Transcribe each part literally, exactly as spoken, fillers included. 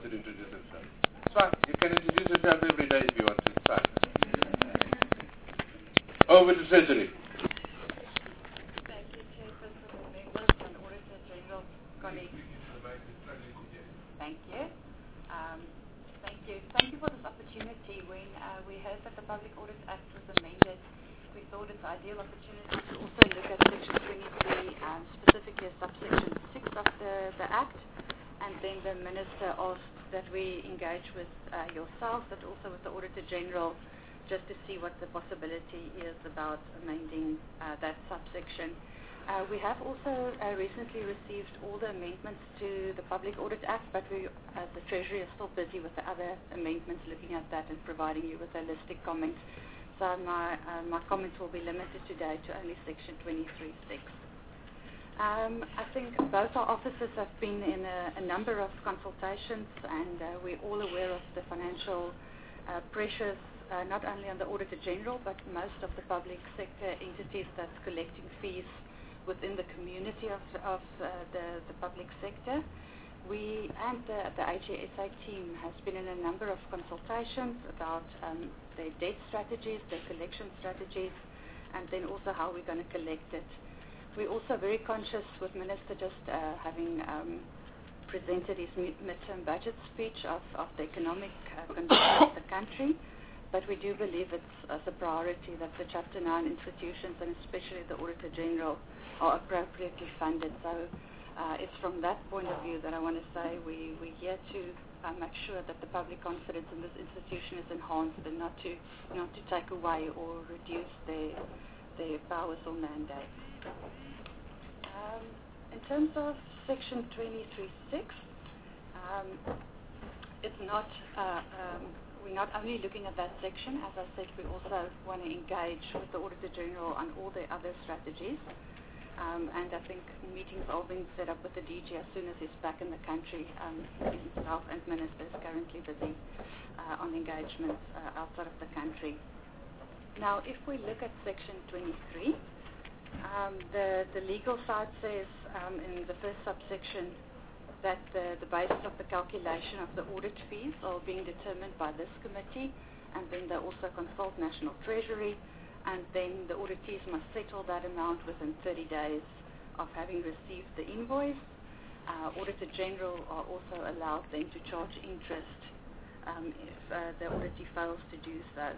to introduce himself. It's fine. You can introduce yourself every day if you want to. It's fine. Over to Treasury. Thank you, Chairperson, members and Auditor General colleagues. Thank you. Um, thank you. Thank you for this opportunity. When uh, we heard that the Public Audit Act was amended, we thought it's an ideal opportunity to also look at Section twenty-three, um, specifically subsection six of the, the Act. And then the Minister asked that we engage with uh, yourself, but also with the Auditor General, just to see what the possibility is about amending uh, that subsection. Uh, we have also uh, recently received all the amendments to the Public Audit Act, but we, uh, the Treasury is still busy with the other amendments, looking at that and providing you with holistic comments. So my, uh, my comments will be limited today to only Section twenty-three point six. Um, I think both our officers have been in a, a number of consultations, and uh, we're all aware of the financial uh, pressures, uh, not only on the Auditor General, but most of the public sector entities that's collecting fees within the community of, of uh, the, the public sector. We and the, the A G S A team has been in a number of consultations about um, their debt strategies, their collection strategies, and then also how we're going to collect it. We're also very conscious with Minister just uh, having um, presented his mid- midterm budget speech of, of the economic uh, condition of the country, but we do believe it's as a priority that the Chapter nine institutions, and especially the Auditor General, are appropriately funded. So uh, it's from that point of view that I want to say we, we're here to uh, make sure that the public confidence in this institution is enhanced and not to, not to take away or reduce their, their powers or mandates. Um, in terms of Section twenty-three point six, um, it's not, uh, um, we're not only looking at that section. As I said, we also want to engage with the Auditor General on all the other strategies. Um, and I think meetings are being set up with the D G as soon as he's back in the country. Um, himself and Minister is currently busy uh, on engagements uh, outside of the country. Now, if we look at Section twenty-three, Um, the, the legal side says um, in the first subsection that the, the basis of the calculation of the audit fees are being determined by this committee, and then they also consult National Treasury, and then the auditees must settle that amount within thirty days of having received the invoice. Uh, Auditor General are also allowed then to charge interest um, if uh, the auditee fails to do so.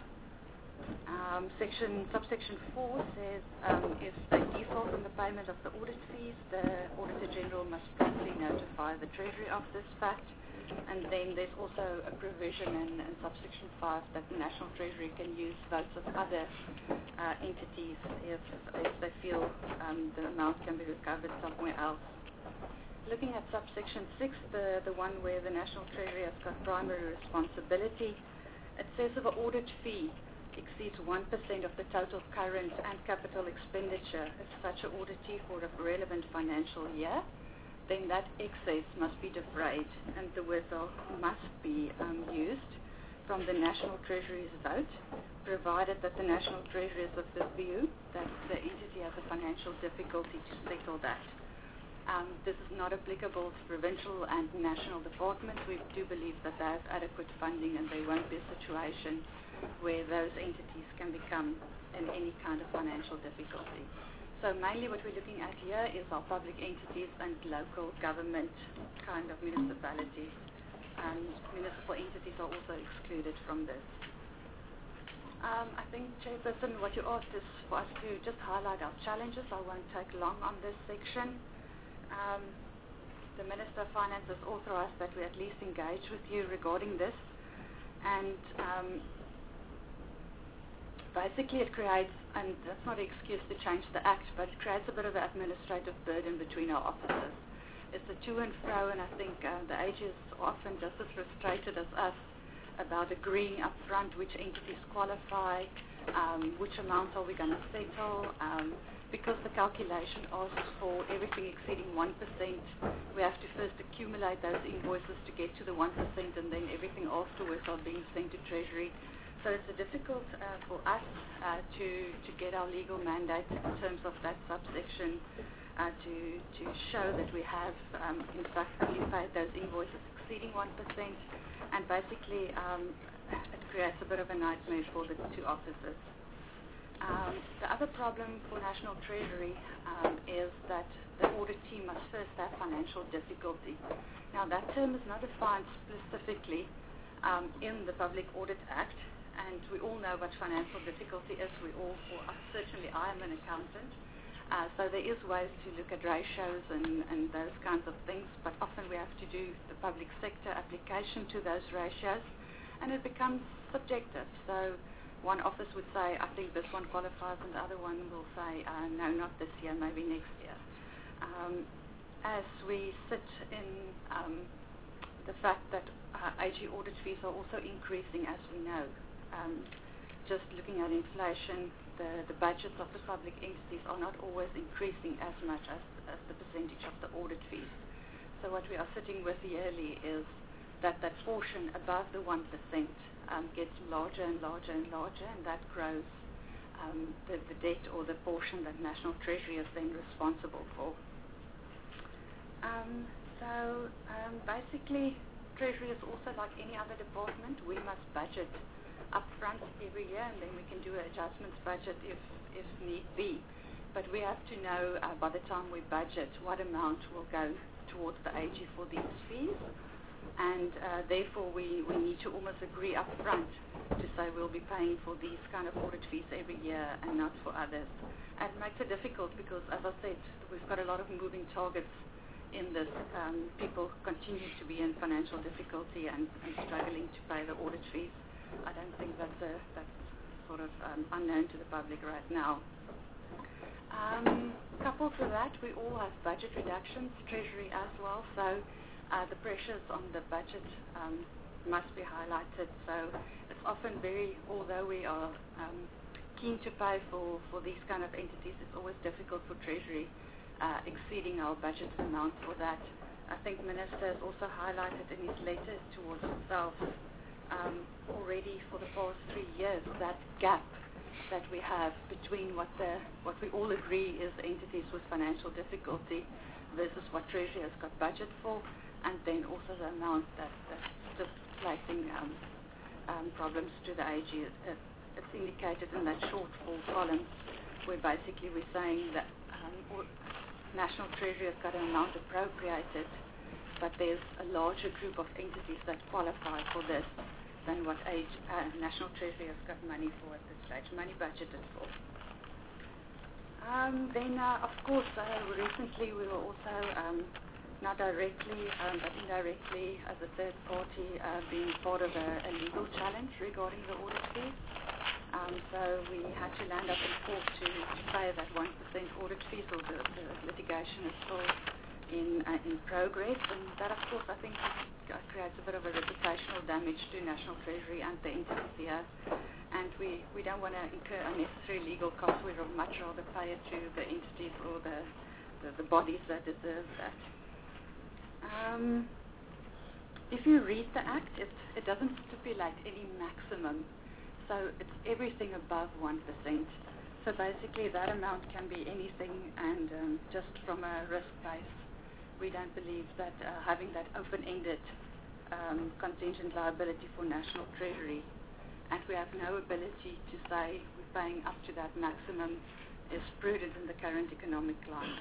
Um, section subsection four says um, if they default on the payment of the audit fees, the Auditor General must promptly notify the Treasury of this fact. And then there's also a provision in, in subsection five that the National Treasury can use votes of other uh, entities if, if they feel um, the amount can be recovered somewhere else. Looking at subsection six, the, the one where the National Treasury has got primary responsibility, it says if an audit fee exceeds one percent of the total current and capital expenditure of such an auditee for a relevant financial year, then that excess must be defrayed, and the word must be um, used from the National Treasury's vote, provided that the National Treasury is of the view that the entity has a financial difficulty to settle that. Um, this is not applicable to provincial and national departments. We do believe that they have adequate funding, and there won't be a situation where those entities can become in any kind of financial difficulty. So mainly what we're looking at here is our public entities and local government kind of municipalities. And municipal entities are also excluded from this. Um, I think, Chairperson, what you asked is for us to just highlight our challenges. I won't take long on this section. Um, the Minister of Finance has authorized that we at least engage with you regarding this. And um, basically it creates, and that's not an excuse to change the Act, but it creates a bit of an administrative burden between our officers. It's a to and fro, and I think uh, the A G is often just as frustrated as us about agreeing up front which entities qualify, um, which amount are we going to settle, um, because the calculation asks for everything exceeding one percent. We have to first accumulate those invoices to get to the one percent, and then everything afterwards are being sent to Treasury. So it's difficult uh, for us uh, to, to get our legal mandate in terms of that subsection uh, to, to show that we have, um, in fact, only paid those invoices exceeding one percent, and basically um, it creates a bit of a nightmare for the two officers. Um, the other problem for National Treasury um, is that the audit team must first have financial difficulty. Now that term is not defined specifically um, in the Public Audit Act, and we all know what financial difficulty is. We all, or certainly I am an accountant, uh, so there is ways to look at ratios and, and those kinds of things, but often we have to do the public sector application to those ratios, and it becomes subjective. So one office would say, I think this one qualifies, and the other one will say, uh, no, not this year, maybe next year. Um, as we sit in um, the fact that uh, A G audit fees are also increasing, as we know. Um, just looking at inflation, the, the budgets of the public entities are not always increasing as much as, as the percentage of the audit fees. So what we are sitting with yearly is that that portion above the one percent um, gets larger and larger and larger, and that grows um, the, the debt or the portion that National Treasury is then responsible for. Um, so um, basically, Treasury is also like any other department. We must budget up front every year, and then we can do an adjustments budget if, if need be. But we have to know uh, by the time we budget what amount will go towards the A G for these fees. And uh, therefore we, we need to almost agree up front to say we'll be paying for these kind of audit fees every year and not for others. And it makes it difficult because, as I said, we've got a lot of moving targets in this. Um, people continue to be in financial difficulty and, and struggling to pay the audit fees. I don't think that's, a, that's sort of um, unknown to the public right now. Um, coupled with that, we all have budget reductions, Treasury as well, so Uh, the pressures on the budget um, must be highlighted. So it's often very, although we are um, keen to pay for, for these kind of entities, it's always difficult for Treasury uh, exceeding our budget amount for that. I think Minister has also highlighted in his letters towards himself um, already for the past three years that gap that we have between what the what we all agree is entities with financial difficulty versus what Treasury has got budget for, and then also the amount that, that's just placing um, um, problems to the A G. It, it, it's indicated in that shortfall column where basically we're saying that um, or National Treasury has got an amount appropriated, but there's a larger group of entities that qualify for this than what A G, uh, National Treasury has got money for at this stage, money budgeted for. Um, then, uh, of course, uh, recently we were also um, not directly, um, but indirectly, as a third party, uh, being part of a, a legal challenge regarding the audit fees. Um, so we had to land up in court to, to pay that one percent audit fees, or the, the litigation is still in, uh, in progress. And that, of course, I think creates a bit of a reputational damage to National Treasury and the entities here. And we, we don't want to incur unnecessary legal costs. We'd much rather pay it to the entities or the, the, the bodies that deserve that. Um, if you read the Act, it, it doesn't stipulate any maximum, so it's everything above one percent. So basically that amount can be anything, and um, just from a risk base, we don't believe that uh, having that open-ended um, contingent liability for National Treasury, and we have no ability to say we're paying up to that maximum, is prudent in the current economic climate.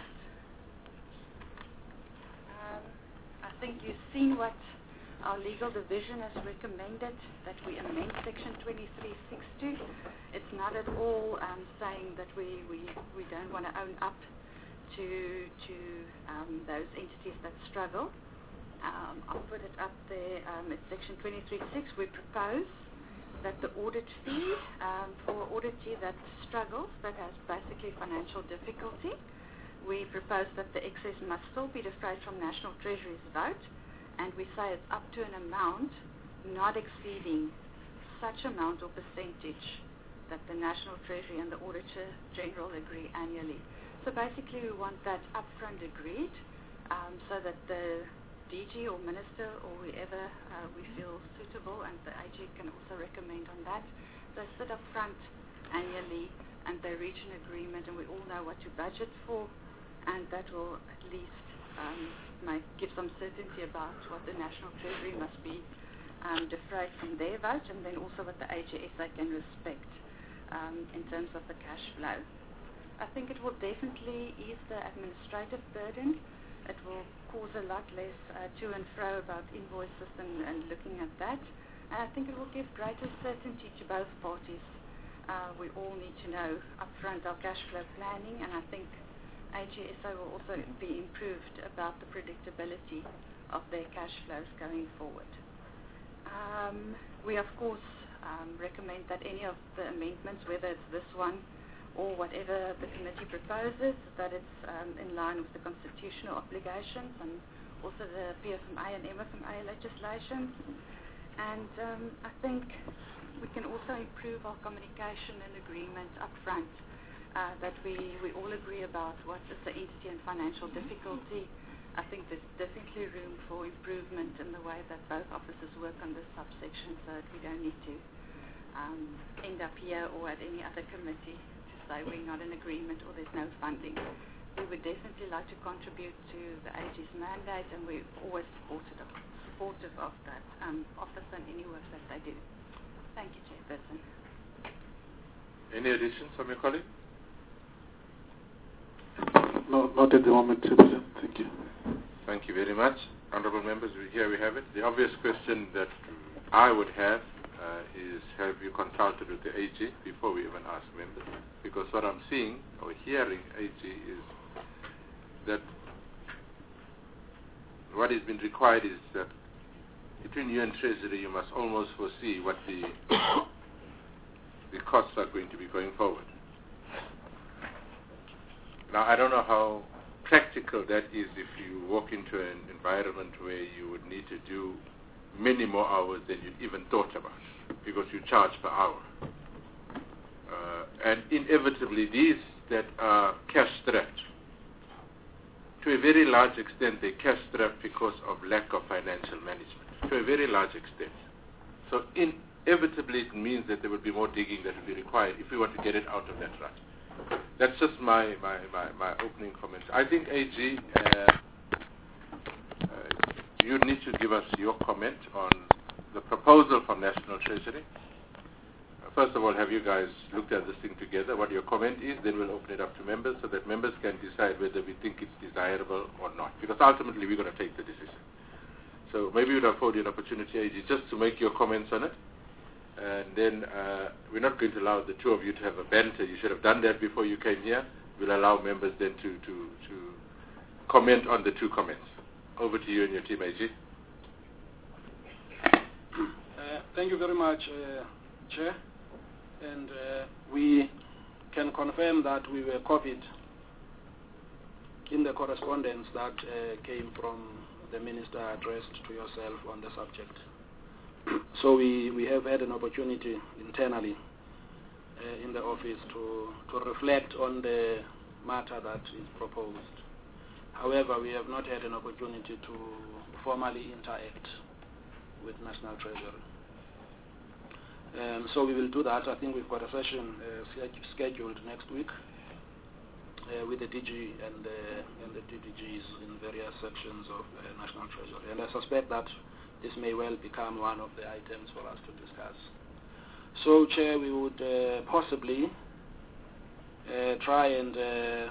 Um, I think you've seen what our legal division has recommended, that we amend Section twenty-three sixty. It's not at all um, saying that we, we, we don't want to own up to, to um, those entities that struggle. Um, I'll put it up there. Um, it's Section twenty-three six. We propose that the audit fee um, for auditee that struggles, that has basically financial difficulty, we propose that the excess must still be defrayed from National Treasury's vote, and we say it's up to an amount not exceeding such amount or percentage that the National Treasury and the Auditor General agree annually. So basically we want that upfront agreed, um, so that the D G or Minister or whoever uh, we feel suitable, and the A G can also recommend on that, they sit up front annually and they reach an agreement, and we all know what to budget for, and that will at least um, might give some certainty about what the National Treasury must be um, defrayed from their vote, and then also what the A G S A can respect um, in terms of the cash flow. I think it will definitely ease the administrative burden. It will cause a lot less uh, to and fro about invoices and, and looking at that. And I think it will give greater certainty to both parties. Uh, we all need to know upfront our cash flow planning, and I think A G S A will also be improved about the predictability of their cash flows going forward. Um, we, of course, um, recommend that any of the amendments, whether it's this one or whatever the committee proposes, that it's um, in line with the constitutional obligations and also the P F M A and M F M A legislations. And um, I think we can also improve our communication and agreement up front, uh, that we, we all agree about what is the entity and financial difficulty. I think there's definitely room for improvement in the way that both officers work on this subsection, so that we don't need to um, end up here or at any other committee say we're not in agreement or there's no funding. We would definitely like to contribute to the A G's mandate, and we're always supportive of, supportive of that um, office and any work that they do. Thank you, Chairperson. Any additions from your colleague? No, not at the moment, Chairperson. Thank you. Thank you very much. Honourable members, here we have it. The obvious question that I would have Uh, is, have you consulted with the A G before we even ask members? Because what I'm seeing or hearing A G is that what has been required is that between you and Treasury you must almost foresee what the the costs are going to be going forward. Now I don't know how practical that is if you walk into an environment where you would need to do many more hours than you even thought about, because you charge per hour. Uh, and inevitably these that are cash strapped, to a very large extent they're cash strapped because of lack of financial management, to a very large extent. So inevitably it means that there will be more digging that will be required if we want to get it out of that rut. That's just my, my, my, my opening comments. I think A G, uh, you need to give us your comment on the proposal from National Treasury. Uh, first of all, have you guys looked at this thing together, what your comment is, then we'll open it up to members so that members can decide whether we think it's desirable or not, because ultimately we're going to take the decision. So maybe we'll afford you an opportunity, A G, just to make your comments on it, and then uh, we're not going to allow the two of you to have a banter. You should have done that before you came here. We'll allow members then to, to, to comment on the two comments. Over to you and your team, A G. Uh, thank you very much, uh, Chair. And uh, we can confirm that we were copied in the correspondence that uh, came from the Minister addressed to yourself on the subject. So we, we have had an opportunity internally uh, in the office to, to reflect on the matter that is proposed. However, we have not had an opportunity to formally interact with National Treasury. Um, so we will do that. I think we've got a session uh, scheduled next week uh, with the D G and, uh, and the D D Gs in various sections of uh, National Treasury. And I suspect that this may well become one of the items for us to discuss. So, Chair, we would uh, possibly uh, try and uh,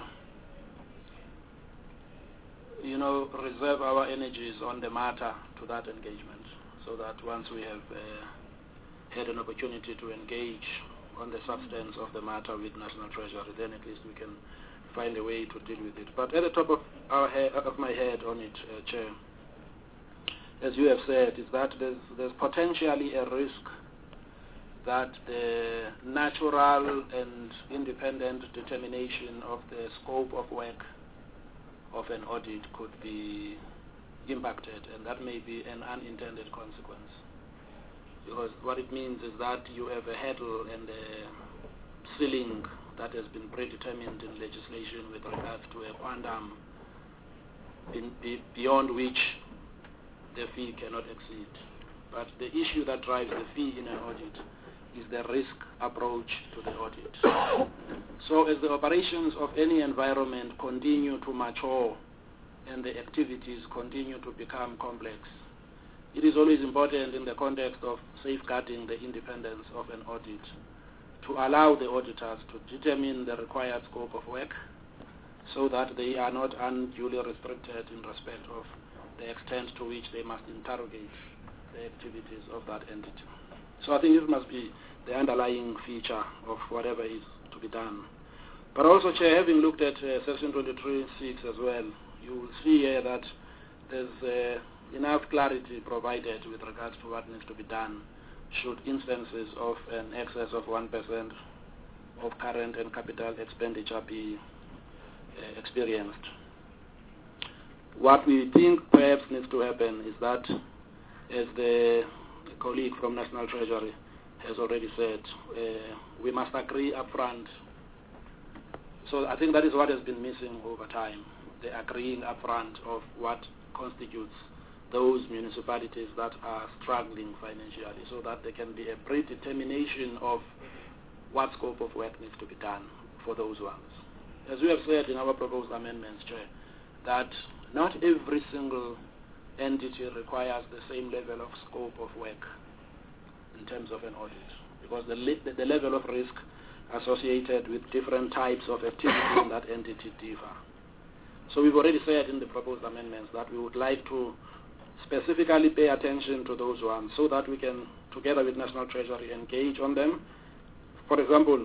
you know, reserve our energies on the matter to that engagement, so that once we have uh, had an opportunity to engage on the substance of the matter with National Treasury, then at least we can find a way to deal with it. But at the top of, our he of my head on it, uh, Chair, as you have said, is that there's, there's potentially a risk that the natural and independent determination of the scope of work of an audit could be impacted, and that may be an unintended consequence. Because what it means is that you have a hurdle and a ceiling that has been predetermined in legislation with regards to a quantum in, be, beyond which the fee cannot exceed. But the issue that drives the fee in an audit is the risk approach to the audit. So as the operations of any environment continue to mature and the activities continue to become complex. It is always important in the context of safeguarding the independence of an audit to allow the auditors to determine the required scope of work so that they are not unduly restricted in respect of the extent to which they must interrogate the activities of that entity. So I think it must be the underlying feature of whatever is to be done. But also, Chair, having looked at uh, Section twenty-three point six as well, you will see here that there's uh, enough clarity provided with regards to what needs to be done should instances of an excess of one percent of current and capital expenditure be uh, experienced. What we think perhaps needs to happen is that, as the colleague from National Treasury has already said, uh, we must agree upfront. So I think that is what has been missing over time, the agreeing upfront of what constitutes those municipalities that are struggling financially, so that there can be a predetermination of what scope of work needs to be done for those ones. As we have said in our proposed amendments, Chair, that not every single entity requires the same level of scope of work in terms of an audit, because the, le- the level of risk associated with different types of activity in that entity differ. So we've already said in the proposed amendments that we would like to specifically pay attention to those ones so that we can, together with National Treasury, engage on them. For example,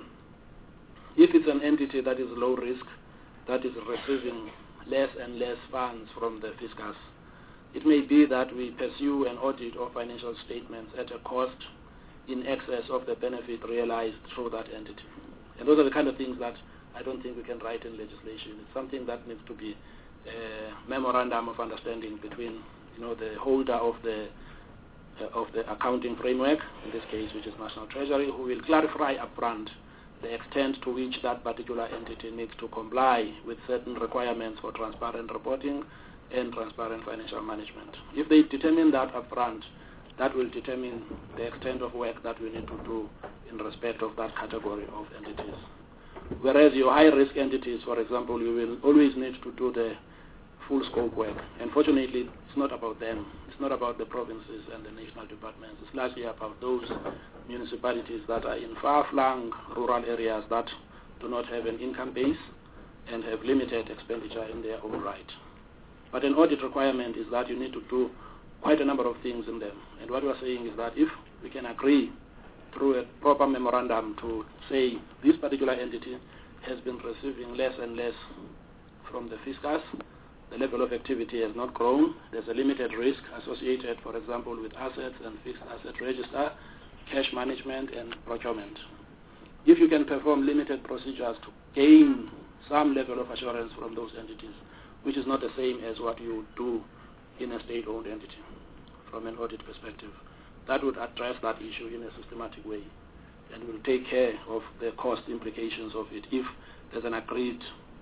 if it's an entity that is low risk, that is receiving less and less funds from the fiscus, it may be that we pursue an audit of financial statements at a cost in excess of the benefit realized through that entity. And those are the kind of things that I don't think we can write in legislation. It's something that needs to be a memorandum of understanding between, you know, the holder of the uh, of the accounting framework, in this case, which is National Treasury, who will clarify upfront the extent to which that particular entity needs to comply with certain requirements for transparent reporting and transparent financial management. If they determine that upfront, that will determine the extent of work that we need to do in respect of that category of entities. Whereas your high-risk entities, for example, you will always need to do the full scope work. Unfortunately, it's not about them. It's not about the provinces and the national departments. It's largely about those municipalities that are in far-flung rural areas that do not have an income base and have limited expenditure in their own right. But an audit requirement is that you need to do quite a number of things in them. And what we're saying is that if we can agree through a proper memorandum to say this particular entity has been receiving less and less from the fiscus, the level of activity has not grown, there's a limited risk associated, for example, with assets and fixed asset register, cash management, and procurement. If you can perform limited procedures to gain some level of assurance from those entities, which is not the same as what you would do in a state-owned entity from an audit perspective, that would address that issue in a systematic way and will take care of the cost implications of it if there's an agreed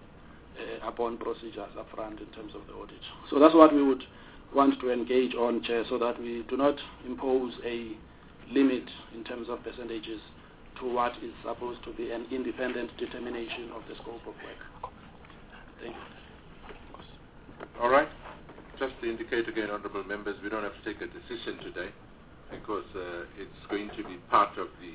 uh, upon procedures up front in terms of the audit. So that's what we would want to engage on, Chair, so that we do not impose a limit in terms of percentages to what is supposed to be an independent determination of the scope of work. Thank you. All right. Just to indicate again, honourable members, we don't have to take a decision today because uh, it's going to be part of the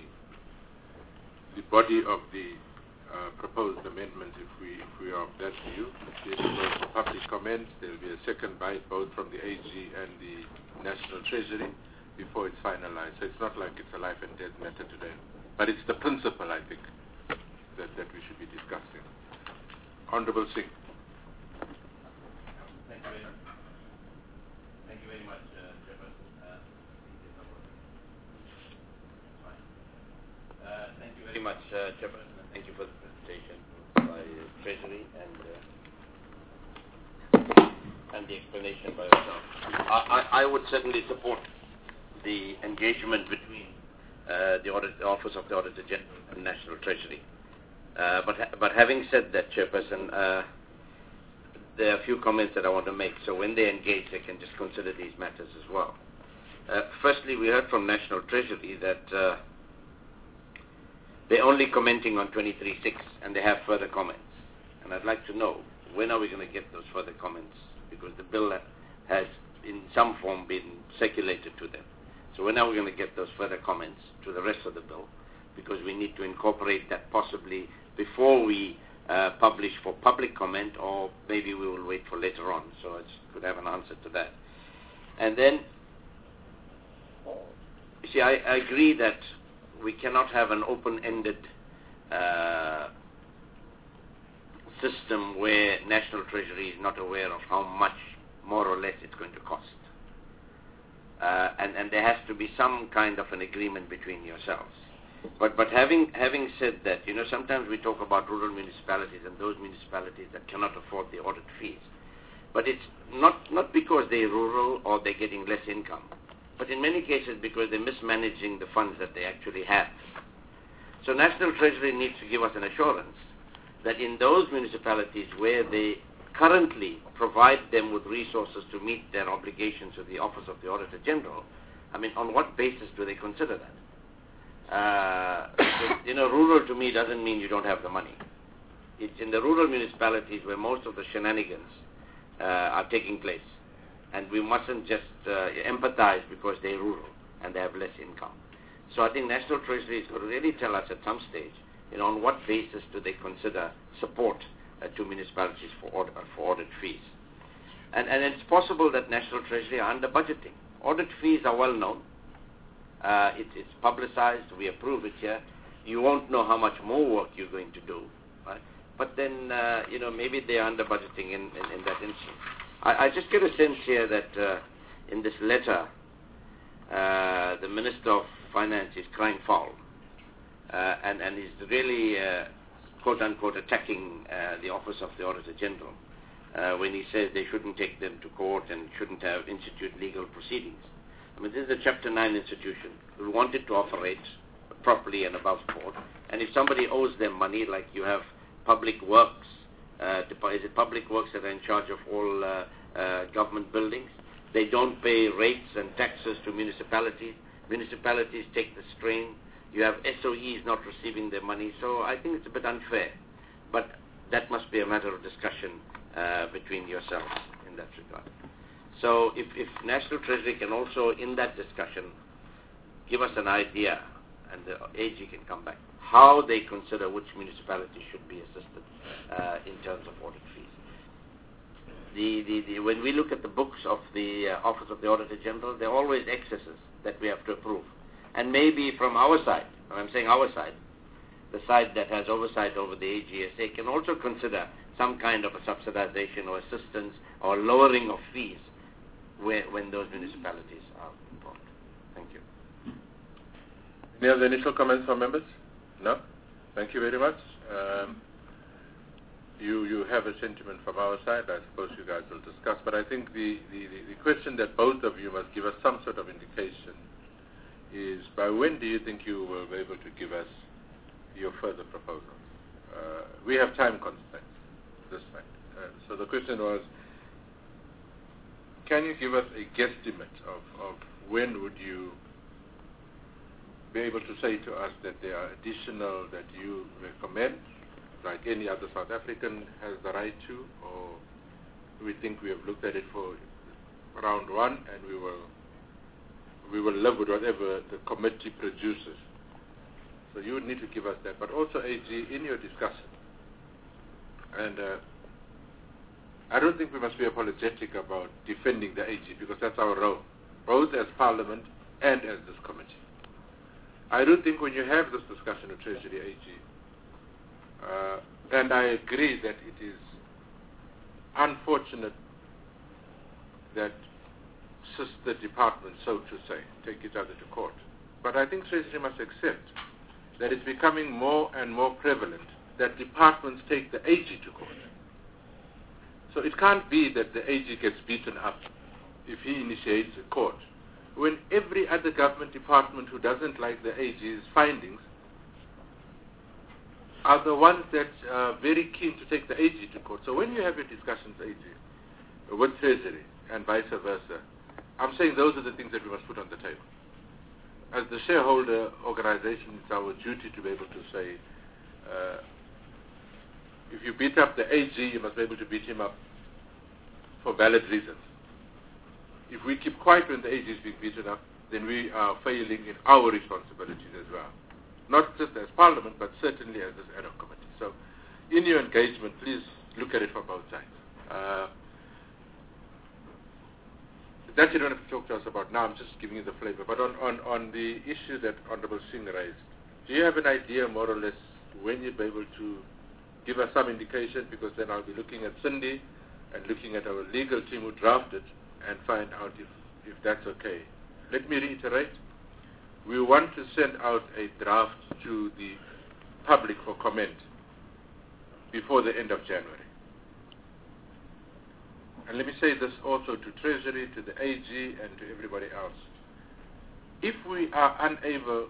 the body of the uh, proposed amendment if we if we are of that view. It goes for public comment. There will be a second bite both from the A G and the National Treasury before it's finalized. So it's not like it's a life and death matter today. But it's the principle, I think, that, that we should be discussing. Honourable Singh. Thank you very much. Thank you very much, uh, Chairperson. Uh, uh, thank you very much, uh, Chairperson, and thank you for the presentation by uh, Treasury and uh, and the explanation by yourself. I, I, I would certainly support the engagement between uh, the audit, Office of the Auditor General and National Treasury. Uh, but ha but having said that, Chairperson, uh, there are a few comments that I want to make. So when they engage, they can just consider these matters as well. Uh, firstly, we heard from National Treasury that uh, they're only commenting on twenty-three six and they have further comments. And I'd like to know, when are we going to get those further comments because the bill has in some form been circulated to them. So we're now going to get those further comments to the rest of the bill, because we need to incorporate that possibly before we uh, publish for public comment, or maybe we will wait for later on. So I could have an answer to that. And then, you see, I, I agree that we cannot have an open-ended uh, system where National Treasury is not aware of how much, more or less, it's going to cost. Uh, and, and there has to be some kind of an agreement between yourselves. But but having having said that, you know, sometimes we talk about rural municipalities and those municipalities that cannot afford the audit fees. But it's not, not because they're rural or they're getting less income, but in many cases because they're mismanaging the funds that they actually have. So National Treasury needs to give us an assurance that in those municipalities where they currently provide them with resources to meet their obligations with the Office of the Auditor General, I mean, on what basis do they consider that? Uh, because, you know, rural to me doesn't mean you don't have the money. It's in the rural municipalities where most of the shenanigans uh, are taking place. And we mustn't just uh, empathize because they're rural and they have less income. So I think National Treasury is going to really tell us at some stage, you know, on what basis do they consider support uh, to municipalities for audit, uh, for audit fees. And, and it's possible that National Treasury are under budgeting. Audit fees are well known. Uh, it, it's publicized. We approve it here. You won't know how much more work you're going to do. Right? But then, uh, you know, maybe they're under budgeting in, in, in that instance. I, I just get a sense here that uh, in this letter, uh, the Minister of Finance is crying foul. Uh, and, and is really, uh, quote-unquote, attacking uh, the Office of the Auditor General uh, when he says they shouldn't take them to court and shouldn't have institute legal proceedings. I mean, this is a Chapter nine institution. We want it to operate properly and above board. And if somebody owes them money, like you have Public Works, uh, is it Public Works that are in charge of all uh, uh, government buildings? They don't pay rates and taxes to municipalities. Municipalities take the strain. You have S O Es not receiving their money. So I think it's a bit unfair. But that must be a matter of discussion uh, between yourselves in that regard. So if, if National Treasury can also, in that discussion, give us an idea, and the A G can come back, how they consider which municipality should be assisted uh, in terms of audit fees. The, the, the, when we look at the books of the uh, Office of the Auditor General, there are always excesses that we have to approve. And maybe from our side, and I'm saying our side, the side that has oversight over the A G S A can also consider some kind of a subsidization or assistance or lowering of fees where, when those municipalities are involved. Thank you. Any other initial comments from members? No? Thank you very much. Um, you you have a sentiment from our side. I suppose you guys will discuss. But I think the, the, the question that both of you must give us some sort of indication is, by when do you think you will be able to give us your further proposals? Uh, we have time constraints this time. Uh, so the question was, can you give us a guesstimate of, of when would you be able to say to us that there are additional that you recommend, like any other South African has the right to, or do we think we have looked at it for round one and we will we will live with whatever the committee produces? So you would need to give us that. But also, A G, in your discussion, and uh, I don't think we must be apologetic about defending the A G, because that's our role, both as Parliament and as this committee. I don't think when you have this discussion with Treasury A G, uh, and I agree that it is unfortunate that sister departments, so to say, take each other to court. But I think Treasury must accept that it's becoming more and more prevalent that departments take the A G to court. So it can't be that the A G gets beaten up if he initiates a court, when every other government department who doesn't like the A G's findings are the ones that are very keen to take the A G to court. So when you have your discussions, A G, with Treasury and vice versa, I'm saying those are the things that we must put on the table. As the shareholder organization, it's our duty to be able to say, uh, if you beat up the A G, you must be able to beat him up for valid reasons. If we keep quiet when the A G is being beaten up, then we are failing in our responsibilities as well. Not just as Parliament, but certainly as this ad hoc committee. So in your engagement, please look at it from both sides. Uh, that you don't have to talk to us about now, I'm just giving you the flavor. But on, on, on the issue that Honorable Singh raised, do you have an idea more or less when you'd be able to give us some indication? Because then I'll be looking at Cindy and looking at our legal team who drafted and find out if, if that's okay. Let me reiterate. We want to send out a draft to the public for comment before the end of January. And let me say this also to Treasury, to the A G, and to everybody else. If we are unable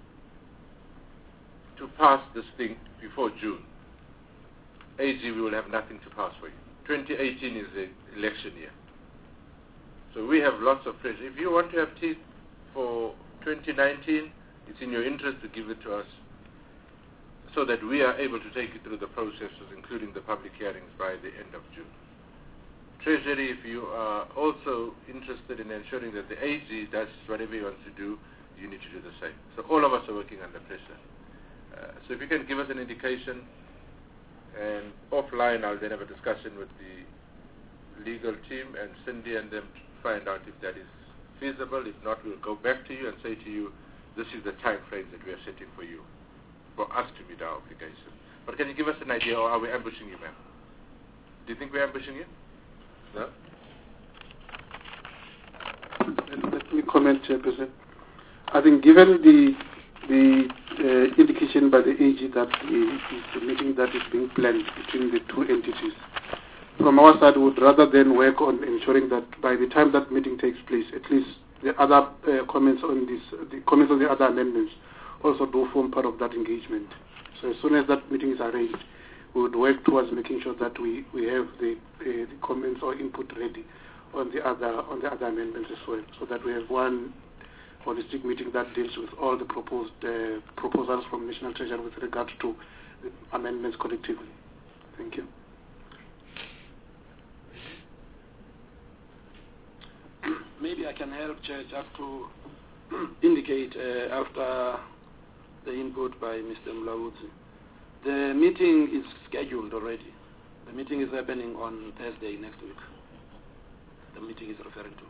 to pass this thing before June, A G, we will have nothing to pass for you. twenty eighteen is the election year. So we have lots of pressure. If you want to have teeth for twenty nineteen, it's in your interest to give it to us so that we are able to take you through the processes, including the public hearings, by the end of June. Treasury, if you are also interested in ensuring that the A G does whatever he wants to do, you need to do the same. So all of us are working under pressure. Uh, so if you can give us an indication, and offline I'll then have a discussion with the legal team and Cindy and them to find out if that is feasible. If not, we'll go back to you and say to you, this is the time frame that we are setting for you, for us to meet our obligation. But can you give us an idea, or are we ambushing you, ma'am? Do you think we're ambushing you? No? Let me comment, Chairperson. I think given the the uh, indication by the A G that the, the meeting that is being planned between the two entities, from our side, we would rather than work on ensuring that by the time that meeting takes place, at least the other uh, comments on this, the comments on the other amendments also do form part of that engagement. So as soon as that meeting is arranged, we would work towards making sure that we, we have the, uh, the comments or input ready on the other on the other amendments as well, so that we have one holistic meeting that deals with all the proposed uh, proposals from National Treasury with regard to the amendments collectively. Thank you. Maybe I can help, Chair, just to indicate uh, after the input by Mister Mlauzi. The meeting is scheduled already. The meeting is happening on Thursday next week. The meeting is referring to.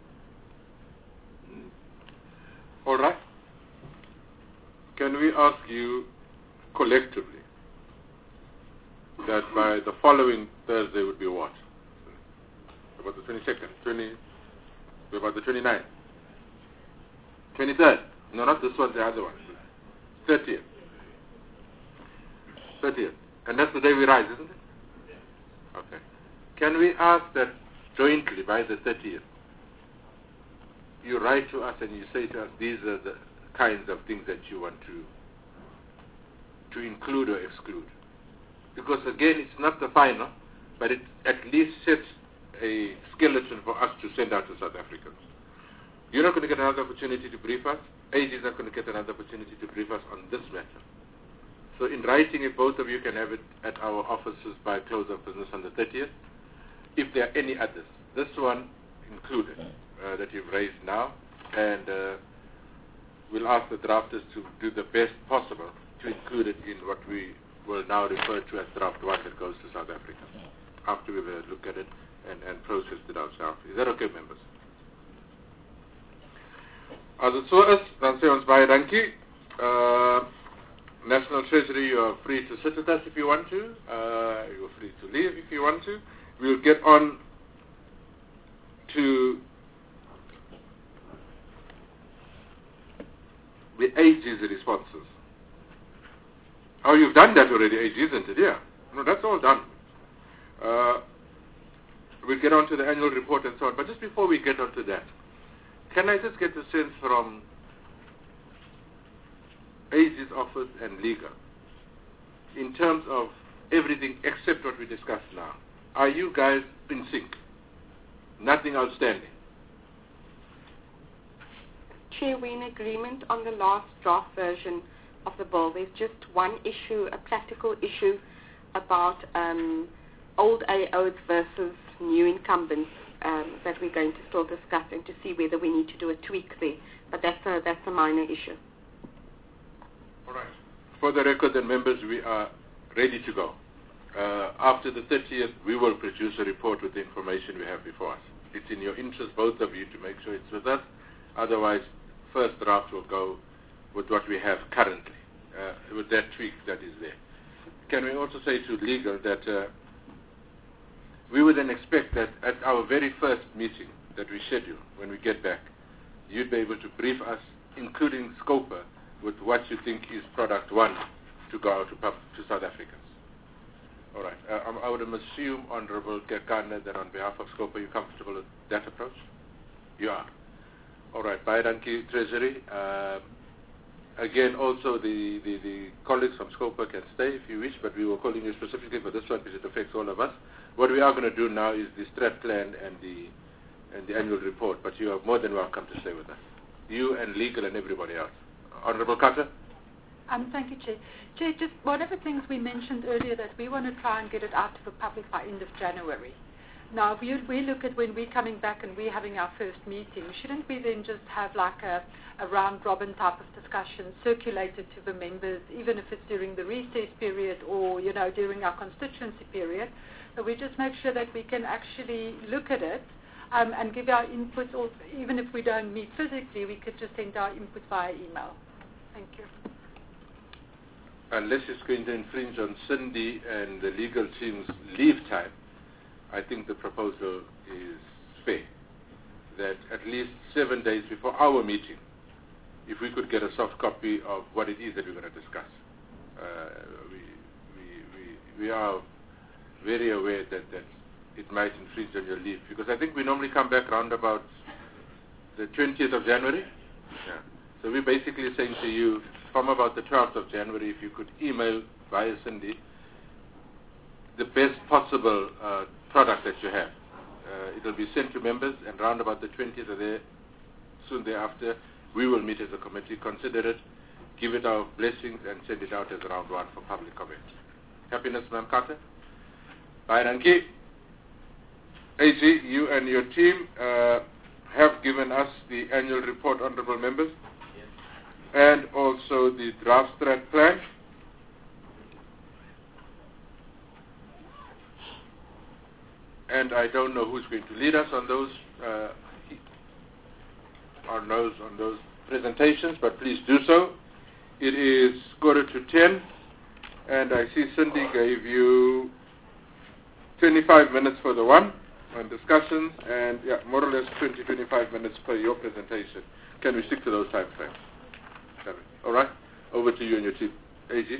All right. Can we ask you collectively that by the following Thursday would be what? About the twenty-second, twenty, about the twenty-ninth, twenty-third. No, not this one, the other one. thirtieth. thirtieth. And that's the day we rise, isn't it? Okay. Can we ask that jointly by the thirtieth, you write to us and you say to us, these are the kinds of things that you want to to include or exclude? Because again, it's not the final, but it at least sets a skeleton for us to send out to South Africans. You're not going to get another opportunity to brief us. A G is not going to get another opportunity to brief us on this matter. So in writing, if both of you can have it at our offices by close of business on the thirtieth, if there are any others, this one included, uh, that you've raised now, and uh, we'll ask the drafters to do the best possible to include it in what we will now refer to as draft one that goes to South Africa, after we've uh, looked at it and, and processed it ourselves. Is that okay, members? As it so is, dan sê ons baie dankie. Uh, National Treasury, you are free to sit with us if you want to. Uh, you're free to leave if you want to. We'll get on to the A G's responses. Oh, you've done that already, A G, isn't it? Yeah. No, that's all done. Uh, we'll get on to the annual report and so on. But just before we get on to that, can I just get a sense from A G's office and legal, in terms of everything except what we discussed now, are you guys in sync? Nothing outstanding? Chair, we're in agreement on the last draft version of the bill. There's just one issue, a practical issue about um, old A Os versus new incumbents um, that we're going to still discuss and to see whether we need to do a tweak there. But that's a, that's a minor issue. All right. For the record, then, members, we are ready to go. Uh, after the thirtieth, we will produce a report with the information we have before us. It's in your interest, both of you, to make sure it's with us. Otherwise, first draft will go with what we have currently, uh, with that tweak that is there. Can we also say to legal that uh, we would then expect that at our very first meeting that we schedule, when we get back, you'd be able to brief us, including SCOPA, with what you think is product one to go out to, pub, to South Africans. All right. Uh, I would assume, Honorable Kekana, that on behalf of SCOPA, you're comfortable with that approach? You are. All right. Baie dankie, Treasury. Uh, again, also the, the, the colleagues from SCOPA can stay if you wish, but we were calling you specifically for this one because it affects all of us. What we are going to do now is the strat plan and the and the annual report, but you are more than welcome to stay with us. You and legal and everybody else. Honorable Carter? Um, thank you, Chair. Chair, just one of the things we mentioned earlier that we want to try and get it out to the public by end of January. Now, we, we look at when we're coming back and we're having our first meeting, shouldn't we then just have like a, a round-robin type of discussion circulated to the members, even if it's during the recess period or, you know, during our constituency period, so we just make sure that we can actually look at it um, and give our input, or even if we don't meet physically, we could just send our input via email. Thank you. Unless it's going to infringe on Cindy and the legal team's leave time, I think the proposal is fair. That at least seven days before our meeting, if we could get a soft copy of what it is that we're going to discuss. Uh, we, we, we, we are very aware that, that it might infringe on your leave, because I think we normally come back around about the twentieth of January. Yeah. So we're basically saying to you, from about the twelfth of January, if you could email via Cindy the best possible uh, product that you have. Uh, it will be sent to members, and round about the twentieth or there, soon thereafter, we will meet as a committee, consider it, give it our blessings, and send it out as round one for public comment. Happiness, Ma'am Carter? Baie dankie. A G, you and your team uh, have given us the annual report, honorable members, yes, and also the draft strat plan. And I don't know who's going to lead us on those uh, on those on those presentations, but please do so. It is quarter to ten, and I see Cindy gave you twenty-five minutes for the one on discussions, and yeah, more or less twenty to twenty-five minutes per your presentation. Can we stick to those time frames? All right, over to you and your team. A G.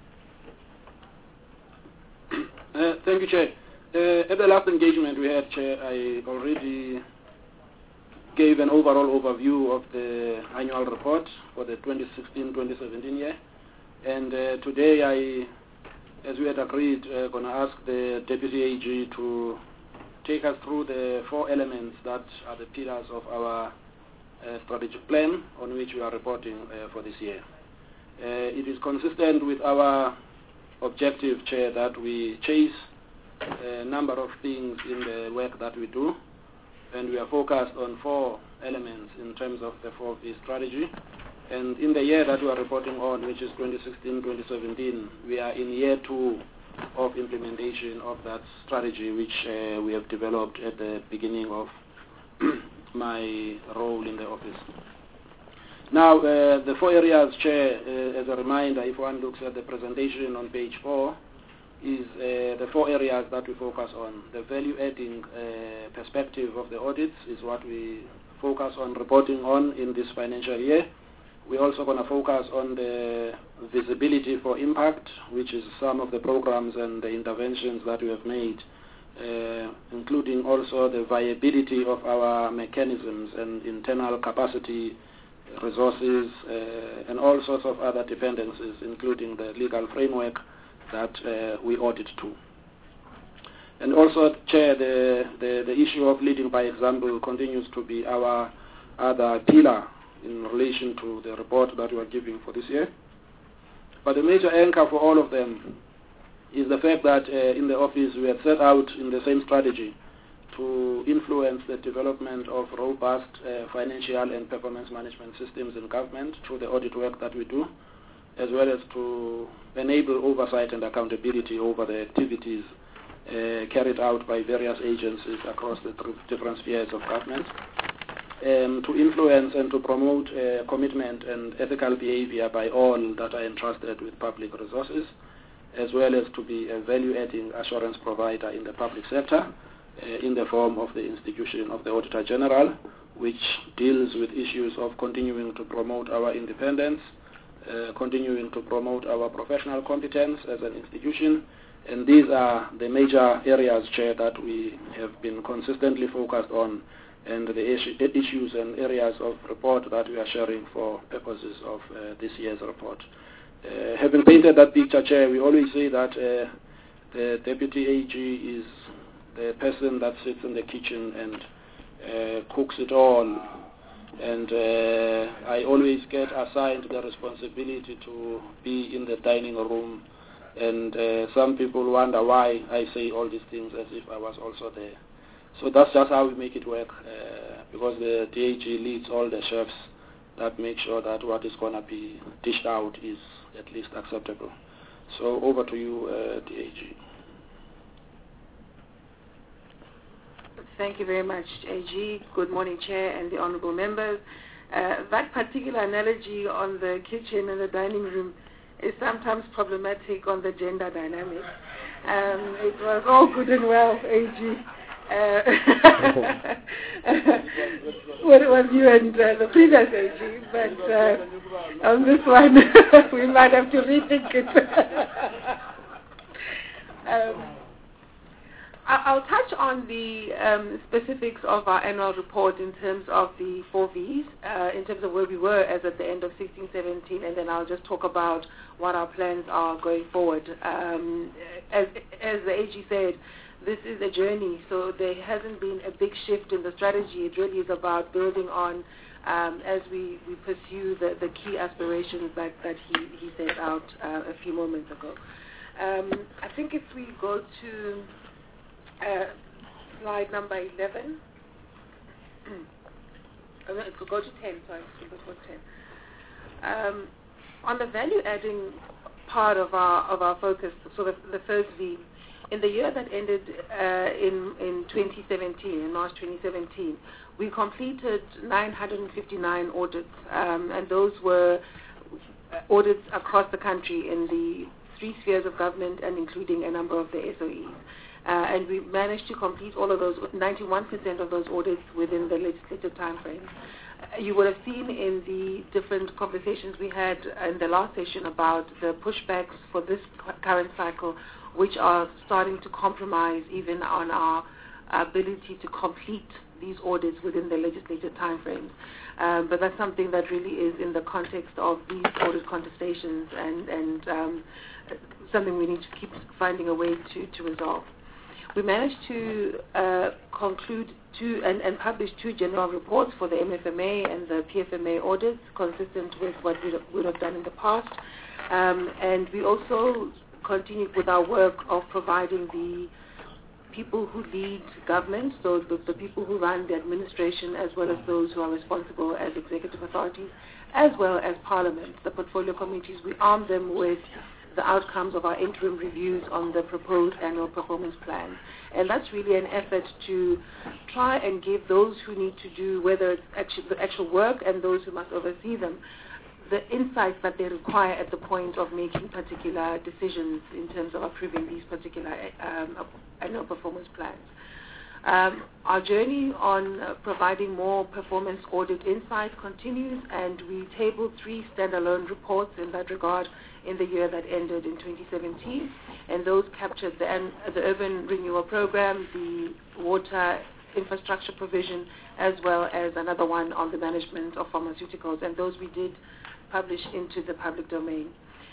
Uh, thank you, Chair. Uh, at the last engagement we had, Chair, I already gave an overall overview of the annual report for the twenty sixteen twenty seventeen year. And uh, today I, as we had agreed, uh, going to ask the Deputy A G to take us through the four elements that are the pillars of our uh, strategic plan on which we are reporting uh, for this year. Uh, it is consistent with our objective, Chair, that we chase a number of things in the work that we do, and we are focused on four elements in terms of the four V strategy. And in the year that we are reporting on, which is twenty sixteen twenty seventeen, we are in year two of implementation of that strategy, which uh, we have developed at the beginning of my role in the office. Now, uh, the four areas, Chair, uh, as a reminder, if one looks at the presentation on page four, is uh, the four areas that we focus on. The value-adding uh, perspective of the audits is what we focus on reporting on in this financial year. We're also going to focus on the visibility for impact, which is some of the programs and the interventions that we have made, uh, including also the viability of our mechanisms and internal capacity, resources, uh, and all sorts of other dependencies, including the legal framework that uh, we audit to. And also, Chair, the, the, the issue of leading by example continues to be our other pillar in relation to the report that we are giving for this year. But the major anchor for all of them is the fact that uh, in the office we have set out in the same strategy to influence the development of robust uh, financial and performance management systems in government through the audit work that we do, as well as to enable oversight and accountability over the activities uh, carried out by various agencies across the th- different spheres of government, um, to influence and to promote uh, commitment and ethical behavior by all that are entrusted with public resources, as well as to be a value-adding assurance provider in the public sector, Uh, in the form of the institution of the Auditor General, which deals with issues of continuing to promote our independence, uh, continuing to promote our professional competence as an institution. And these are the major areas, Chair, that we have been consistently focused on, and the issue, issues and areas of report that we are sharing for purposes of uh, this year's report. Uh, having painted that picture, Chair, we always say that uh, the Deputy A G is the person that sits in the kitchen and uh, cooks it all, and uh, I always get assigned the responsibility to be in the dining room, and uh, some people wonder why I say all these things as if I was also there. So that's just how we make it work, uh, because the D A G leads all the chefs that make sure that what is going to be dished out is at least acceptable. So over to you, uh, D A G. Thank you very much, A G. Good morning, Chair and the honourable members. Uh, that particular analogy on the kitchen and the dining room is sometimes problematic on the gender dynamic. Um, it was all good and well, A G. Uh, well, it was you and uh, the previous A G, but uh, on this one, we might have to rethink it. um, I'll touch on the um, specifics of our annual report in terms of the four V's, uh, in terms of where we were as at the end of sixteen seventeen, and then I'll just talk about what our plans are going forward. Um, as, as the A G said, this is a journey, so there hasn't been a big shift in the strategy. It really is about building on um, as we, we pursue the, the key aspirations that, that he, he set out uh, a few moments ago. Um, I think if we go to Uh, slide number eleven. oh, no, go to ten, sorry, go to ten. Um, on the value-adding part of our of our focus, so the, the first V, in the year that ended uh, in in twenty seventeen, in March twenty seventeen, we completed nine hundred fifty-nine audits, um, and those were audits across the country in the three spheres of government and including a number of the S O Es. Uh, and we managed to complete all of those, ninety-one percent of those audits within the legislative time frame. Uh, you would have seen in the different conversations we had in the last session about the pushbacks for this current cycle, which are starting to compromise even on our ability to complete these audits within the legislative time frames. Um, but that's something that really is in the context of these audit contestations and, and um, something we need to keep finding a way to, to resolve. We managed to uh, conclude two and, and publish two general reports for the M F M A and the P F M A audits, consistent with what we would have done in the past. Um, and we also continued with our work of providing the people who lead government, so the, the people who run the administration, as well as those who are responsible as executive authorities, as well as Parliament, the portfolio committees. We arm them with the outcomes of our interim reviews on the proposed annual performance plan. And that's really an effort to try and give those who need to do, whether it's actual, the actual work and those who must oversee them, the insights that they require at the point of making particular decisions in terms of approving these particular um, annual performance plans. Um, our journey on uh, providing more performance audit insights continues, and we tabled three standalone reports in that regard in the year that ended in twenty seventeen, and those captured the, uh, the urban renewal program, the water infrastructure provision, as well as another one on the management of pharmaceuticals, and those we did publish into the public domain.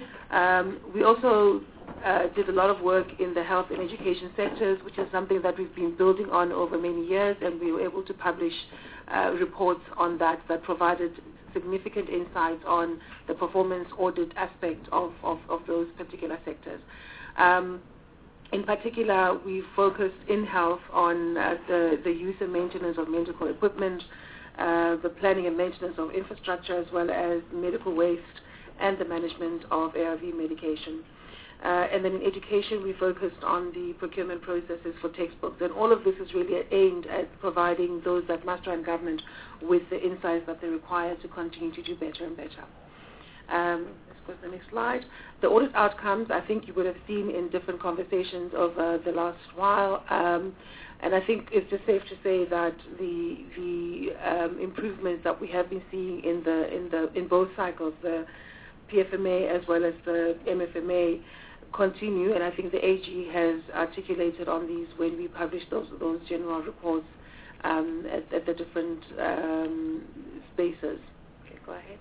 Um, we also uh, did a lot of work in the health and education sectors, which is something that we've been building on over many years, and we were able to publish uh, reports on that that provided significant insights on the performance audit aspect of, of, of those particular sectors. Um, in particular, we focused in health on uh, the, the use and maintenance of medical equipment, uh, the planning and maintenance of infrastructure, as well as medical waste and the management of A R V medication. Uh, and then in education, we focused on the procurement processes for textbooks. And all of this is really aimed at providing those that must run government with the insights that they require to continue to do better and better. Um, let's go to the next slide. The audit outcomes, I think you would have seen in different conversations over the last while. Um, and I think it's just safe to say that the, the um, improvements that we have been seeing in, the, in, the, in both cycles, the P F M A as well as the M F M A, continue, and I think the A G has articulated on these when we publish those those general reports um, at, at the different um, spaces. Okay, go ahead.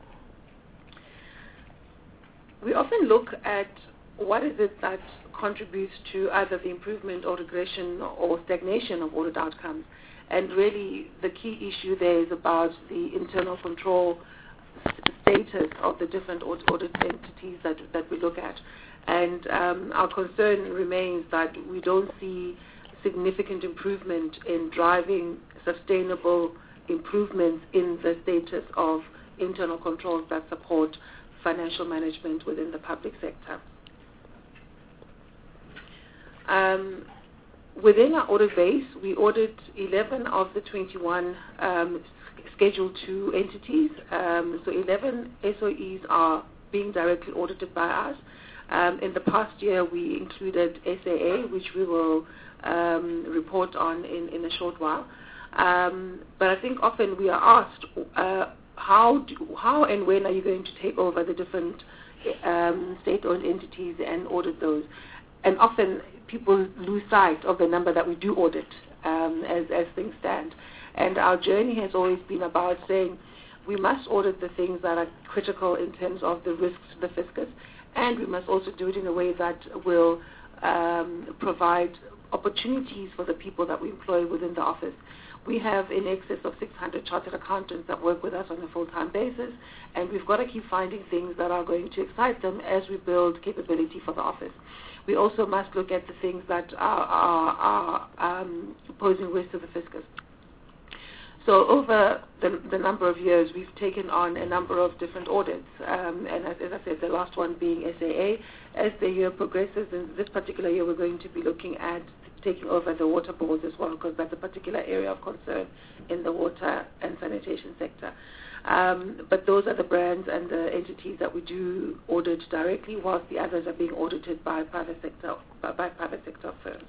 We often look at what is it that contributes to either the improvement or regression or stagnation of audit outcomes, and really the key issue there is about the internal control status of the different audit entities that that we look at. And um, our concern remains that we don't see significant improvement in driving sustainable improvements in the status of internal controls that support financial management within the public sector. Um, within our audit base, we audit eleven of the twenty-one um, Schedule two entities. Um, so eleven S O Es are being directly audited by us. Um, in the past year, we included S A A, which we will um, report on in, in a short while. Um, but I think often we are asked, uh, how, do, how and when are you going to take over the different um, state-owned entities and audit those? And often people lose sight of the number that we do audit um, as, as things stand. And our journey has always been about saying we must audit the things that are critical in terms of the risks to the fiscus, and we must also do it in a way that will um, provide opportunities for the people that we employ within the office. We have in excess of six hundred chartered accountants that work with us on a full-time basis, and we've got to keep finding things that are going to excite them as we build capability for the office. We also must look at the things that are, are, are um, posing risk to the fiscus. So over the, the number of years, we've taken on a number of different audits, um, and as, as I said, the last one being S A A. As the year progresses, in this particular year, we're going to be looking at taking over the water boards as well, because that's a particular area of concern in the water and sanitation sector. Um, but those are the brands and the entities that we do audit directly, whilst the others are being audited by private sector by, by private sector firms.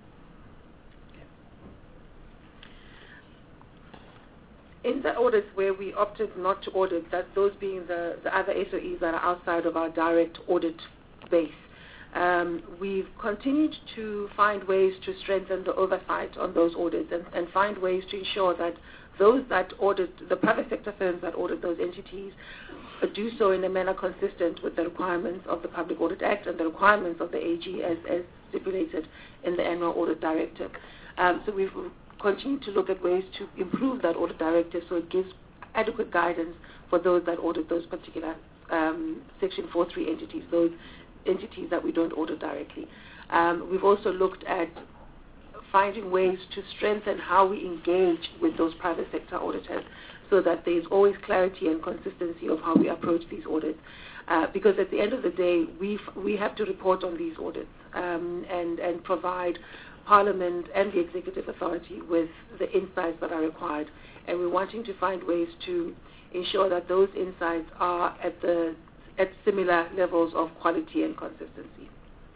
In the audits where we opted not to audit, that those being the, the other S O Es that are outside of our direct audit base, um, we've continued to find ways to strengthen the oversight on those audits and, and find ways to ensure that those that audit, the private sector firms that audit those entities, uh, do so in a manner consistent with the requirements of the Public Audit Act and the requirements of the A G as, as stipulated in the Annual Audit Directive. Um, so we've continue to look at ways to improve that audit directive so it gives adequate guidance for those that audit those particular um, Section four three entities, those entities that we don't audit directly. Um, we've also looked at finding ways to strengthen how we engage with those private sector auditors so that there's always clarity and consistency of how we approach these audits. Uh, because at the end of the day, we we have to report on these audits um, and, and provide Parliament and the Executive Authority with the insights that are required, and we're wanting to find ways to ensure that those insights are at the at similar levels of quality and consistency.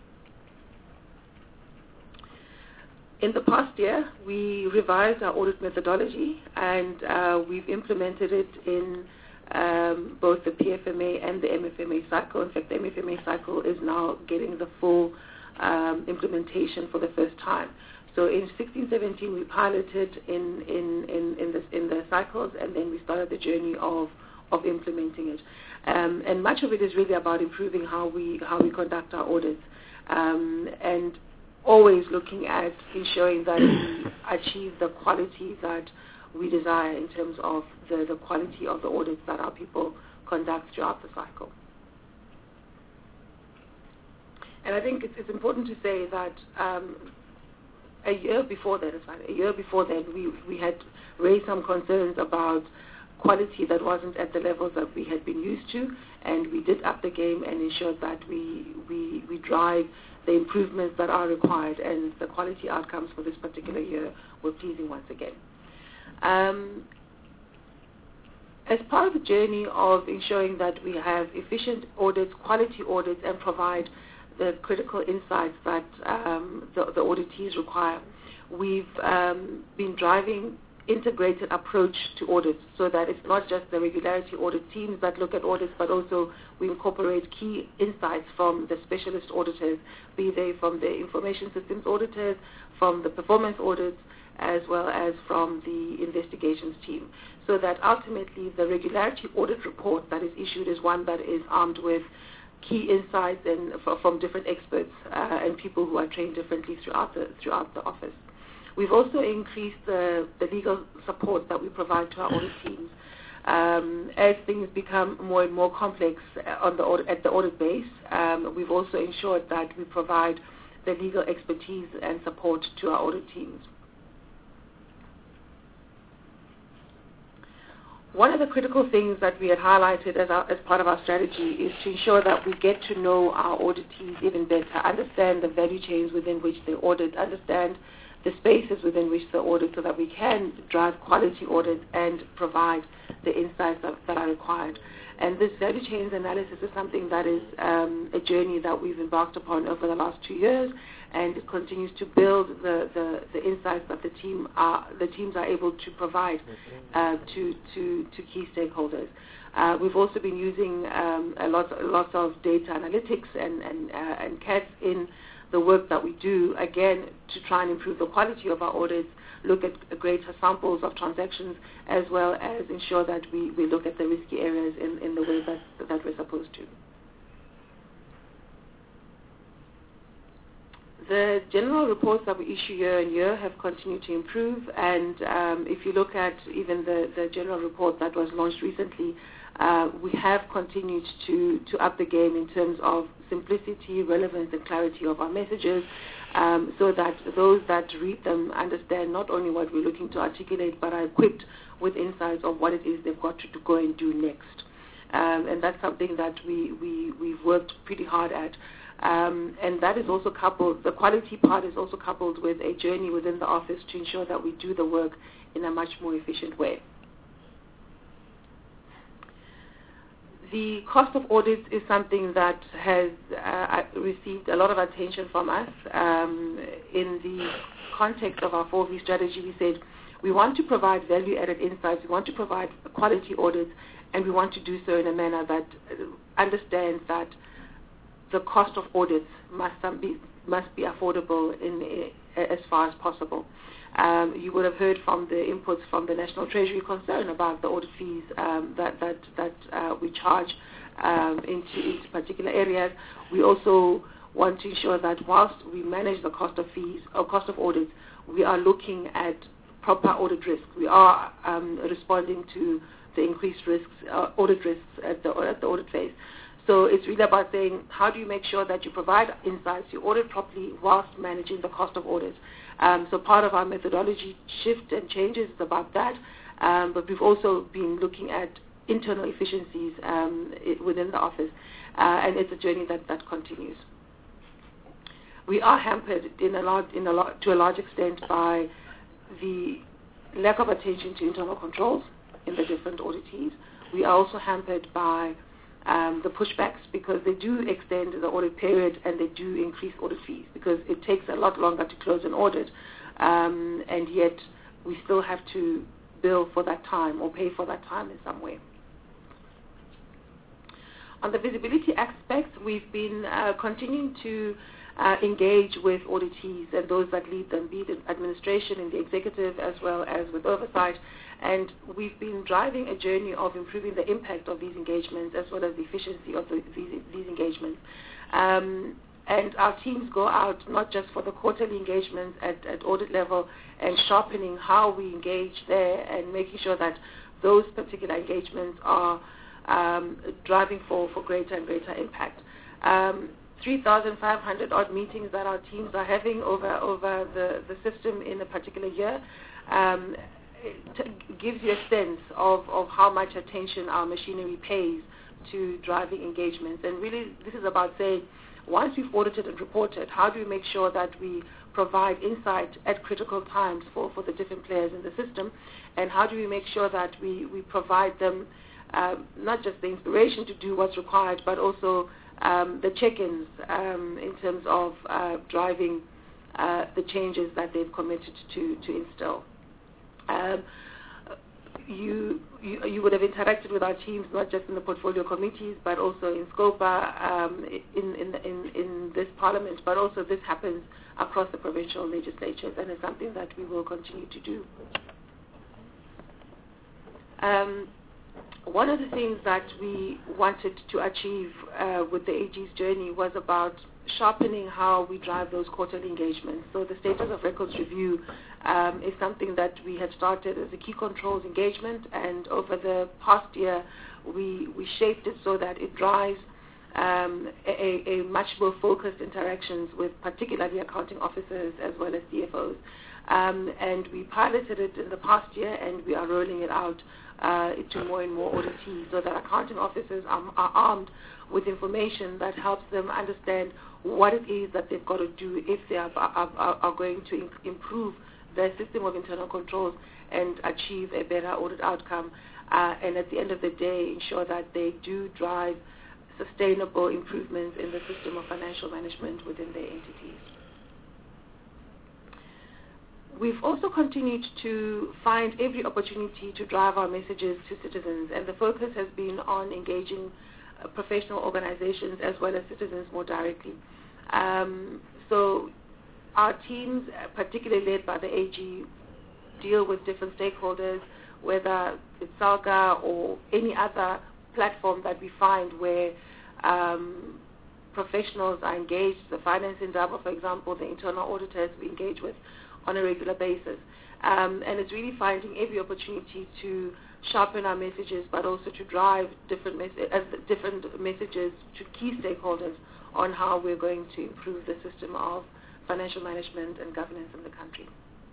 In the past year, we revised our audit methodology, and uh, we've implemented it in um, both the P F M A and the M F M A cycle. In fact, the M F M A cycle is now getting the full Um, implementation for the first time. So in sixteen seventeen we piloted in in in in the, in the cycles, and then we started the journey of of implementing it. Um, and much of it is really about improving how we how we conduct our audits, um, and always looking at ensuring that we achieve the quality that we desire in terms of the, the quality of the audits that our people conduct throughout the cycle. and I think it's, it's important to say that um, a year before that, a year before that, we we had raised some concerns about quality that wasn't at the levels that we had been used to, and we did up the game and ensured that we we we drive the improvements that are required, and the quality outcomes for this particular year were pleasing once again. Um, as part of the journey of ensuring that we have efficient audits, quality audits, and provide the critical insights that um, the, the auditees require, we've um, been driving integrated approach to audits, so that it's not just the regularity audit teams that look at audits, but also we incorporate key insights from the specialist auditors, be they from the information systems auditors, from the performance audits, as well as from the investigations team, so that ultimately the regularity audit report that is issued is one that is armed with key insights and f- from different experts uh, and people who are trained differently throughout the throughout the office. We've also increased the, the legal support that we provide to our audit teams. Um, as things become more and more complex on the audit, at the audit base, um, we've also ensured that we provide the legal expertise and support to our audit teams. One of the critical things that we had highlighted as, our, as part of our strategy is to ensure that we get to know our auditees even better, understand the value chains within which they audit, understand the spaces within which they audit, so that we can drive quality audit and provide the insights that, that are required. And this value chains analysis is something that is um, a journey that we've embarked upon over the last two years, and it continues to build the, the, the insights that the team are, the teams are able to provide uh, to, to, to key stakeholders. Uh, we've also been using um, a lot, lots of data analytics and, and, uh, and C A Ds in the work that we do, again, to try and improve the quality of our audits, look at greater samples of transactions, as well as ensure that we, we look at the risky areas in, in the way that, that we're supposed to. The general reports that we issue year on year have continued to improve, and um, if you look at even the, the general report that was launched recently, uh, we have continued to, to up the game in terms of simplicity, relevance, and clarity of our messages, um, so that those that read them understand not only what we're looking to articulate, but are equipped with insights of what it is they've got to, to go and do next. Um, and that's something that we, we, we've worked pretty hard at. Um, and that is also coupled, the quality part is also coupled with a journey within the office to ensure that we do the work in a much more efficient way. The cost of audits is something that has uh, received a lot of attention from us. Um, in the context of our four V strategy, we said we want to provide value-added insights, we want to provide quality audits, and we want to do so in a manner that understands that the cost of audits must be must be affordable in as far as possible. Um, you would have heard from the inputs from the National Treasury concern about the audit fees um, that that that uh, we charge um, into, into particular areas. We also want to ensure that whilst we manage the cost of fees or cost of audits, we are looking at proper audit risk. We are um, responding to the increased risks, uh, audit risks at the at the audit phase. So it's really about saying, how do you make sure that you provide insights, you audit properly whilst managing the cost of audit. Um, so part of our methodology shift and changes is about that, um, but we've also been looking at internal efficiencies um, within the office, uh, and it's a journey that, that continues. We are hampered in a lot, in a lot, to a large extent by the lack of attention to internal controls in the different auditees. We are also hampered by Um, the pushbacks, because they do extend the audit period and they do increase audit fees, because it takes a lot longer to close an audit, um, and yet we still have to bill for that time or pay for that time in some way. On the visibility aspect, we've been uh, continuing to uh, engage with auditees and those that lead them, be it in administration and the executive as well as with oversight. And we've been driving a journey of improving the impact of these engagements as well as the efficiency of the, these, these engagements. Um, and our teams go out not just for the quarterly engagements at, at audit level and sharpening how we engage there and making sure that those particular engagements are um, driving for, for greater and greater impact. Um, three thousand five hundred odd meetings that our teams are having over over the, the system in a particular year. Um, it gives you a sense of, of how much attention our machinery pays to driving engagements. And really, this is about saying, once we've audited and reported, how do we make sure that we provide insight at critical times for, for the different players in the system, and how do we make sure that we, we provide them um, not just the inspiration to do what's required, but also um, the check-ins um, in terms of uh, driving uh, the changes that they've committed to, to instill. Um, you, you you would have interacted with our teams not just in the portfolio committees but also in SCOPA um, in, in, in, in this parliament, but also this happens across the provincial legislatures, and it's something that we will continue to do. Um, one of the things that we wanted to achieve uh, with the A G's journey was about sharpening how we drive those quarterly engagements. So the status of records review um, is something that we had started as a key controls engagement, and over the past year we, we shaped it so that it drives um, a, a much more focused interactions with particularly accounting officers as well as C F Os. Um, and we piloted it in the past year, and we are rolling it out uh, to more and more auditees so that accounting officers are, are armed with information that helps them understand what it is that they've got to do if they are, are, are going to improve their system of internal controls and achieve a better audit outcome, uh, and at the end of the day ensure that they do drive sustainable improvements in the system of financial management within their entities. We've also continued to find every opportunity to drive our messages to citizens, and the focus has been on engaging uh, professional organizations as well as citizens more directly. Um, so our teams, particularly led by the A G, deal with different stakeholders, whether it's SALGA or any other platform that we find where um, professionals are engaged. The finance indaba, for example, the internal auditors we engage with on a regular basis. Um, and it's really finding every opportunity to sharpen our messages, but also to drive different, mes- uh, different messages to key stakeholders on how we're going to improve the system of financial management and governance in the country.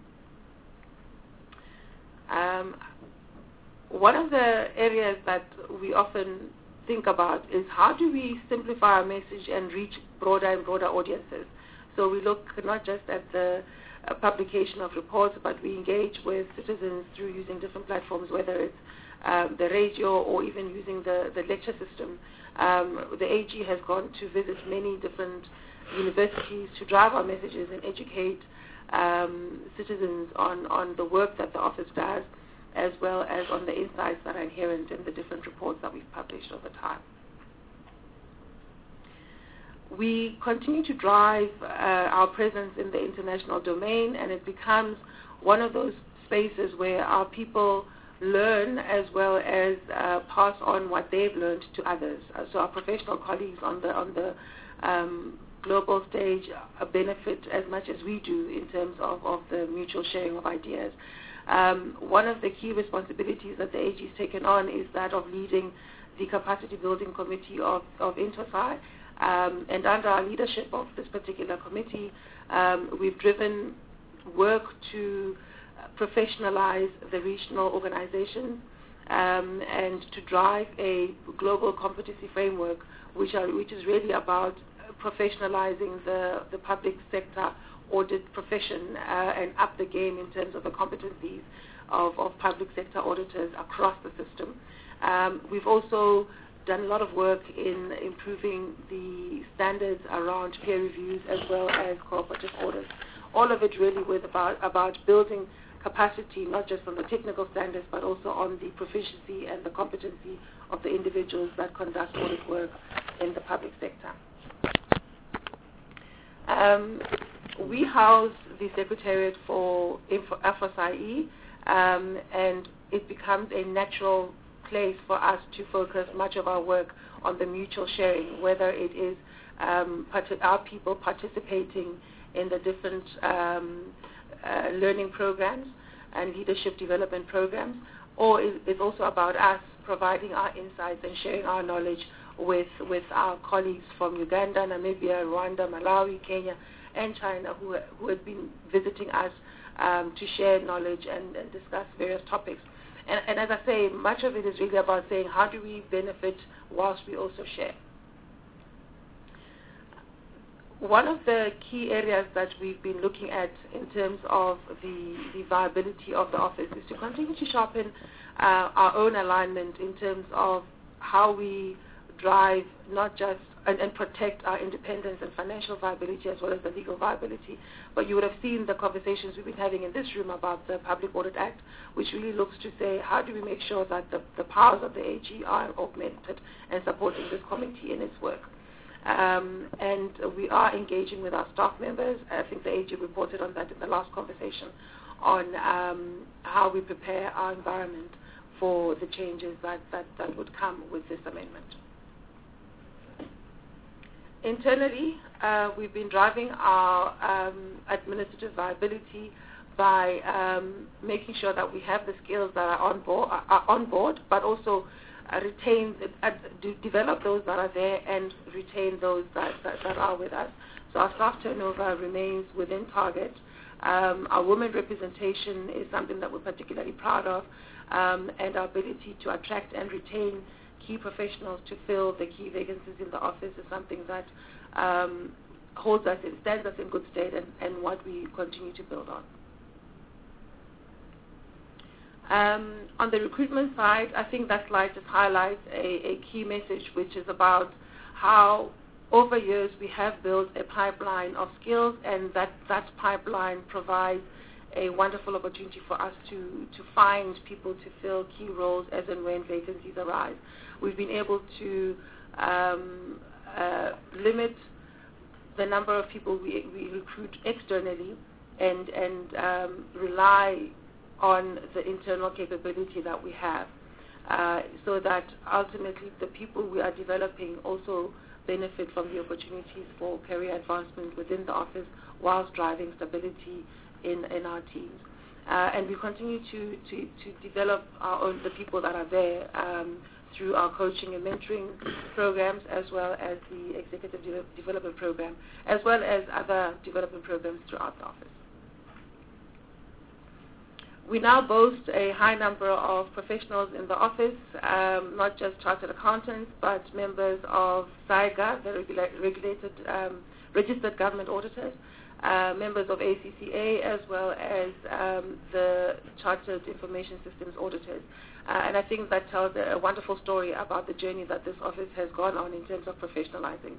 Um, one of the areas that we often think about is how do we simplify our message and reach broader and broader audiences. So we look not just at the uh, publication of reports, but we engage with citizens through using different platforms, whether it's um, the radio or even using the, the lecture system. Um, the A G has gone to visit many different universities to drive our messages and educate um, citizens on, on the work that the office does, as well as on the insights that are inherent in the different reports that we've published over time. We continue to drive uh, our presence in the international domain, and it becomes one of those spaces where our people learn as well as uh, pass on what they've learned to others. Uh, so our professional colleagues on the on the um, global stage uh, benefit as much as we do in terms of, of the mutual sharing of ideas. Um, one of the key responsibilities that the A G has taken on is that of leading the capacity building committee of, of INTOSAI. Um, and under our leadership of this particular committee, um, we've driven work to professionalize the regional organizations um, and to drive a global competency framework, which, are, which is really about professionalizing the, the public sector audit profession uh, and up the game in terms of the competencies of, of public sector auditors across the system. Um, we've also done a lot of work in improving the standards around peer reviews as well as cooperative audits. All of it really with about, about building capacity, not just on the technical standards, but also on the proficiency and the competency of the individuals that conduct audit work in the public sector. Um, we house the Secretariat for AFROSAI, um, and it becomes a natural place for us to focus much of our work on the mutual sharing, whether it is um, our people participating in the different um, uh, learning programs and leadership development programs, or it's also about us providing our insights and sharing our knowledge with with our colleagues from Uganda, Namibia, Rwanda, Malawi, Kenya, and China who who had been visiting us um, to share knowledge and, and discuss various topics. And, and as I say, much of it is really about saying how do we benefit whilst we also share. One of the key areas that we've been looking at in terms of the, the viability of the office is to continue to sharpen uh, our own alignment in terms of how we drive not just and, and protect our independence and financial viability as well as the legal viability. But you would have seen the conversations we've been having in this room about the Public Audit Act, which really looks to say how do we make sure that the, the powers of the A G are augmented and supporting this committee in its work. Um, and we are engaging with our staff members. I think the A G reported on that in the last conversation on um, how we prepare our environment for the changes that, that, that would come with this amendment. Internally, uh, we've been driving our um, administrative viability by um, making sure that we have the skills that are on board, are on board but also Uh, retain, uh, do develop those that are there and retain those that, that, that are with us. So our staff turnover remains within target. Um, our women representation is something that we're particularly proud of, um, and our ability to attract and retain key professionals to fill the key vacancies in the office is something that um, holds us, it stands us in good stead and, and what we continue to build on. Um, on the recruitment side, I think that slide just highlights a, a key message, which is about how over years we have built a pipeline of skills, and that, that pipeline provides a wonderful opportunity for us to, to find people to fill key roles as and when vacancies arise. We've been able to um, uh, limit the number of people we, we recruit externally and, and um, rely on the internal capability that we have, uh, so that ultimately the people we are developing also benefit from the opportunities for career advancement within the office whilst driving stability in, in our teams. Uh, and we continue to, to, to develop our own, the people that are there um, through our coaching and mentoring programs, as well as the executive de development program, as well as other development programs throughout the office. We now boast a high number of professionals in the office, um, not just chartered accountants, but members of SAIGA, the regula regulated, um, registered government auditors, uh, members of A C C A, as well as um, the Chartered Information Systems auditors. Uh, and I think that tells a, a wonderful story about the journey that this office has gone on in terms of professionalizing.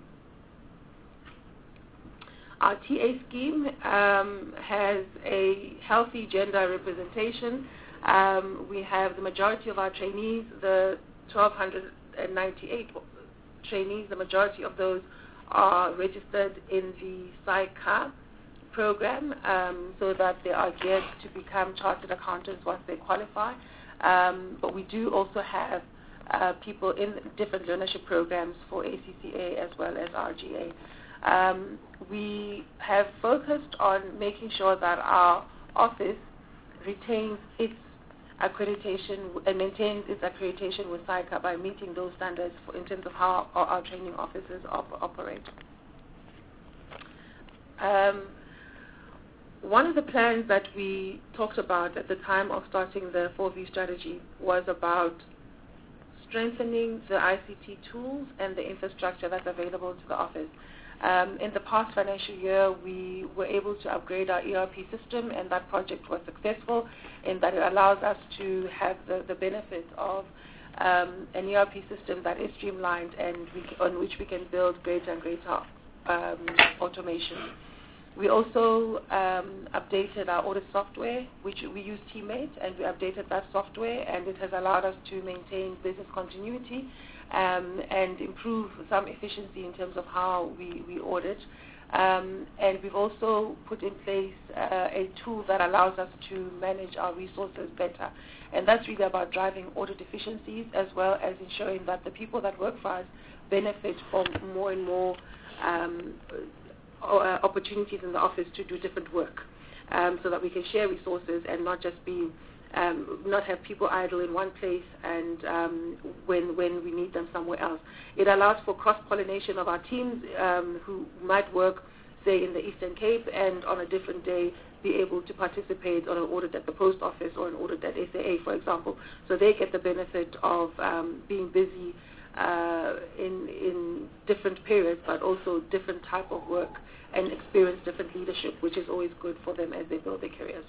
Our T A scheme um, has a healthy gender representation. Um, we have the majority of our trainees, the one thousand two hundred ninety-eight trainees, the majority of those are registered in the SAICA program, um, so that they are geared to become chartered accountants once they qualify. Um, but we do also have uh, people in different learnership programs for A C C A as well as R G A. Um, we have focused on making sure that our office retains its accreditation and maintains its accreditation with SAICA by meeting those standards for, in terms of how our, our training offices op operate. Um, one of the plans that we talked about at the time of starting the four V strategy was about strengthening the I C T tools and the infrastructure that's available to the office. Um, in the past financial year, we were able to upgrade our E R P system, and that project was successful in that it allows us to have the, the benefit of um, an E R P system that is streamlined and we, on which we can build greater and greater um, automation. We also um, updated our audit software, which we use Teammate, and we updated that software, and it has allowed us to maintain business continuity um, and improve some efficiency in terms of how we, we audit. Um, and we've also put in place uh, a tool that allows us to manage our resources better. And that's really about driving audit efficiencies as well as ensuring that the people that work for us benefit from more and more um, Uh, opportunities in the office to do different work, um, so that we can share resources and not just be um, not have people idle in one place and um, when when we need them somewhere else. It allows for cross-pollination of our teams um, who might work, say, in the Eastern Cape and on a different day be able to participate on an audit at the post office or an audit at S A A, for example. So they get the benefit of um, being busy uh, in in different periods, but also different type of work and experience different leadership, which is always good for them as they build their careers.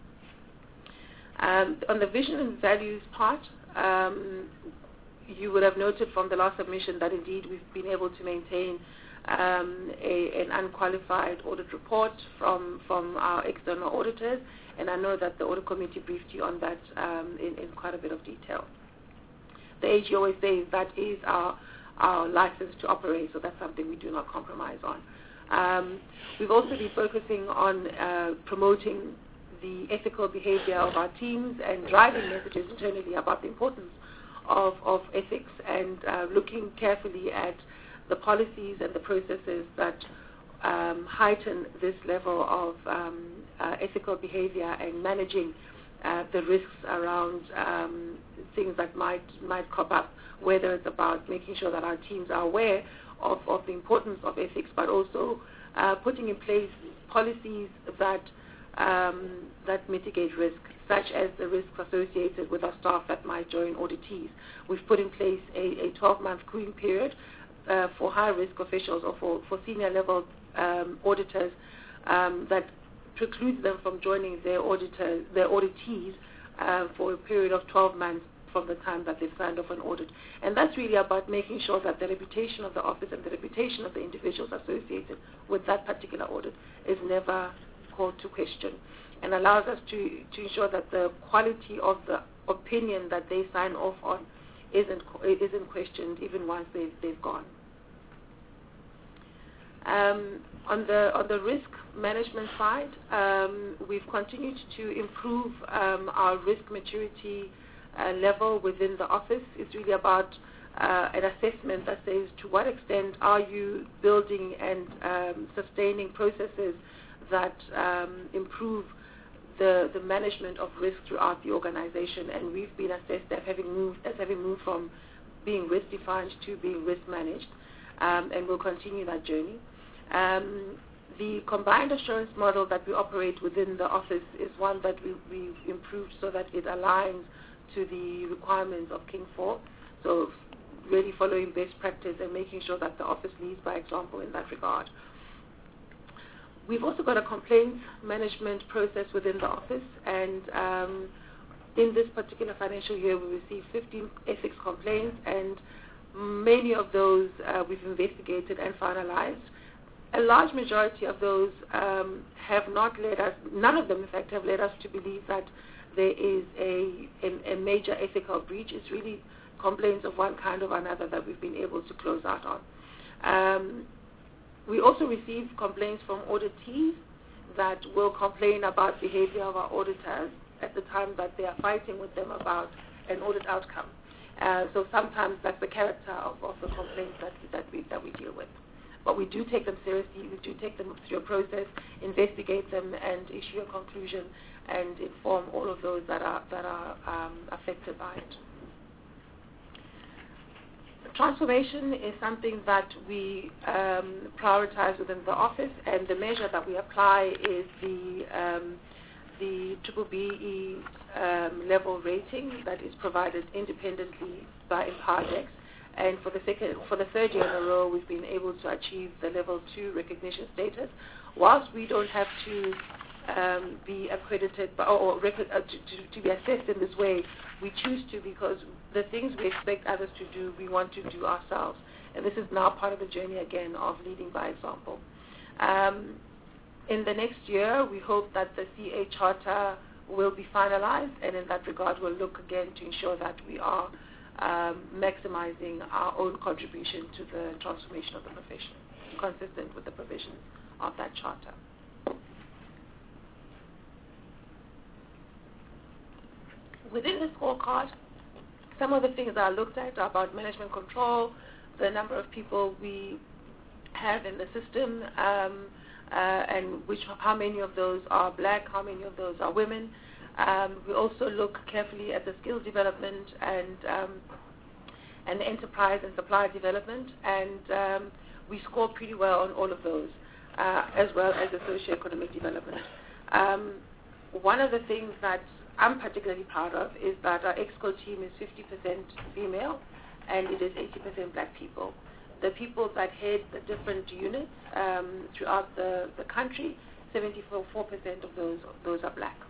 Um, on the vision and values part, um, you would have noted from the last submission that indeed we've been able to maintain um, a, an unqualified audit report from, from our external auditors, and I know that the audit committee briefed you on that um, in, in quite a bit of detail. The A G always says that is our, our license to operate, so that's something we do not compromise on. Um, we've also been focusing on uh, promoting the ethical behavior of our teams and driving messages internally about the importance of, of ethics and uh, looking carefully at the policies and the processes that um, heighten this level of um, uh, ethical behavior and managing uh, the risks around um, things that might might crop up, whether it's about making sure that our teams are aware of, of the importance of ethics, but also uh, putting in place policies that Um, that mitigate risk, such as the risks associated with our staff that might join auditees. We've put in place a twelve-month cooling period uh, for high-risk officials or for, for senior-level um, auditors um, that precludes them from joining their auditors, their auditees uh, for a period of twelve months from the time that they've signed off an audit. And that's really about making sure that the reputation of the office and the reputation of the individuals associated with that particular audit is never to question, and allows us to, to ensure that the quality of the opinion that they sign off on isn't isn't questioned even once they've, they've gone. Um, on the on the risk management side, um, we've continued to improve um, our risk maturity uh, level within the office. It's really about uh, an assessment that says to what extent are you building and um, sustaining processes that um, improve the, the management of risk throughout the organization, and we've been assessed as having moved, as having moved from being risk defined to being risk managed, um, and we'll continue that journey. Um, the combined assurance model that we operate within the office is one that we, we've improved so that it aligns to the requirements of King four, so really following best practice and making sure that the office leads by example in that regard. We've also got a complaints management process within the office, and um, in this particular financial year we received fifteen ethics complaints, and many of those uh, we've investigated and finalized. A large majority of those um, have not led us, none of them in fact have led us to believe that there is a, a, a major ethical breach. It's really complaints of one kind or another that we've been able to close out on. Um, We also receive complaints from auditees that will complain about behavior of our auditors at the time that they are fighting with them about an audit outcome. Uh, so sometimes that's the character of, of the complaints that, that, we, that we deal with. But we do take them seriously. We do take them through a process, investigate them, and issue a conclusion and inform all of those that are, that are um, affected by it. Transformation is something that we um, prioritize within the office, and the measure that we apply is the um, the triple B E um, level rating that is provided independently by Empowerdex. And for the second, for the third year in a row, we've been able to achieve the level two recognition status. Whilst we don't have to um, be accredited by, or, or rec- uh, to, to, to be assessed in this way, we choose to because the things we expect others to do, we want to do ourselves. And this is now part of the journey again of leading by example. Um, in the next year, we hope that the C A Charter will be finalized, and in that regard, we'll look again to ensure that we are um, maximizing our own contribution to the transformation of the profession, consistent with the provisions of that charter. Within the scorecard, some of the things that are looked at are about management control, the number of people we have in the system, um, uh, and which how many of those are black, how many of those are women, Um, we also look carefully at the skills development and um, and the enterprise and supply development, and um, we score pretty well on all of those, uh, as well as the socio-economic development. Um, one of the things that I'm particularly proud of is that our ExCo team is fifty percent female, and it is eighty percent black people. The people that head the different units um, throughout the, the country, seventy-four percent of those those are black.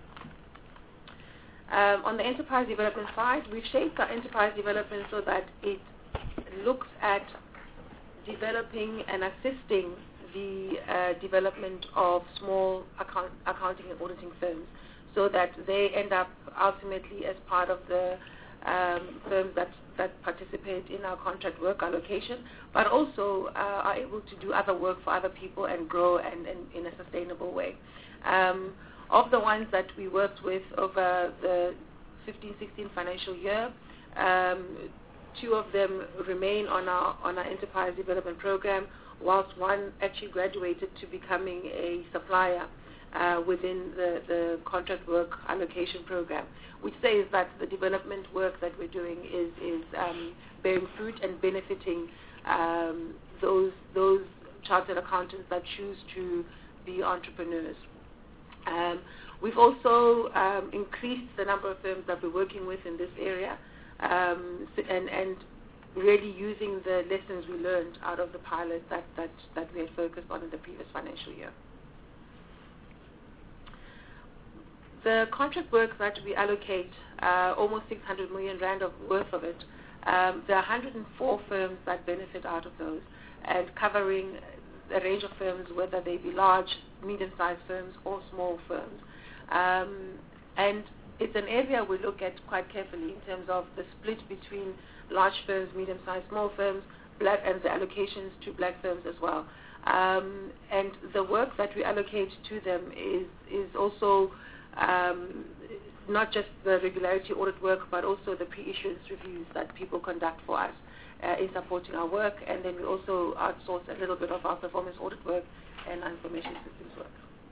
Um, on the enterprise development side, we've shaped our enterprise development so that it looks at developing and assisting the uh, development of small account, accounting and auditing firms, so that they end up ultimately as part of the um, firms that, that participate in our contract work allocation, but also uh, are able to do other work for other people and grow and, and in a sustainable way. Um, Of the ones that we worked with over the fifteen sixteen financial year, um, two of them remain on our on our enterprise development program, whilst one actually graduated to becoming a supplier uh, within the, the contract work allocation program, which says that the development work that we're doing is, is um, bearing fruit and benefiting um, those, those chartered accountants that choose to be entrepreneurs. Um, we've also um, increased the number of firms that we're working with in this area, um, and, and really using the lessons we learned out of the pilot that, that, that we had focused on in the previous financial year. The contract work that we allocate, uh, almost six hundred million rand of worth of it, um, there are one hundred four firms that benefit out of those, and covering a range of firms, whether they be large, medium-sized firms or small firms. Um, and it's an area we look at quite carefully in terms of the split between large firms, medium-sized, small firms, black, and the allocations to black firms as well. Um, and the work that we allocate to them is, is also um, not just the regularity audit work, but also the pre-issuance reviews that people conduct for us uh, in supporting our work. And then we also outsource a little bit of our performance audit work and information systems work.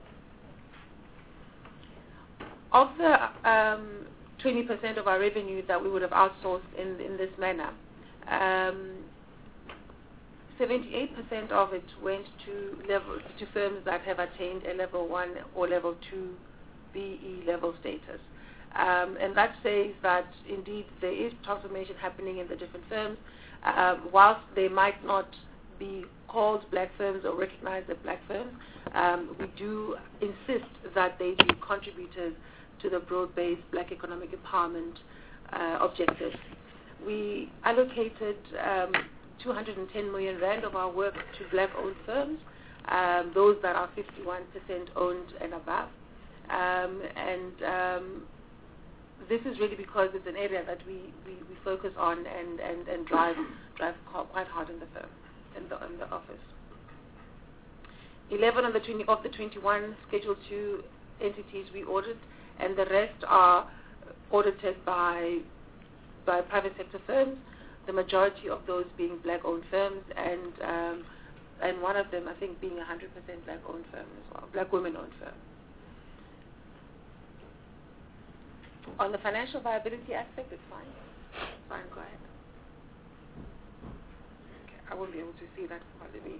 Of the um, twenty percent of our revenue that we would have outsourced in, in this manner, um, seventy-eight percent of it went to level to firms that have attained a level one or level two B E level status. Um, and that says that indeed there is transformation happening in the different firms. Um, whilst they might not be called black firms or recognized as black firms, um, we do insist that they be contributors to the broad-based black economic empowerment uh, objectives. We allocated um, two hundred ten million rand of our work to black-owned firms, um, those that are fifty-one percent owned and above. Um, and um, this is really because it's an area that we, we, we focus on and, and, and drive drive quite hard in the firm, in the, in the office. eleven of the, twenty, of the twenty-one Schedule two entities we audit, and the rest are audited by, by private sector firms, the majority of those being black-owned firms, and, um, and one of them, I think, being a one hundred percent black-owned firm as well, black women-owned firm. On the financial viability aspect, it's fine. Fine, go ahead. Okay, I won't be able to see that quality.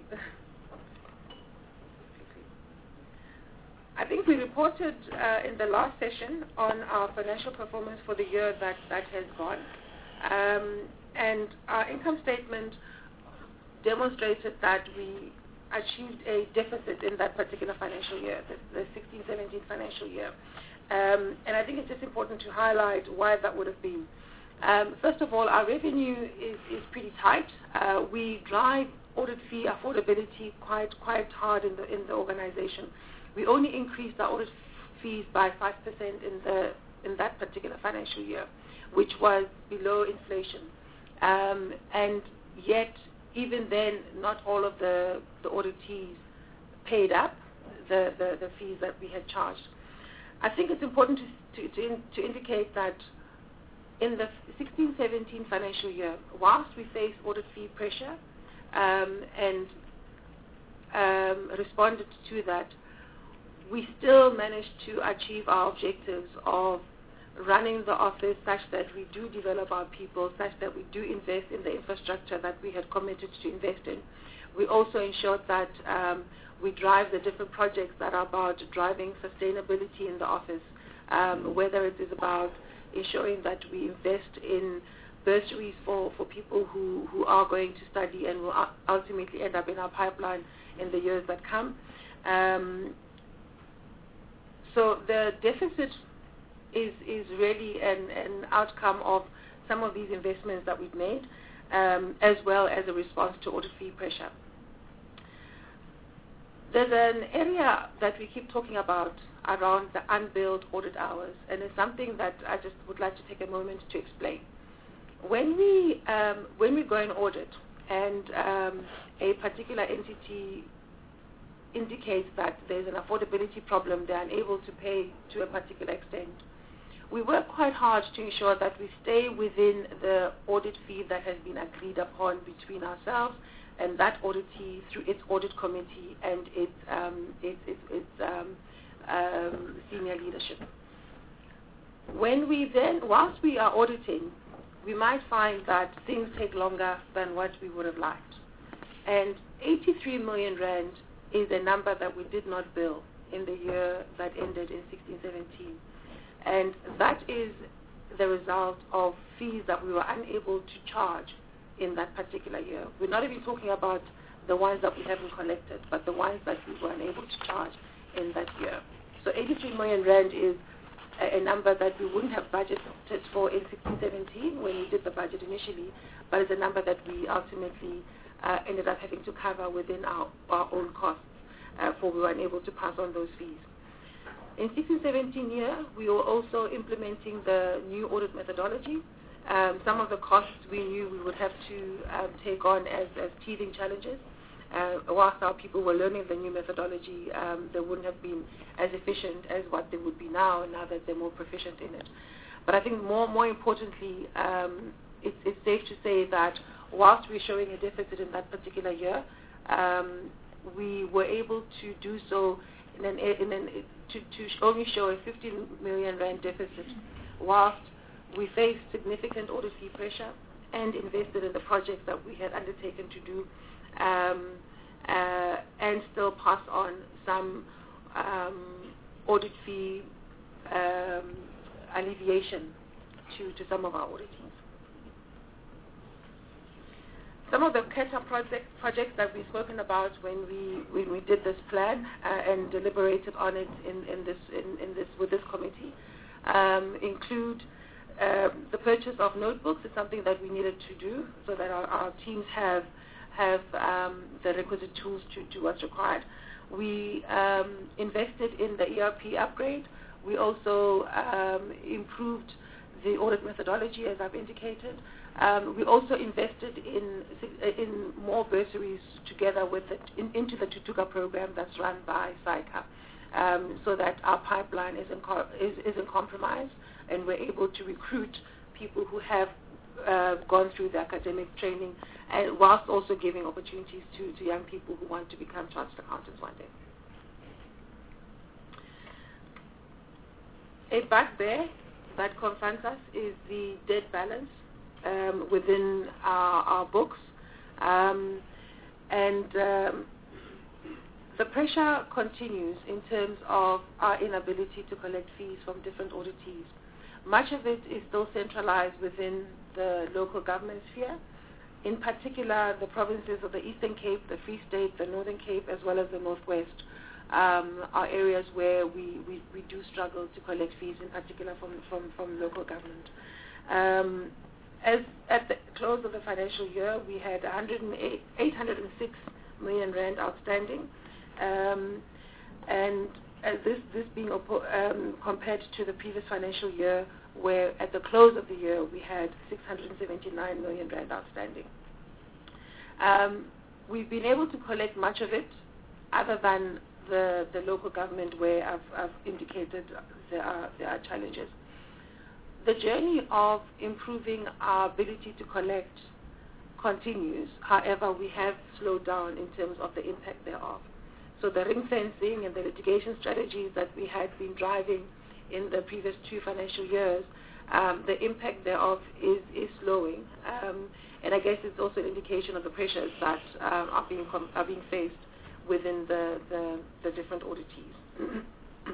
I think we reported uh, in the last session on our financial performance for the year that, that has gone. Um, and our income statement demonstrated that we achieved a deficit in that particular financial year, the, the sixteen seventeen financial year. Um, and I think it's just important to highlight why that would have been. Um, first of all, our revenue is, is pretty tight. Uh, we drive audit fee affordability quite quite hard in the in the organization. We only increased our audit fees by five percent in the in that particular financial year, which was below inflation. Um, and yet, even then, not all of the, the auditees paid up the, the, the fees that we had charged. I think it's important to, to, to, in, to indicate that in the sixteen seventeen financial year, whilst we faced audit fee pressure um, and um, responded to that, we still managed to achieve our objectives of running the office such that we do develop our people, such that we do invest in the infrastructure that we had committed to invest in. We also ensured that um, we drive the different projects that are about driving sustainability in the office, um, whether it is about ensuring that we invest in bursaries for, for people who, who are going to study and will ultimately end up in our pipeline in the years that come. Um, so the deficit is, is really an, an outcome of some of these investments that we've made, um, as well as a response to audit fee pressure. There's an area that we keep talking about around the unbilled audit hours, and it's something that I just would like to take a moment to explain. When we, um, when we go and audit and um, a particular entity indicates that there's an affordability problem, they're unable to pay to a particular extent, we work quite hard to ensure that we stay within the audit fee that has been agreed upon between ourselves and that auditee through its audit committee and its, um, its, its, its um, um, senior leadership. When we then, whilst we are auditing, we might find that things take longer than what we would have liked. And eighty-three million rand is a number that we did not bill in the year that ended in sixteen seventeen. And that is the result of fees that we were unable to charge in that particular year. We're not even talking about the ones that we haven't collected, but the ones that we were unable to charge in that year. So eighty-three million rand is a, a number that we wouldn't have budgeted for in sixteen seventeen when we did the budget initially, but it's a number that we ultimately uh, ended up having to cover within our, our own costs, uh, for we were unable to pass on those fees. In sixteen seventeen year, we were also implementing the new audit methodology. Um, some of the costs we knew we would have to um, take on as, as teething challenges. Uh, whilst our people were learning the new methodology, um, they wouldn't have been as efficient as what they would be now, now that they're more proficient in it. But I think more, more importantly, um, it's, it's safe to say that whilst we're showing a deficit in that particular year, um, we were able to do so in an, in an, to, to only show a fifteen million rand deficit, whilst we faced significant audit fee pressure and invested in the projects that we had undertaken to do, um, uh, and still pass on some um, audit fee um, alleviation to, to some of our auditees. Some of the catch-up project, projects that we've spoken about when we when we did this plan uh, and deliberated on it in, in this in, in this with this committee um, include um, the purchase of notebooks. It's something that we needed to do so that our, our teams have have um, the requisite tools to do what's required. We um, invested in the E R P upgrade. We also um, improved the audit methodology, as I've indicated. Um, we also invested in in more bursaries together with it in, into the Tutuka program that's run by SAICA, um, so that our pipeline is in, is, is in compromise, and we're able to recruit people who have uh, gone through the academic training, and whilst also giving opportunities to, to young people who want to become chartered accountants one day. A bugbear that confronts us is the debt balance um, within our, our books. Um, and um, the pressure continues in terms of our inability to collect fees from different auditees. Much of it is still centralized within the local government sphere. In particular, the provinces of the Eastern Cape, the Free State, the Northern Cape, as well as the Northwest, Um, are areas where we, we, we do struggle to collect fees, in particular from, from, from local government. Um, as at the close of the financial year, we had eight hundred six million rand outstanding, um, and uh, this, this being um, compared to the previous financial year, where at the close of the year we had six hundred seventy-nine million rand outstanding. Um, we've been able to collect much of it, other than The, the local government, where I've, I've indicated there are, there are challenges. The journey of improving our ability to collect continues. However, we have slowed down in terms of the impact thereof. So the ring fencing and the litigation strategies that we had been driving in the previous two financial years, um, the impact thereof is, is slowing. Um, and I guess it's also an indication of the pressures that um, are, being com- are being faced within the, the, the different auditees.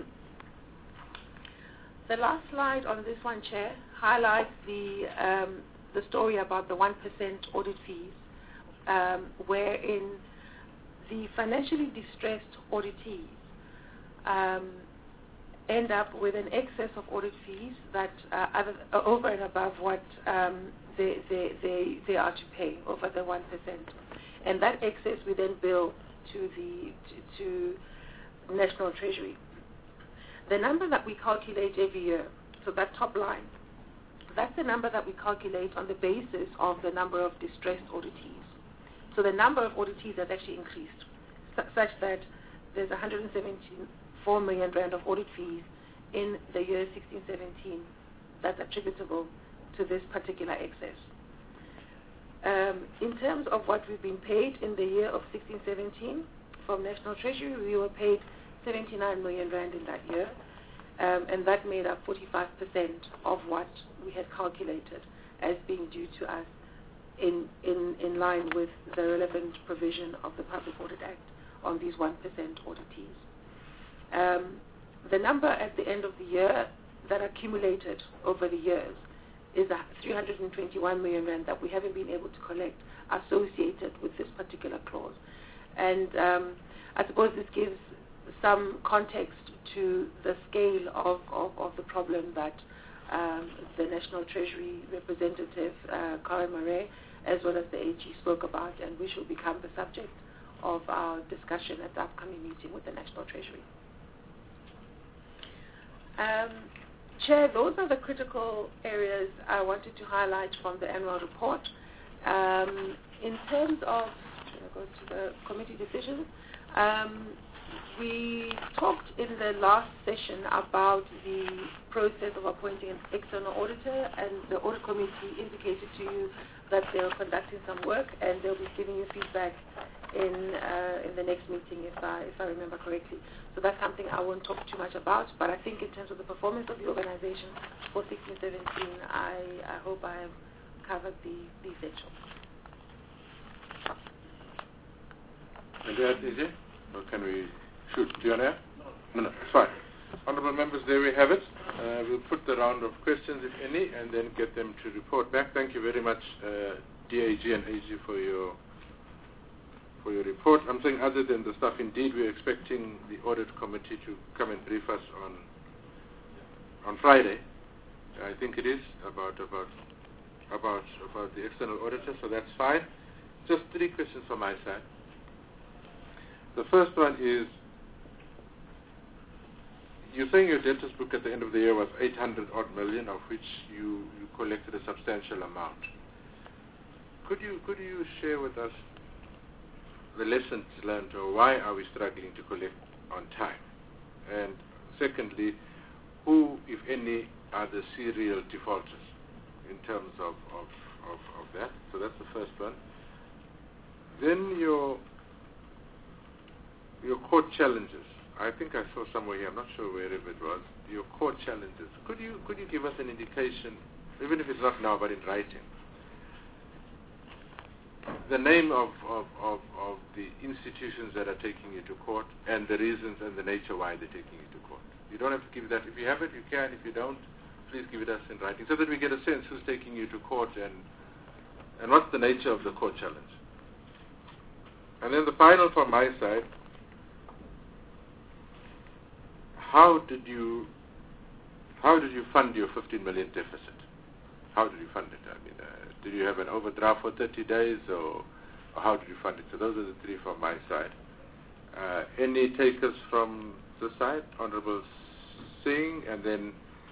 The last slide on this one, Chair, highlights the, um, the story about the one percent audit fees, um, wherein the financially distressed auditees um, end up with an excess of audit fees that uh, other, uh, over and above what um, they, they, they, they are to pay, over the one percent. And that excess we then bill to the to, to National Treasury. The number that we calculate every year, so that top line, that's the number that we calculate on the basis of the number of distressed auditees. So the number of auditees has actually increased, su- such that there's one hundred seventy-four million rand of audit fees in the year sixteen seventeen that's attributable to this particular excess. Um, in terms of what we've been paid in the year of sixteen seventeen from National Treasury, we were paid seventy-nine million rand in that year, um, and that made up forty-five percent of what we had calculated as being due to us in, in, in line with the relevant provision of the Public Audit Act on these one percent auditees. Um, the number at the end of the year that accumulated over the years is a three hundred twenty-one million rand that we haven't been able to collect associated with this particular clause. And um, I suppose this gives some context to the scale of, of, of the problem that um, the National Treasury representative, uh, Karen Murray, as well as the A G spoke about, and which will become the subject of our discussion at the upcoming meeting with the National Treasury. Um, Chair, those are the critical areas I wanted to highlight from the annual report. Um, in terms of, should I go to the committee decisions? Um, we talked in the last session about the process of appointing an external auditor, and the audit committee indicated to you that they're conducting some work and they'll be giving you feedback in uh, in the next meeting, if I if I remember correctly. So that's something I won't talk too much about, but I think in terms of the performance of the organization for sixteen seventeen, I, I hope I have covered the, the essentials. And that is it? Or can we shoot? Do you want to? No, no, it's fine. Honourable members, there we have it. Uh, we'll put the round of questions, if any, and then get them to report back. Thank you very much, uh, D A G and A G, for your for your report. I'm saying, other than the stuff, indeed, we're expecting the audit committee to come and brief us on on Friday. I think it is about about about about the external auditor, so that's fine. Just three questions from my side. The first one is, you're saying your debtors book at the end of the year was eight hundred odd million, of which you, you collected a substantial amount. Could you could you share with us the lessons learned, or why are we struggling to collect on time? And secondly, who, if any, are the serial defaulters in terms of, of, of, of that? So that's the first one. Then your your court challenges. I think I saw somewhere here, I'm not sure wherever it was, your court challenges. Could you could you give us an indication, even if it's not now, but in writing, the name of, of, of, of the institutions that are taking you to court and the reasons and the nature why they're taking you to court? You don't have to give that. If you have it, you can. If you don't, please give it us in writing so that we get a sense who's taking you to court and and what's the nature of the court challenge. And then the final from my side, how did you how did you fund your fifteen million deficit? How did you fund it? I mean, uh, did you have an overdraft for thirty days, or, or how did you fund it? So those are the three from my side. Uh, any takers from the side? Honourable Singh, and then...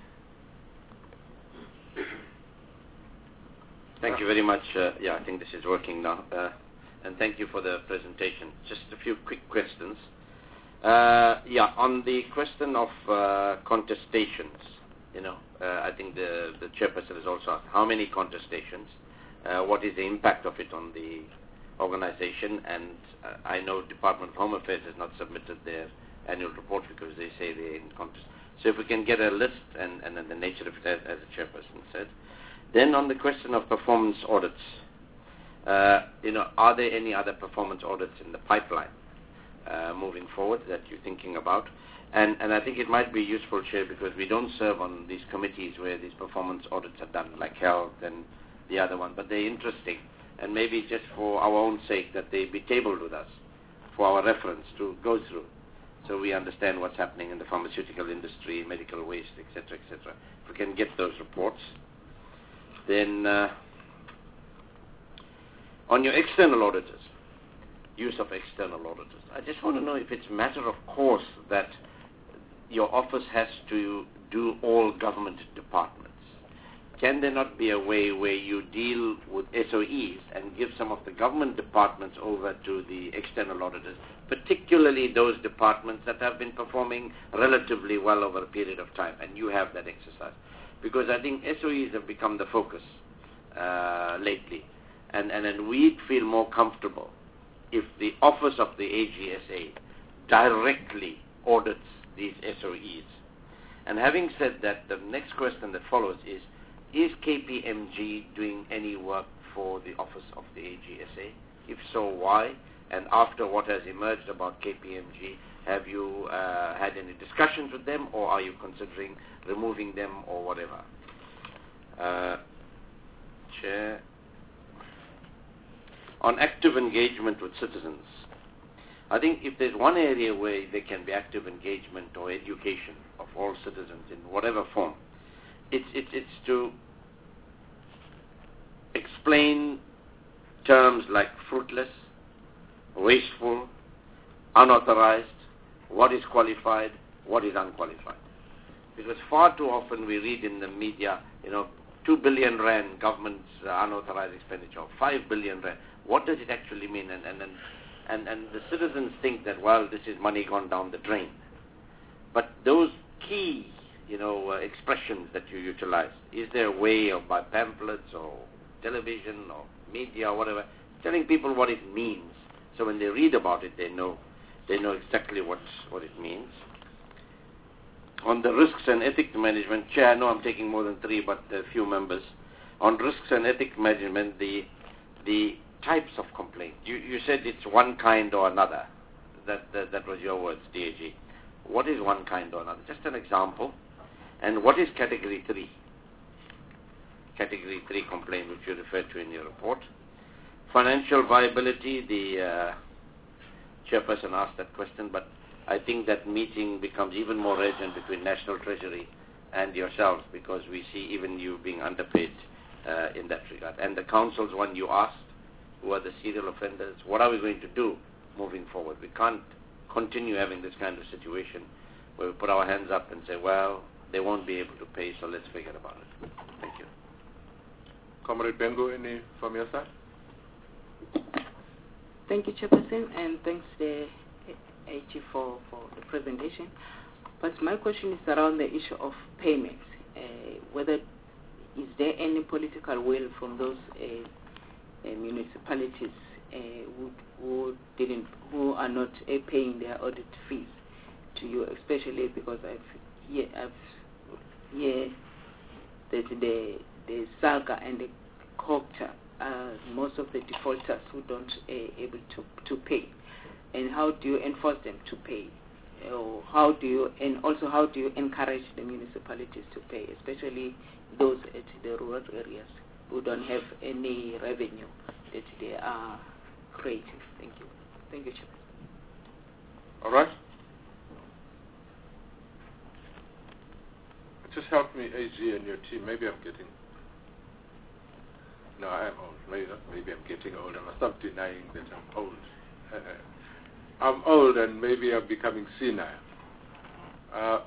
Thank you very much. Uh, yeah, I think this is working now. Uh, and thank you for the presentation. Just a few quick questions. Uh, yeah, on the question of uh, contestations, you know, uh, I think the, the chairperson has also asked how many contestations, uh, what is the impact of it on the organization, and uh, I know Department of Home Affairs has not submitted their annual report because they say they're in contest. So if we can get a list and, and, and the nature of it, as, as the chairperson said. Then on the question of performance audits, uh, you know, are there any other performance audits in the pipeline uh, moving forward that you're thinking about? And, and I think it might be useful, Chair, because we don't serve on these committees where these performance audits are done, like health and the other one, but they're interesting. And maybe just for our own sake that they be tabled with us for our reference to go through, so we understand what's happening in the pharmaceutical industry, medical waste, et cetera, et cetera. If we can get those reports. Then uh, on your external auditors, use of external auditors, I just want to know if it's a matter of course that your office has to do all government departments. Can there not be a way where you deal with S O Es and give some of the government departments over to the external auditors, particularly those departments that have been performing relatively well over a period of time, and you have that exercise? Because I think S O Es have become the focus uh, lately, and, and, and we'd feel more comfortable if the office of the A G S A directly audits these S O Es. And having said that, the next question that follows is, is K P M G doing any work for the office of the A G S A? If so, why? And after what has emerged about K P M G, have you uh, had any discussions with them, or are you considering removing them or whatever? Uh, Chair, on active engagement with citizens, I think if there's one area where there can be active engagement or education of all citizens in whatever form, it's, it's, it's to explain terms like fruitless, wasteful, unauthorized, what is qualified, what is unqualified. Because far too often we read in the media, you know, two billion rand government's uh, unauthorized expenditure, five billion rand. What does it actually mean? And, and, and, and, and the citizens think that, well, this is money gone down the drain. But those key, you know, uh, expressions that you utilize, is there a way of by pamphlets or television or media or whatever, telling people what it means, so when they read about it, they know, they know exactly what, what it means. On the risks and ethics management, Chair, I know I'm taking more than three, but a few members. On risks and ethics management, the, the types of complaint, you, you said it's one kind or another. That, that, that was your words, D A G. What is one kind or another? Just an example. And what is category three? Category three complaint, which you referred to in your report. Financial viability, the uh, chairperson asked that question, but I think that meeting becomes even more urgent between National Treasury and yourselves, because we see even you being underpaid uh, in that regard. And the council's one you asked, who are the serial offenders, what are we going to do moving forward? We can't continue having this kind of situation where we put our hands up and say, well, they won't be able to pay, so let's forget about it. Thank you. Comrade Bengo, any from your side? Thank you, Chairperson, and thanks to the A G for, for the presentation. But my question is around the issue of payments. Uh, whether is there any political will from those uh, uh, municipalities uh, who, who didn't, who are not uh, paying their audit fees to you, especially because I've yeah, I've yeah, that the the Saga and the Cocta are most of the defaulters who don't uh, able to to pay, and how do you enforce them to pay, or how do you, and also how do you encourage the municipalities to pay, especially those at the rural areas who don't have any revenue that they are creating? Thank you. Thank you, Chair. All right. Just help me, A G, and your team. Maybe I'm getting... No, I am old. Maybe not. Maybe I'm getting old. I must stop denying that I'm old. I'm old, and maybe I'm becoming senile. Uh,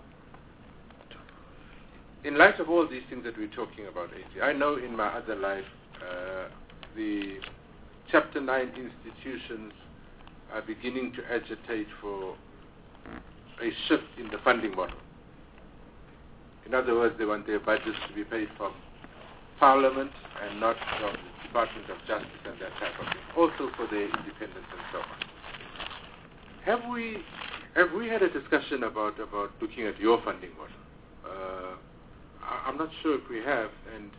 in light of all these things that we're talking about, A G, I know in my other life uh, the Chapter nine institutions are beginning to agitate for a shift in the funding model. In other words, they want their budgets to be paid from Parliament and not from the Department of Justice and that type of thing, also for their independence and so on. Have we have we had a discussion about, about looking at your funding model? Uh, I, I'm not sure if we have, and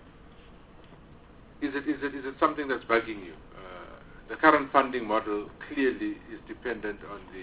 is it is it is it something that's bugging you? Uh, the current funding model clearly is dependent on the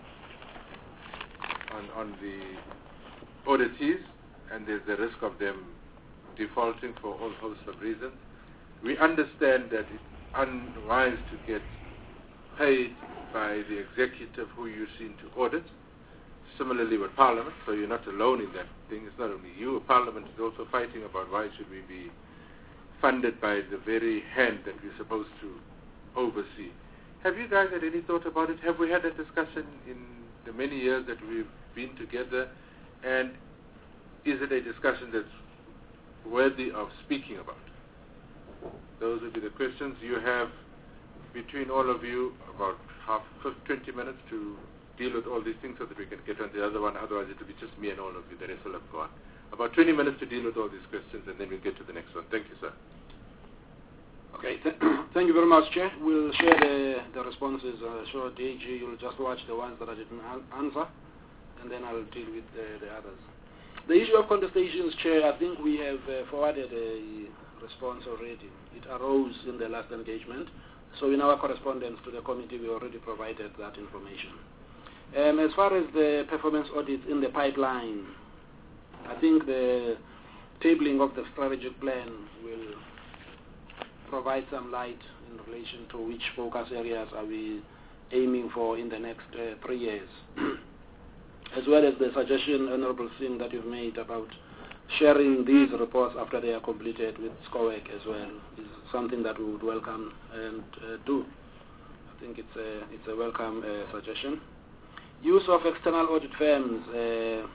on on the auditees, and there's the risk of them defaulting for all hosts of reasons. We understand that it's unwise to get paid by the executive who you seem to audit. Similarly with Parliament, so you're not alone in that thing. It's not only you. Parliament is also fighting about why should we be funded by the very hand that we're supposed to oversee. Have you guys had any thought about it? Have we had a discussion in the many years that we've been together? And is it a discussion that's worthy of speaking about? Those would be the questions. You have, between all of you, about half, twenty minutes to deal with all these things so that we can get on the other one. Otherwise, it will be just me and all of you. The rest will have gone. About twenty minutes to deal with all these questions, and then we'll get to the next one. Thank you, sir. Okay, th thank you very much, Chair. We'll share the, the responses. Uh, sure, D A G, you'll just watch the ones that I didn't answer, and then I'll deal with the, the others. The issue of contestations, Chair, I think we have uh, forwarded a response already. It arose in the last engagement. So in our correspondence to the committee, we already provided that information. Um, as far as the performance audits in the pipeline, I think the tabling of the strategic plan will provide some light in relation to which focus areas are we aiming for in the next uh, three years. As well as the suggestion, Honorable Singh, that you've made about sharing these reports after they are completed with SCOWEC as well is something that we would welcome and uh, do. I think it's a, it's a welcome uh, suggestion. Use of external audit firms. Uh,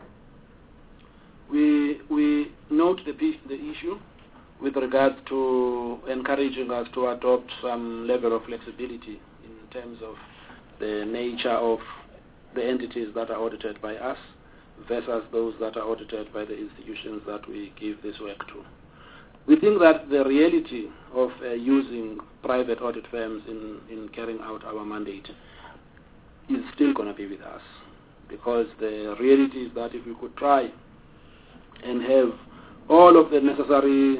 we, we note the, the issue with regards to encouraging us to adopt some level of flexibility in terms of the nature of the entities that are audited by us versus those that are audited by the institutions that we give this work to. We think that the reality of uh, using private audit firms in, in carrying out our mandate is still going to be with us, because the reality is that if we could try and have all of the necessary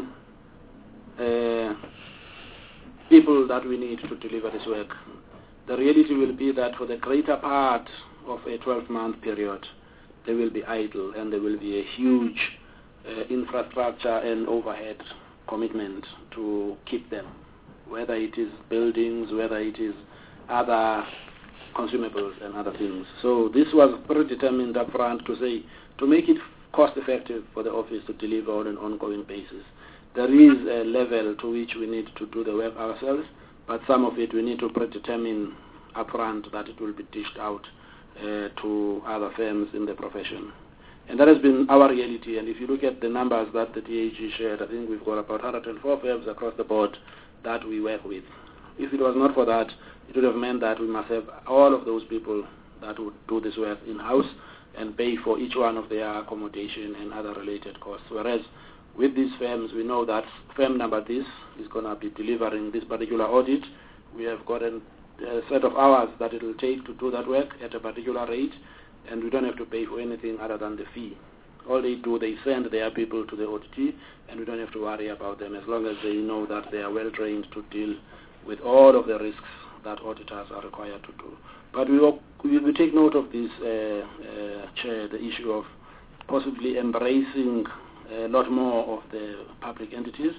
uh, people that we need to deliver this work, the reality will be that for the greater part of a twelve-month period, they will be idle, and there will be a huge uh, infrastructure and overhead commitment to keep them, whether it is buildings, whether it is other consumables and other things. So this was predetermined up front to say, to make it cost effective for the office to deliver on an ongoing basis. There is a level to which we need to do the work ourselves, but some of it we need to predetermine up front that it will be dished out Uh, to other firms in the profession. And that has been our reality. And if you look at the numbers that the D A G shared, I think we've got about one hundred four firms across the board that we work with. If it was not for that, it would have meant that we must have all of those people that would do this work in-house and pay for each one of their accommodation and other related costs. Whereas with these firms, we know that firm number this is going to be delivering this particular audit. We have gotten a set of hours that it will take to do that work at a particular rate, and we don't have to pay for anything other than the fee. All they do, they send their people to the auditee, and we don't have to worry about them as long as they know that they are well trained to deal with all of the risks that auditors are required to do. But we, we, we take note of this, uh, uh, Chair, the issue of possibly embracing a lot more of the public entities.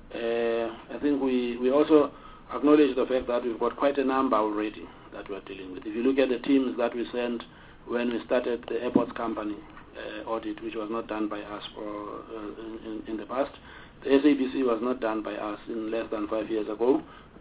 Uh, I think we, we also acknowledge the fact that we've got quite a number already that we're dealing with. If you look at the teams that we sent when we started the airports company uh, audit, which was not done by us for, uh, in, in the past, the S A B C was not done by us in less than five years ago.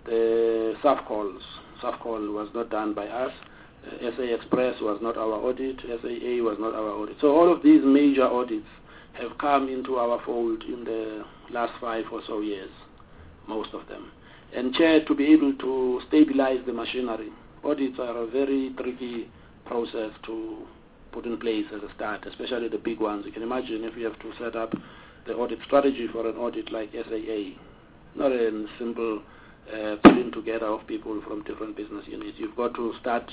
The SAFCOLs, SAFCOL was not done by us. Uh, S A Express was not our audit. S A A was not our audit. So all of these major audits have come into our fold in the last five or so years, most of them. And Chair, to be able to stabilize the machinery, audits are a very tricky process to put in place as a start, especially the big ones. You can imagine if you have to set up the audit strategy for an audit like S A A, not a simple uh, putting together of people from different business units. You've got to start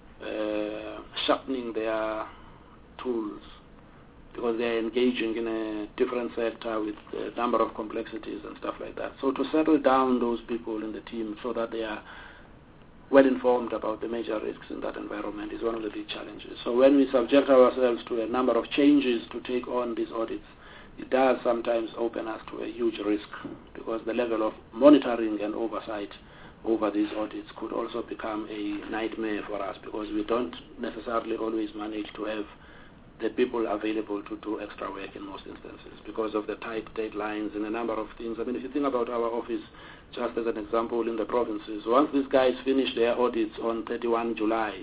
uh, sharpening their tools, because they're engaging in a different sector with a number of complexities and stuff like that. So to settle down those people in the team so that they are well informed about the major risks in that environment is one of the big challenges. So when we subject ourselves to a number of changes to take on these audits, it does sometimes open us to a huge risk, because the level of monitoring and oversight over these audits could also become a nightmare for us, because we don't necessarily always manage to have the people available to do extra work in most instances because of the tight deadlines and a number of things. I mean, if you think about our office, just as an example, in the provinces, once these guys finish their audits on thirty-first July,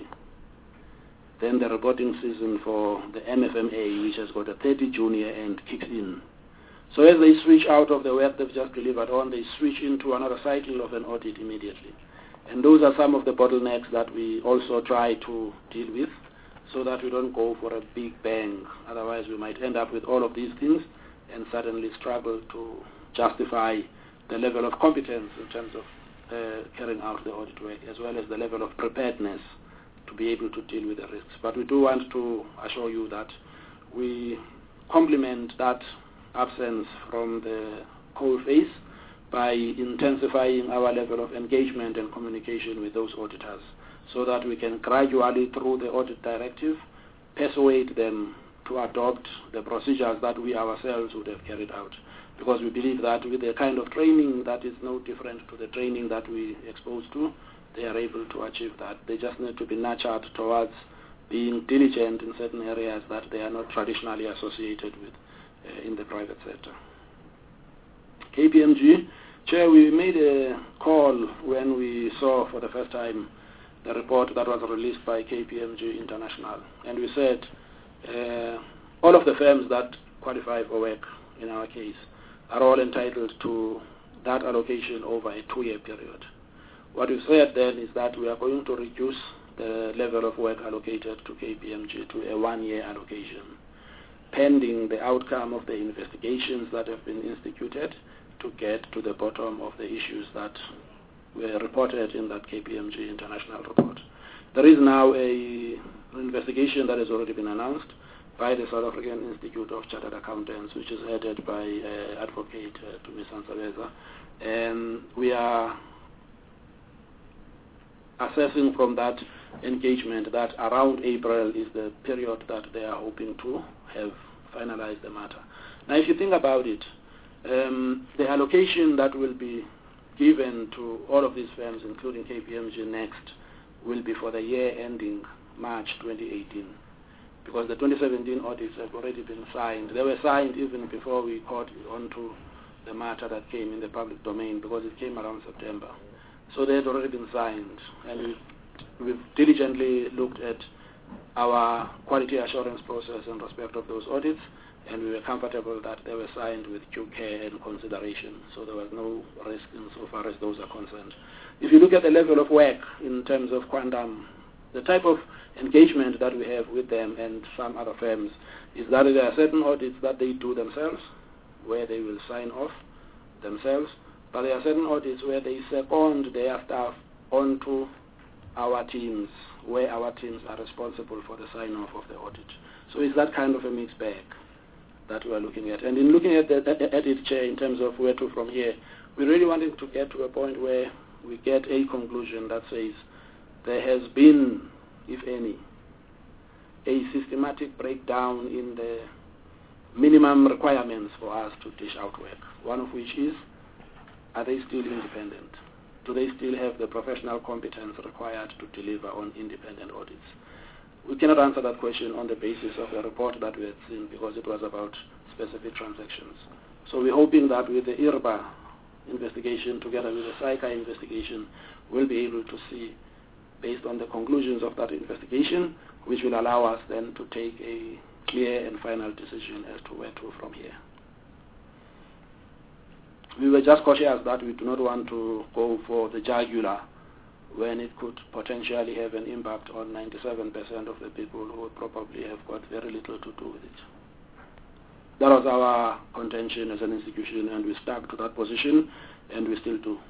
then the reporting season for the M F M A, which has got a thirty June year end, kicks in. So as they switch out of the work they've just delivered on, they switch into another cycle of an audit immediately. And those are some of the bottlenecks that we also try to deal with, so that we don't go for a big bang. Otherwise, we might end up with all of these things and suddenly struggle to justify the level of competence in terms of uh, carrying out the audit work, as well as the level of preparedness to be able to deal with the risks. But we do want to assure you that we complement that absence from the coal face by intensifying our level of engagement and communication with those auditors, so that we can gradually, through the audit directive, persuade them to adopt the procedures that we ourselves would have carried out. Because we believe that with the kind of training that is no different to the training that we exposed to, they are able to achieve that. They just need to be nurtured towards being diligent in certain areas that they are not traditionally associated with uh, in the private sector. K P M G, Chair, we made a call when we saw for the first time the report that was released by K P M G International, and we said uh, all of the firms that qualify for work in our case are all entitled to that allocation over a two-year period. What we said then is that we are going to reduce the level of work allocated to K P M G to a one-year allocation, pending the outcome of the investigations that have been instituted to get to the bottom of the issues that were reported in that K P M G International report. There is now a investigation that has already been announced by the South African Institute of Chartered Accountants, which is headed by uh, Advocate uh, Tumisan Sabeza. And we are assessing from that engagement that around April is the period that they are hoping to have finalized the matter. Now, if you think about it, um, the allocation that will be given to all of these firms, including K P M G next, will be for the year ending March twenty eighteen, because the twenty seventeen audits have already been signed. They were signed even before we caught onto the matter that came in the public domain, because it came around September. So they had already been signed, and we've, we've diligently looked at our quality assurance process in respect of those audits, and we were comfortable that they were signed with due care and consideration, so there was no risk insofar as those are concerned. If you look at the level of work in terms of quantum, the type of engagement that we have with them and some other firms is that there are certain audits that they do themselves, where they will sign off themselves, but there are certain audits where they second their staff onto our teams, where our teams are responsible for the sign-off of the audit. So it's that kind of a mixed bag that we are looking at. And in looking at, the, at it, Chair, in terms of where to from here, we really wanted to get to a point where we get a conclusion that says there has been, if any, a systematic breakdown in the minimum requirements for us to dish out work, one of which is, are they still independent? Do they still have the professional competence required to deliver on independent audits? We cannot answer that question on the basis of a report that we had seen, because it was about specific transactions. So we're hoping that with the I R B A investigation together with the SAICA investigation, we'll be able to see, based on the conclusions of that investigation, which will allow us then to take a clear and final decision as to where to from here. We were just cautious that we do not want to go for the jugular when it could potentially have an impact on ninety-seven percent of the people who would probably have got very little to do with it. that was our contention as an institution, and we stuck to that position, and we still do.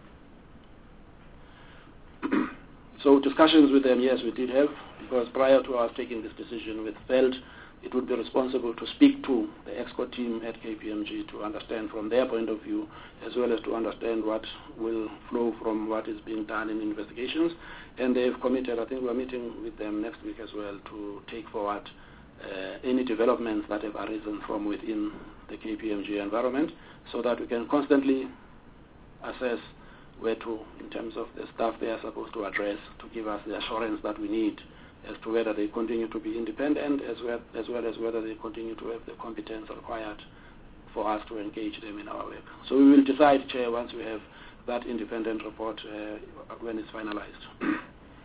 So discussions with them, yes, we did have, because prior to us taking this decision, we felt it would be responsible to speak to the EXCO team at K P M G to understand from their point of view, as well as to understand what will flow from what is being done in investigations. And they've committed, I think we're meeting with them next week as well, to take forward uh, any developments that have arisen from within the K P M G environment, so that we can constantly assess where to, in terms of the stuff they are supposed to address, to give us the assurance that we need as to whether they continue to be independent, as well as, well as whether they continue to have the competence required for us to engage them in our work. So we will decide, Chair, once we have that independent report uh, when it's finalized.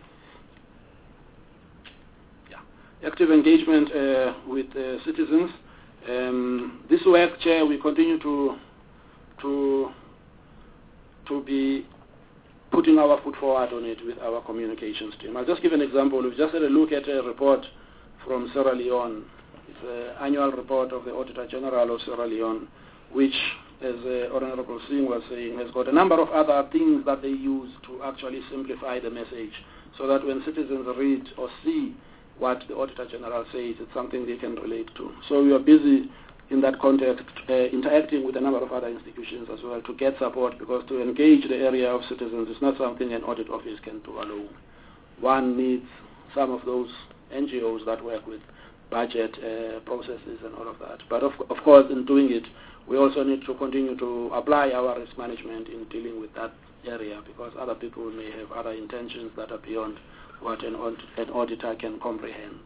Yeah. Active engagement uh, with uh, citizens. Um, this work, Chair, we continue to to to be putting our foot forward on it with our communications team. I'll just give an example. We've just had a look at a report from Sierra Leone. It's an annual report of the Auditor General of Sierra Leone, which, as uh, Honorable Singh was saying, has got a number of other things that they use to actually simplify the message, so that when citizens read or see what the Auditor General says, it's something they can relate to. So we are busy in that context, uh, interacting with a number of other institutions as well to get support, because to engage the area of citizens is not something an audit office can do alone. One needs some of those N G Os that work with budget uh, processes and all of that. But of, of course, in doing it, we also need to continue to apply our risk management in dealing with that area, because other people may have other intentions that are beyond what an, an auditor can comprehend.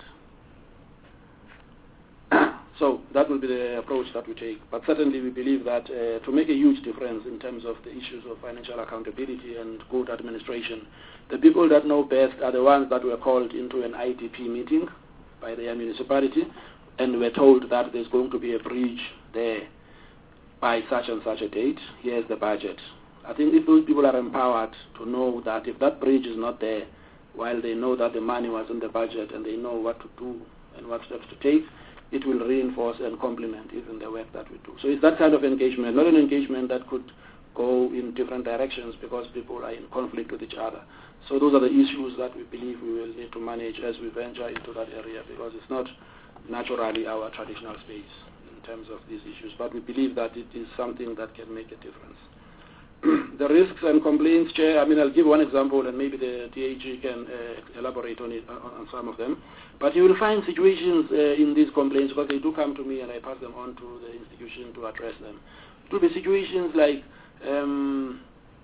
So that will be the approach that we take. But certainly we believe that uh, to make a huge difference in terms of the issues of financial accountability and good administration, the people that know best are the ones that were called into an I D P meeting by their municipality, and were told that there's going to be a breach there by such and such a date. Here's the budget. I think if those people are empowered to know that if that breach is not there, while they know that the money was in the budget and they know what to do and what steps to take, it will reinforce and complement even the work that we do. So it's that kind of engagement, not an engagement that could go in different directions because people are in conflict with each other. So those are the issues that we believe we will need to manage as we venture into that area, because it's not naturally our traditional space in terms of these issues. But we believe that it is something that can make a difference. The risks and complaints, Chair, I mean, I'll give one example and maybe the D A G can uh, elaborate on it, on, on some of them. But you will find situations uh, in these complaints, because they do come to me and I pass them on to the institution to address them. It will be situations like, um,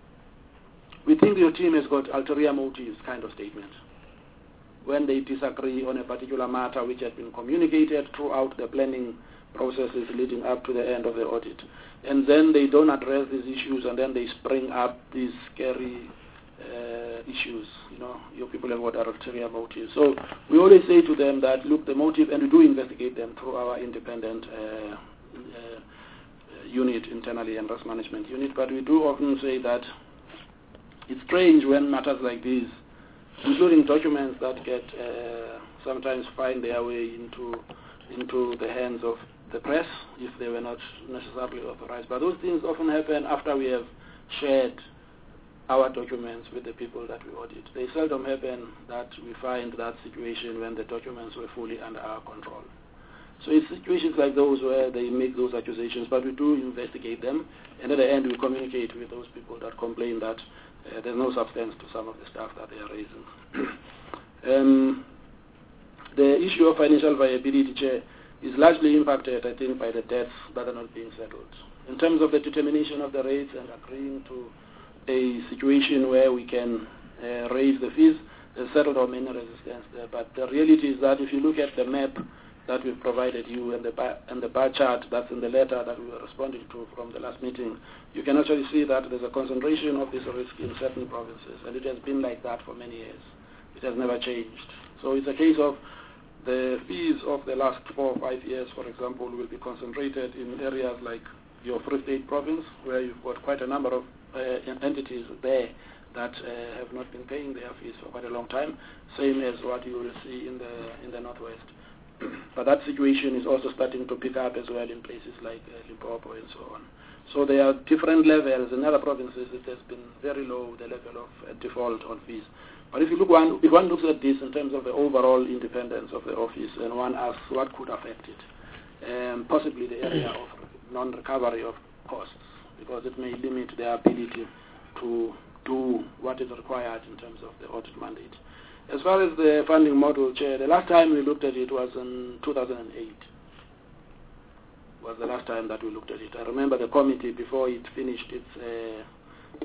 we think your team has got ulterior motives kind of statement. When they disagree on a particular matter which has been communicated throughout the planning processes leading up to the end of the audit. And then they don't address these issues, and then they spring up these scary uh, issues. You know, your people have got ulterior motives. So we always say to them that, look, the motive, and we do investigate them through our independent uh, uh, unit internally and risk management unit, but we do often say that it's strange when matters like these, including documents that get uh, sometimes find their way into into the hands of the press if they were not necessarily authorized. But those things often happen after we have shared our documents with the people that we audit. They seldom happen that we find that situation when the documents were fully under our control. So it's situations like those where they make those accusations, but we do investigate them, and at the end we communicate with those people that complain that uh, there's no substance to some of the stuff that they are raising. um, the issue of financial viability, Chair, is largely impacted, I think, by the debts that are not being settled. In terms of the determination of the rates and agreeing to a situation where we can uh, raise the fees, there's settled or many resistance there. But the reality is that if you look at the map that we've provided you and the bar, and the bar chart that's in the letter that we were responding to from the last meeting, you can actually see that there's a concentration of this risk in certain provinces, and it has been like that for many years. It has never changed. So it's a case of the fees of the last four or five years, for example, will be concentrated in areas like your Free State province, where you've got quite a number of uh, entities there that uh, have not been paying their fees for quite a long time, same as what you will see in the in the Northwest. But that situation is also starting to pick up as well in places like uh, Limpopo and so on. So there are different levels. In other provinces, it has been very low, the level of uh, default on fees. But if you look one, if one looks at this in terms of the overall independence of the office, and one asks what could affect it, um, possibly the area of non-recovery of costs, because it may limit their ability to do what is required in terms of the audit mandate. As far as the funding model, Chair, the last time we looked at it was in two thousand eight. Was the last time that we looked at it. I remember the committee, before it finished its uh,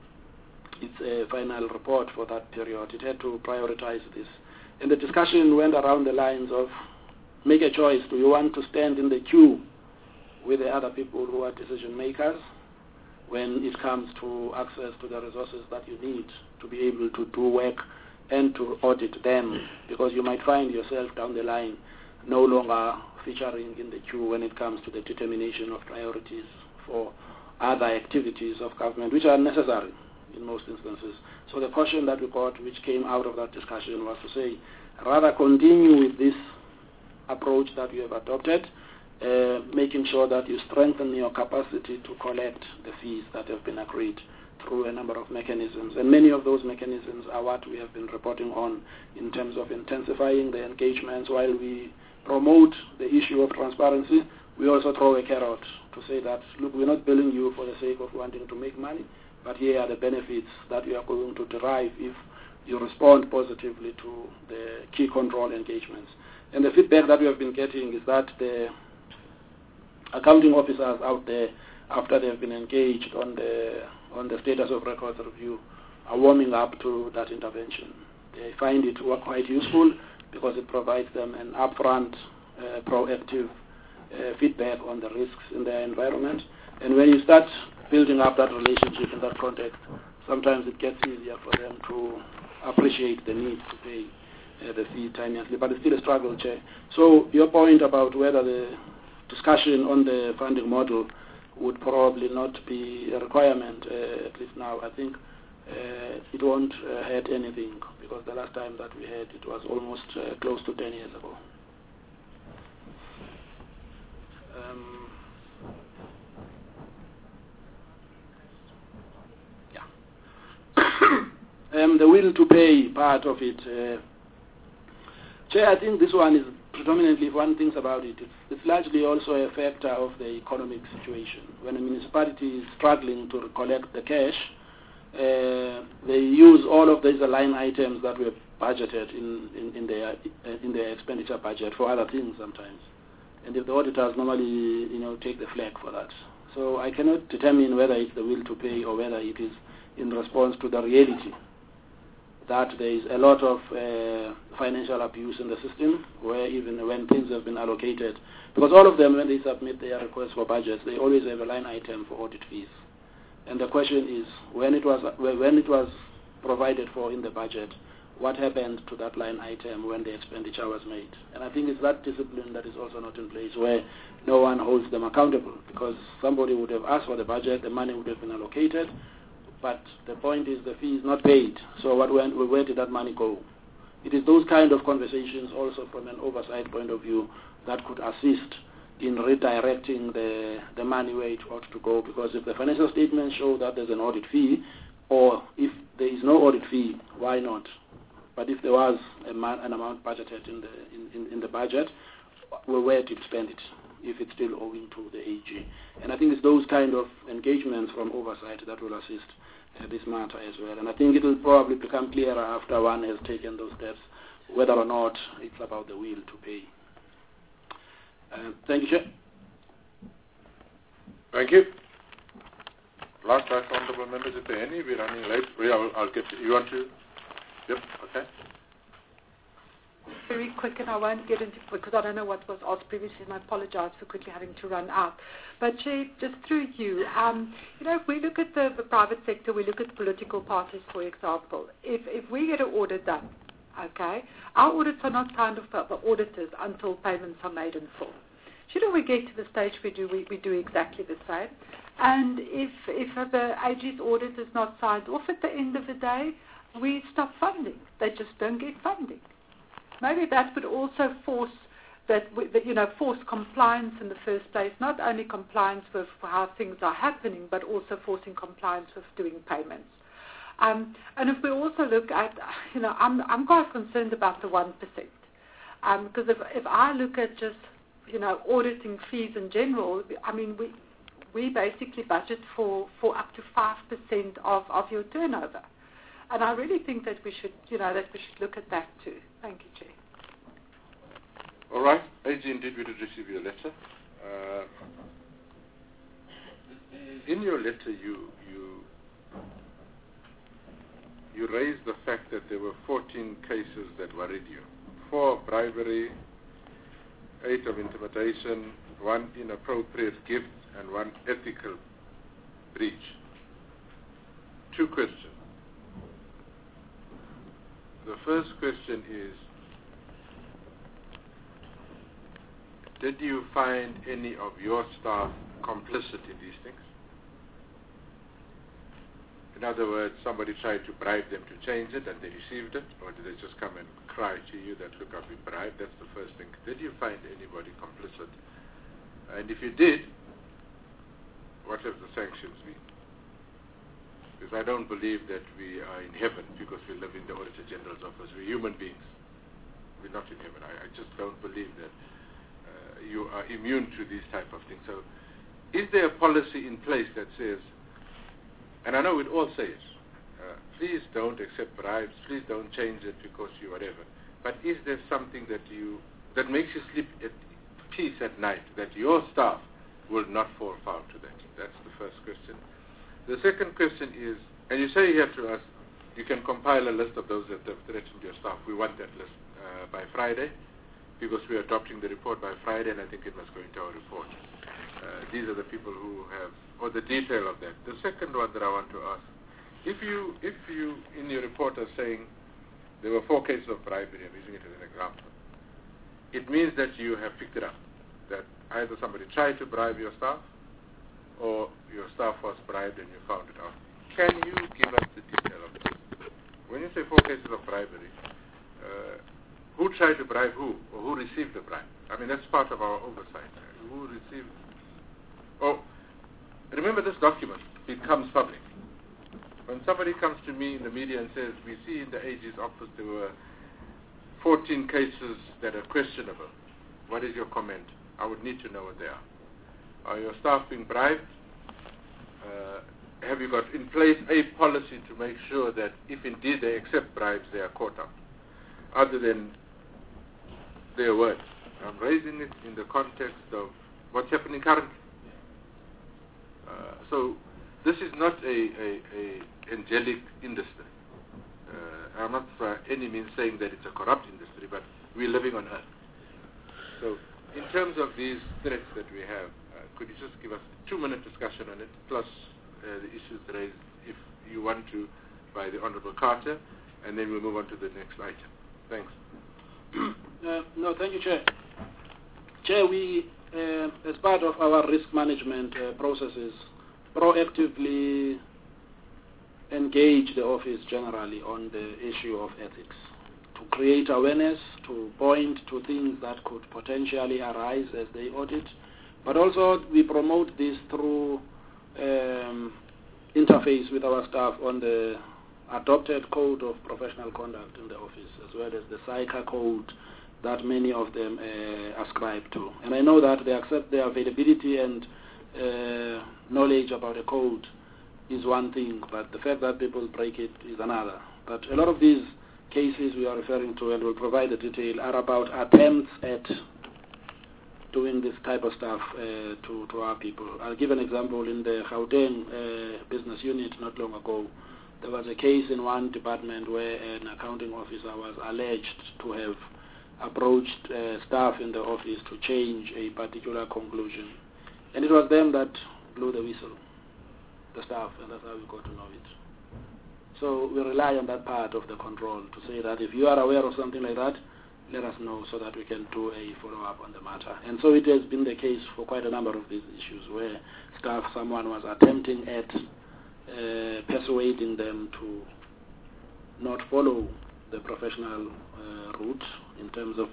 its uh, final report for that period, it had to prioritize this. And the discussion went around the lines of, make a choice. Do you want to stand in the queue with the other people who are decision makers when it comes to access to the resources that you need to be able to do work and to audit them, because you might find yourself down the line no longer featuring in the queue when it comes to the determination of priorities for other activities of government, which are necessary in most instances. So the caution that we got, which came out of that discussion, was to say, rather continue with this approach that you have adopted, uh, making sure that you strengthen your capacity to collect the fees that have been agreed through a number of mechanisms. And many of those mechanisms are what we have been reporting on in terms of intensifying the engagements. While we promote the issue of transparency, we also throw a carrot to say that, look, we're not billing you for the sake of wanting to make money, but here are the benefits that you are going to derive if you respond positively to the key control engagements. And the feedback that we have been getting is that the accounting officers out there, after they have been engaged on the on the status of records review, are warming up to that intervention. They find it quite useful because it provides them an upfront, uh, proactive uh, feedback on the risks in their environment. And when you start building up that relationship in that context, sometimes it gets easier for them to appreciate the need to pay uh, the fee timely. But it's still a struggle, Chair. So your point about whether the discussion on the funding model would probably not be a requirement, uh, at least now, I think uh, it won't uh, hurt anything, because the last time that we had it was almost uh, close to ten years ago. Um, yeah. um, the will to pay part of it. Uh, Chair, I think this one is predominantly, if one thinks about it, it's, it's largely also a factor of the economic situation. When a municipality is struggling to collect the cash, uh, they use all of these line items that were budgeted in, in, in, their, in their expenditure budget for other things sometimes. And if the auditors normally, you know, take the flag for that. So I cannot determine whether it's the will to pay or whether it is in response to the reality that there is a lot of uh, financial abuse in the system, where even when things have been allocated, because all of them, when they submit their requests for budgets, they always have a line item for audit fees. And the question is, when it was when it was provided for in the budget, what happened to that line item when the expenditure was made? And I think it's that discipline that is also not in place, where no one holds them accountable, because somebody would have asked for the budget, the money would have been allocated, but the point is the fee is not paid. So what went, where did that money go? It is those kind of conversations also from an oversight point of view that could assist in redirecting the, the money where it ought to go, because if the financial statements show that there's an audit fee, or if there is no audit fee, why not? But if there was a man, an amount budgeted in the, in, in, in the budget, well, where did you spend it, if it's still owing to the A G? And I think it's those kind of engagements from oversight that will assist uh, this matter as well. And I think it will probably become clearer after one has taken those steps, whether or not it's about the will to pay. Uh, thank you, Chair. Thank you. Last time, honourable members, if there are any, we're running late. Yeah, I'll, I'll get you. You want to? Yep, okay. Very quick, and I won't get into it because I don't know what was asked previously, and I apologize for quickly having to run out. But Chair, just through you, um, you know, if we look at the, the private sector, we look at political parties, for example. If if we get an audit done, okay, our audits are not signed off by the auditors until payments are made in full. Shouldn't we get to the stage we do we, we do exactly the same? And if if the A G's audit is not signed off at the end of the day, we stop funding. They just don't get funding. Maybe that would also force that, we, that you know force compliance in the first place, not only compliance with how things are happening, but also forcing compliance with doing payments. Um, and if we also look at, you know, I'm I'm quite concerned about the one percent, um, because if if I look at just you know auditing fees in general, I mean we we basically budget for, for up to five percent of, of your turnover, and I really think that we should you know that we should look at that too. Thank you, Chair. All right, A G, indeed we did receive your letter. Uh, in your letter, you you you raised the fact that there were fourteen cases that worried you: four of bribery, eight of intimidation, one inappropriate gift, and one ethical breach. Two questions. The first question is, did you find any of your staff complicit in these things? In other words, somebody tried to bribe them to change it and they received it, or did they just come and cry to you that, look, I've been bribed? That's the first thing. Did you find anybody complicit? And if you did, what have the sanctions been? Because I don't believe that we are in heaven because we live in the Auditor General's office. We're human beings. We're not in heaven. I, I just don't believe that uh, you are immune to these type of things. So is there a policy in place that says, and I know we'd all say it, uh, please don't accept bribes, please don't change it because you whatever, but is there something that you, that makes you sleep at peace at night, that your staff will not fall foul to that? That's the first question. The second question is, and you say here to us, you can compile a list of those that have threatened your staff. We want that list uh, by Friday, because we are adopting the report by Friday, and I think it must go into our report. Uh, these are the people who have, or the detail of that. The second one that I want to ask, if you, if you in your report are saying there were four cases of bribery, I'm using it as an example, it means that you have picked it up, that either somebody tried to bribe your staff, or your staff was bribed and you found it out. Can you give us the detail of this? When you say four cases of bribery, uh, who tried to bribe who, or who received the bribe? I mean, that's part of our oversight. Who received? Oh, remember this document becomes public. When somebody comes to me in the media and says, we see in the A G's office there were fourteen cases that are questionable, what is your comment? I would need to know what they are. Are your staff being bribed? Uh, have you got in place a policy to make sure that if indeed they accept bribes, they are caught up, other than their word? I'm raising it in the context of what's happening currently. Uh, so this is not a, a, a angelic industry. Uh, I'm not by any means saying that it's a corrupt industry, but we're living on earth. So in terms of these threats that we have, uh, could you just give us a two-minute discussion on it, plus uh, the issues raised, if you want to, by the Honourable Carter, and then we'll move on to the next item. Thanks. Uh, no, thank you, Chair. Chair, we, uh, as part of our risk management uh, processes, proactively engage the office generally on the issue of ethics, to create awareness, to point to things that could potentially arise as they audit, but also we promote this through um, interface with our staff on the adopted code of professional conduct in the office, as well as the SICA code that many of them uh, ascribe to. And I know that they accept the availability and uh, knowledge about the code is one thing, but the fact that people break it is another. But a lot of these cases we are referring to, and we'll provide the detail, are about attempts at doing this type of stuff uh, to, to our people. I'll give an example. In the Gauteng uh, business unit not long ago, there was a case in one department where an accounting officer was alleged to have approached uh, staff in the office to change a particular conclusion. And it was them that blew the whistle, the staff, and that's how we got to know it. So we rely on that part of the control to say that if you are aware of something like that, let us know so that we can do a follow-up on the matter. And so it has been the case for quite a number of these issues where staff, someone was attempting at uh, persuading them to not follow the professional uh, route in terms of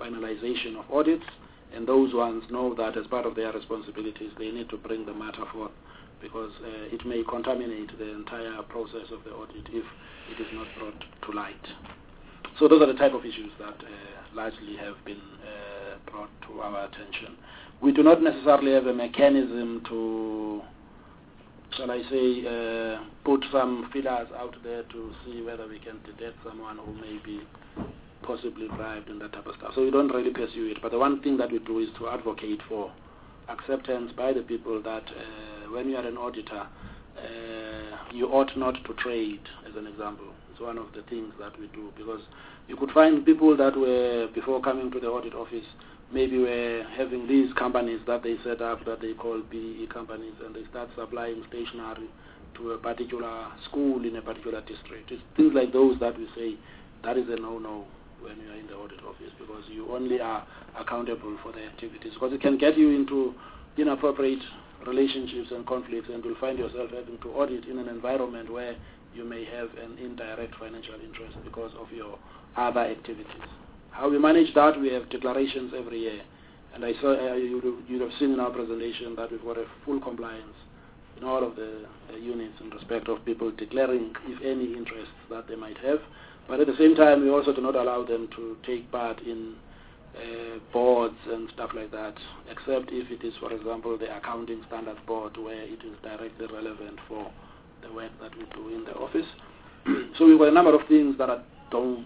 finalization of audits, and those ones know that as part of their responsibilities, they need to bring the matter forth, because uh, it may contaminate the entire process of the audit if it is not brought to light. So those are the type of issues that uh, largely have been uh, brought to our attention. We do not necessarily have a mechanism to, shall I say, uh, put some feelers out there to see whether we can detect someone who may be possibly bribed and that type of stuff. So we don't really pursue it. But the one thing that we do is to advocate for acceptance by the people that uh, when you are an auditor, uh, you ought not to trade, as an example. It's one of the things that we do, because you could find people that were, before coming to the audit office, maybe were having these companies that they set up that they call B E E companies, and they start supplying stationery to a particular school in a particular district. It's things like those that we say that is a no-no when you are in the audit office, because you only are accountable for the activities, because it can get you into inappropriate relationships and conflicts, and you'll find yourself having to audit in an environment where you may have an indirect financial interest because of your other activities. How we manage that, we have declarations every year, and I saw uh, you you have seen in our presentation that we've got a full compliance in all of the uh, units in respect of people declaring, if any, interests that they might have. But at the same time, we also do not allow them to take part in uh, boards and stuff like that, except if it is, for example, the Accounting Standards Board, where it is directly relevant for the work that we do in the office. So we've got a number of things that are don'ts,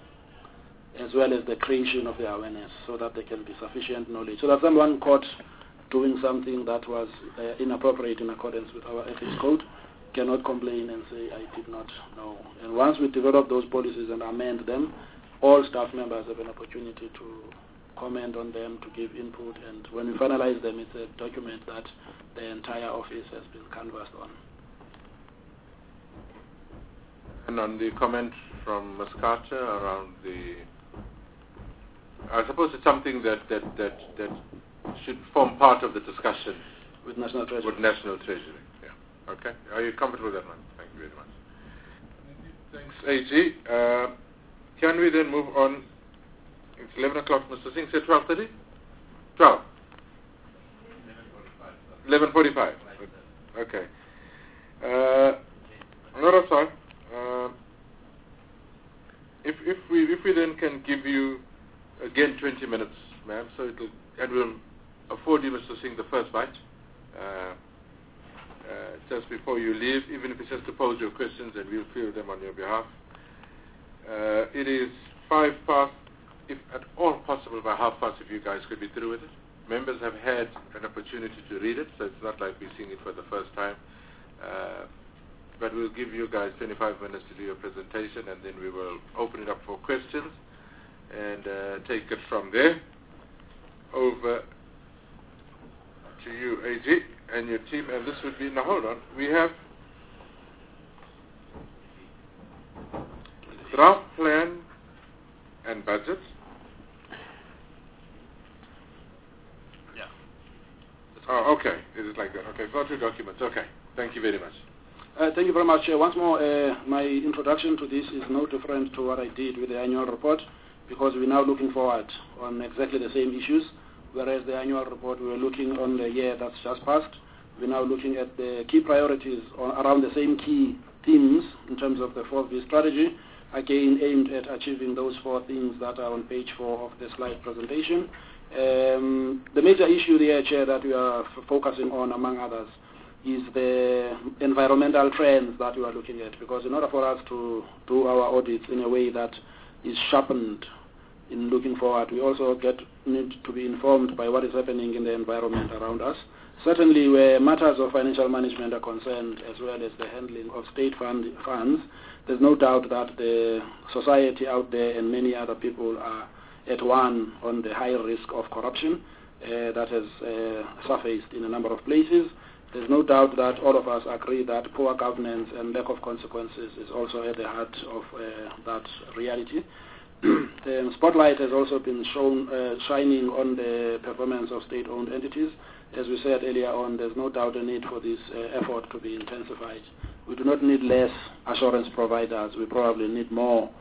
as well as the creation of the awareness, so that there can be sufficient knowledge. So that someone caught doing something that was uh, inappropriate in accordance with our ethics code cannot complain and say, I did not know. And once we develop those policies and amend them, all staff members have an opportunity to comment on them, to give input, and when we finalize them, it's a document that the entire office has been canvassed on. And on the comment from Miz Carter around the, I suppose it's something that, that, that, that should form part of the discussion with National Treasury. With National Treasury, yeah. Okay. Are you comfortable with that one? Thank you very much. Thanks, A G. Uh, can we then move on? It's eleven o'clock, Mister Singh said twelve thirty? twelve? eleven forty-five. Okay. Uh, no, that's fine. Uh, if, if, we, if we then can give you, again, twenty minutes, ma'am, so it'll, and we'll afford you, Mister Singh, the first bite. Uh, uh, just before you leave, even if it's just to pose your questions, and we'll field them on your behalf. Uh, it is five past, if at all possible by half past, if you guys could be through with it. Members have had an opportunity to read it, so it's not like we're seeing it for the first time. Uh, but we'll give you guys twenty-five minutes to do your presentation, and then we will open it up for questions and uh, take it from there. Over to you, A G, and your team. And this would be, now hold on, we have draft plan and budget. Yeah. Oh, okay. It is like that. Okay, so two documents. Okay. Thank you very much. Uh, thank you very much. Uh, once more, uh, my introduction to this is no different to what I did with the annual report, because we're now looking forward on exactly the same issues, whereas the annual report we were looking on the year that's just passed. We're now looking at the key priorities on, around the same key themes in terms of the four V strategy, again aimed at achieving those four things that are on page four of the slide presentation. Um, the major issue there, Chair, that we are f focusing on, among others, is the environmental trends that we are looking at, because in order for us to do our audits in a way that is sharpened in looking forward, we also get need to be informed by what is happening in the environment around us. Certainly where matters of financial management are concerned, as well as the handling of state fund, funds, there's no doubt that the society out there and many other people are at one on the high risk of corruption uh, that has uh, surfaced in a number of places. There's no doubt that all of us agree that poor governance and lack of consequences is also at the heart of uh, that reality. The spotlight has also been shown uh, shining on the performance of state-owned entities. As we said earlier on, there's no doubt a need for this uh, effort to be intensified. We do not need less assurance providers. We probably need more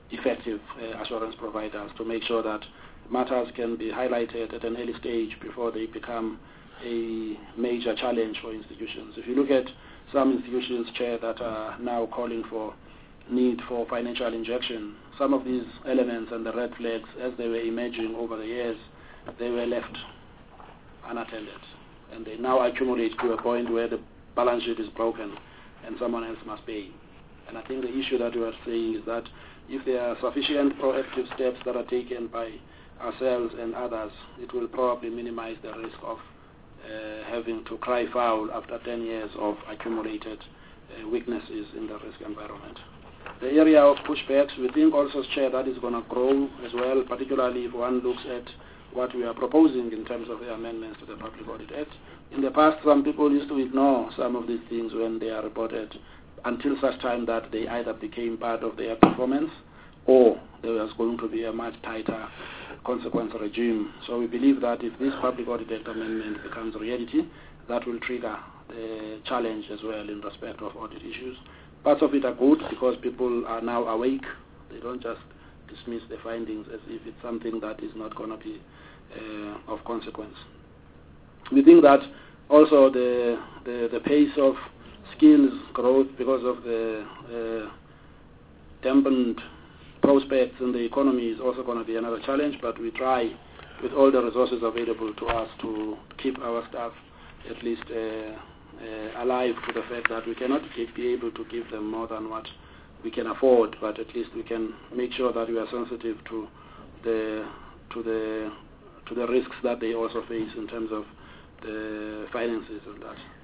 effective uh, assurance providers to make sure that matters can be highlighted at an early stage before they become a major challenge for institutions. If you look at some institutions, Chair, that are now calling for need for financial injection, some of these elements and the red flags, as they were emerging over the years, they were left unattended. And they now accumulate to a point where the balance sheet is broken and someone else must pay. And I think the issue that we are saying is that if there are sufficient proactive steps that are taken by ourselves and others, it will probably minimize the risk of uh, having to cry foul after ten years of accumulated uh, weaknesses in the risk environment. The area of pushbacks, we think also, Chair, that is going to grow as well, particularly if one looks at what we are proposing in terms of the amendments to the Public Audit Act. In the past, some people used to ignore some of these things when they are reported until such time that they either became part of their performance or there was going to be a much tighter consequence regime. So we believe that if this Public Audit Act amendment becomes reality, that will trigger the challenge as well in respect of audit issues. Parts of it are good because people are now awake. They don't just dismiss the findings as if it's something that is not going to be uh, of consequence. We think that also the, the, the pace of skills growth because of the uh, dampened prospects in the economy is also going to be another challenge, but we try with all the resources available to us to keep our staff at least uh, uh, alive to the fact that we cannot be able to give them more than what we can afford, but at least we can make sure that we are sensitive to the to the to the risks that they also face in terms of the finances and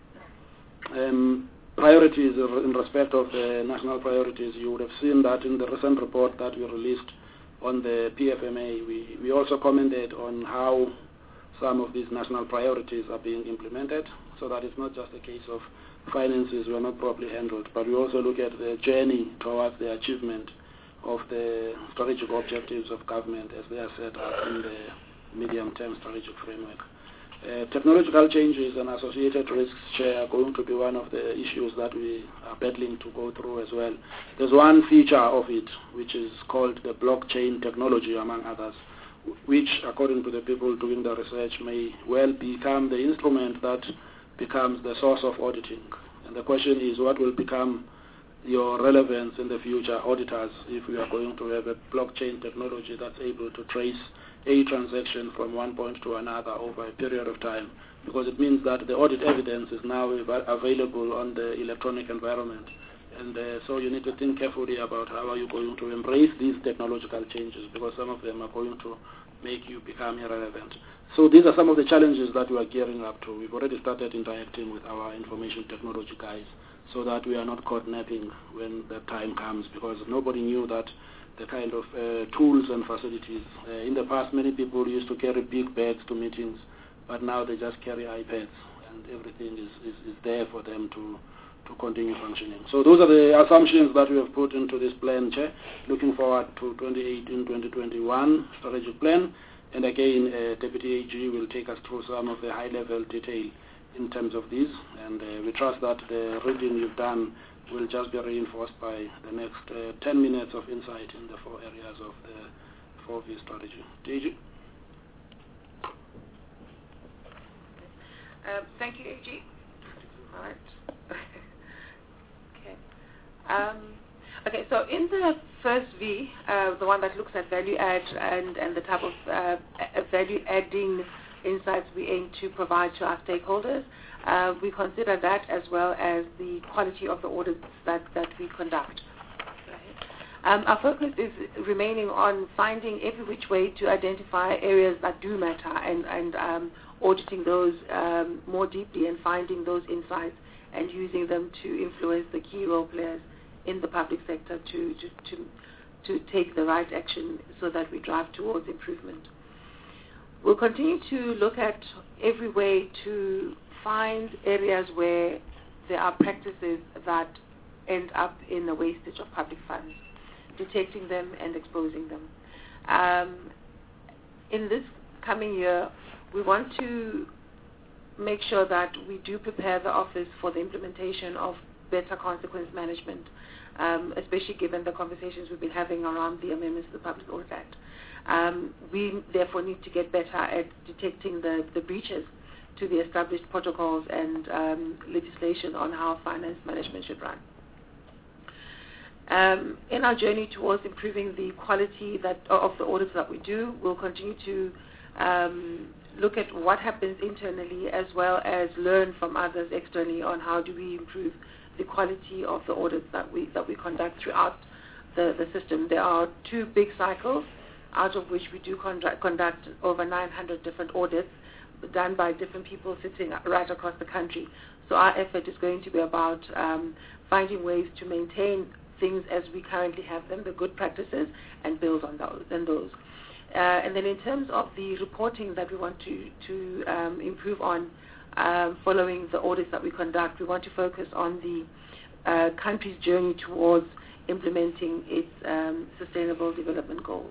that. Um, priorities in respect of the national priorities, you would have seen that in the recent report that we released on the P F M A, we, we also commented on how some of these national priorities are being implemented, so that it's not just a case of finances were not properly handled, but we also look at the journey towards the achievement of the strategic objectives of government as they are set up in the medium-term strategic framework. Uh, technological changes and associated risks, Chair, are going to be one of the issues that we are battling to go through as well. There's one feature of it, which is called the blockchain technology, among others, which, according to the people doing the research, may well become the instrument that becomes the source of auditing. And the question is, what will become your relevance in the future, auditors, if we are going to have a blockchain technology that's able to trace a transaction from one point to another over a period of time? Because it means that the audit evidence is now available on the electronic environment. And uh, so you need to think carefully about how are you going to embrace these technological changes, because some of them are going to make you become irrelevant. So these are some of the challenges that we are gearing up to. We've already started interacting with our information technology guys so that we are not caught napping when the time comes, because nobody knew that the kind of uh, tools and facilities. Uh, in the past, many people used to carry big bags to meetings, but now they just carry iPads and everything is, is, is there for them to to continue functioning. So those are the assumptions that we have put into this plan, Chair. Looking forward to twenty eighteen twenty twenty-one strategic plan. And again, uh, Deputy A G will take us through some of the high-level detail in terms of these. And uh, we trust that the reading you've done will just be reinforced by the next uh, ten minutes of insight in the four areas of the four V strategy. D G? Uh, thank you, A G. All right. Okay. Um, okay, so in the first V, uh, the one that looks at value add and, and the type of uh, value adding insights we aim to provide to our stakeholders, uh, we consider that as well as the quality of the audits that, that we conduct. Um, our focus is remaining on finding every which way to identify areas that do matter and, and um, auditing those um, more deeply and finding those insights and using them to influence the key role players in the public sector to, to, to, to take the right action so that we drive towards improvement. We'll continue to look at every way to find areas where there are practices that end up in the wastage of public funds, detecting them and exposing them. Um, in this coming year, we want to make sure that we do prepare the office for the implementation of better consequence management. um, especially given the conversations we've been having around the amendments to the Public Audit Act. Um, we therefore need to get better at detecting the, the breaches to the established protocols and um, legislation on how finance management should run. Um, in our journey towards improving the quality that of the audits that we do, we'll continue to um, look at what happens internally as well as learn from others externally on how do we improve the quality of the audits that we that we conduct throughout the, the system. There are two big cycles, out of which we do conduct, conduct over nine hundred different audits done by different people sitting right across the country. So our effort is going to be about um, finding ways to maintain things as we currently have them, the good practices, and build on those. And, those. Uh, and then in terms of the reporting that we want to, to um, improve on um, following the audits that we conduct, we want to focus on the uh, country's journey towards implementing its um, sustainable development goals.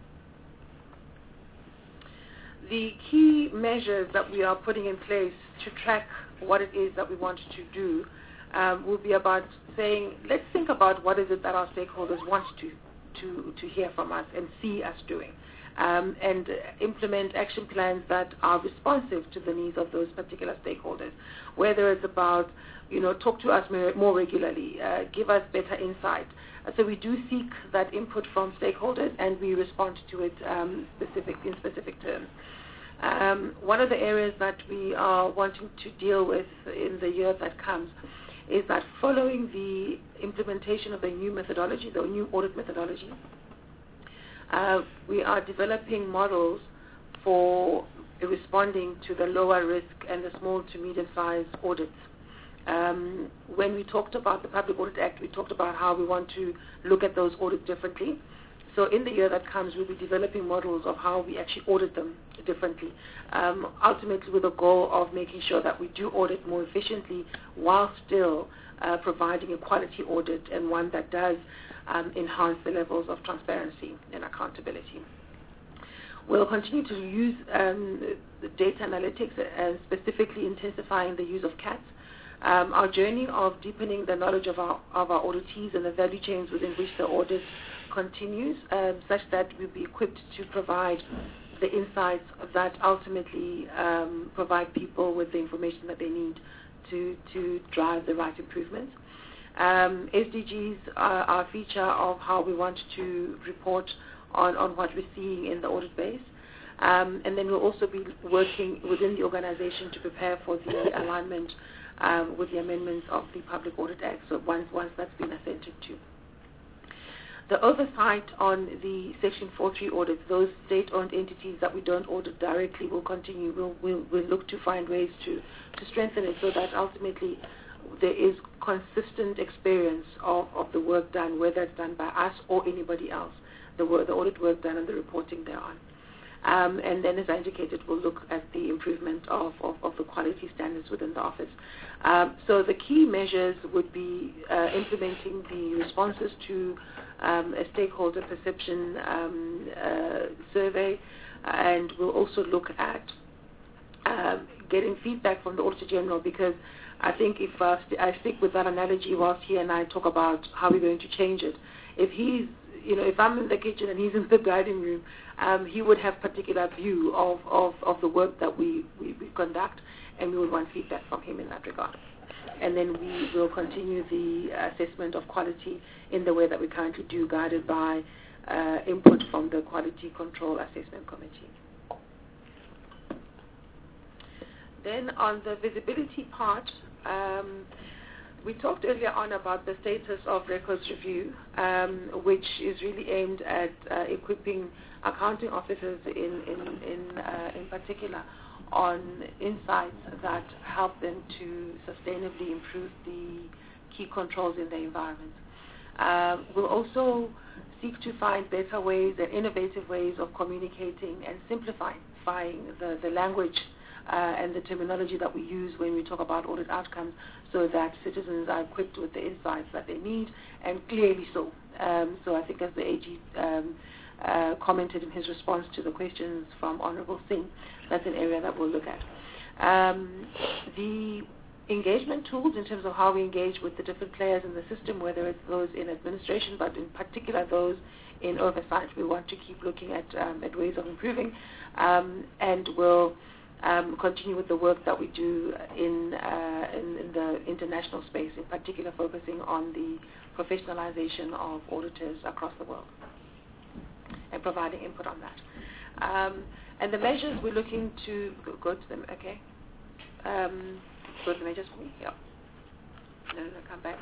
The key measures that we are putting in place to track what it is that we want to do um, will be about saying, let's think about what is it that our stakeholders want to, to, to hear from us and see us doing, um, and uh, implement action plans that are responsive to the needs of those particular stakeholders, whether it's about, you know, talk to us more, more regularly, uh, give us better insight. Uh, so we do seek that input from stakeholders and we respond to it um, specific, in specific terms. Um, one of the areas that we are wanting to deal with in the year that comes is that following the implementation of the new methodology, the new audit methodology, uh, we are developing models for responding to the lower risk and the small to medium-sized audits. Um, when we talked about the Public Audit Act, we talked about how we want to look at those audits differently. So in the year that comes, we'll be developing models of how we actually audit them differently, um, ultimately with a goal of making sure that we do audit more efficiently while still uh, providing a quality audit and one that does um, enhance the levels of transparency and accountability. We'll continue to use um, the data analytics and specifically intensifying the use of C A T. Um, our journey of deepening the knowledge of our, of our auditees and the value chains within which the audit continues, um, such that we'll be equipped to provide the insights that ultimately um, provide people with the information that they need to, to drive the right improvements. Um, S D Gs are, are a feature of how we want to report on, on what we're seeing in the audit base. Um, and then we'll also be working within the organization to prepare for the alignment um, with the amendments of the Public Audit Act, so once, once that's been assented to. The oversight on the Section four three audits, those state-owned entities that we don't audit directly, will continue. We'll, we'll, we'll look to find ways to, to strengthen it so that ultimately there is consistent experience of, of the work done, whether it's done by us or anybody else, the, work, the audit work done and the reporting thereon. Um, and then, as I indicated, we'll look at the improvement of, of, of the quality standards within the office. Um, so the key measures would be uh, implementing the responses to um, a stakeholder perception um, uh, survey, and we'll also look at um, getting feedback from the Auditor General, because I think if uh, st I stick with that analogy whilst he and I talk about how we're going to change it, if he's You know, if I'm in the kitchen and he's in the dining room, um, he would have particular view of, of, of the work that we, we, we conduct, and we would want feedback from him in that regard. And then we will continue the assessment of quality in the way that we currently do, guided by uh, input from the Quality Control Assessment Committee. Then on the visibility part, um, we talked earlier on about the status of records review, um, which is really aimed at uh, equipping accounting officers in, in, in, uh, in particular on insights that help them to sustainably improve the key controls in their environment. Uh, we'll also seek to find better ways and innovative ways of communicating and simplifying the, the language Uh, and the terminology that we use when we talk about audit outcomes, so that citizens are equipped with the insights that they need, and clearly so. Um, so I think, as the A G um, uh, commented in his response to the questions from Honourable Singh, that's an area that we'll look at. Um, the engagement tools in terms of how we engage with the different players in the system, whether it's those in administration, but in particular those in oversight. We want to keep looking at, um, at ways of improving, um, and we'll um, continue with the work that we do in, uh, in, in the international space, in particular focusing on the professionalization of auditors across the world and providing input on that. Um, and the measures we're looking to go, go to them, okay? Um, go to the measures for me? Yeah. No, no, come back.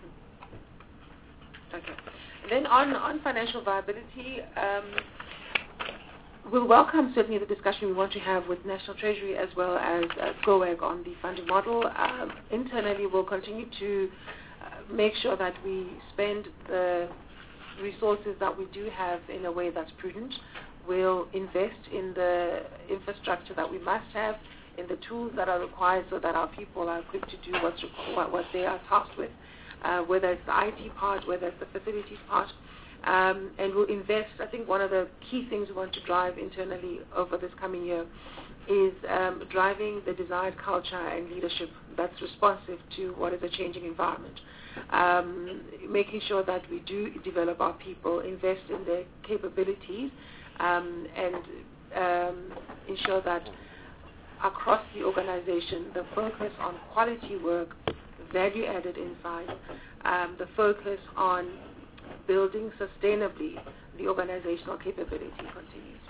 Okay. Then on, on financial viability, um, we'll welcome certainly the discussion we want to have with National Treasury as well as uh, GOAG on the funding model. Um, internally, we'll continue to uh, make sure that we spend the resources that we do have in a way that's prudent. We'll invest in the infrastructure that we must have, in the tools that are required so that our people are equipped to do what's requ- what they are tasked with, uh, whether it's the I T part, whether it's the facilities part. Um, and we'll invest. I think one of the key things we want to drive internally over this coming year is um, driving the desired culture and leadership that's responsive to what is a changing environment. Um, making sure that we do develop our people, invest in their capabilities, um, and um, ensure that across the organization, the focus on quality work, value-added insight, um, the focus on building sustainably the organizational capability continues.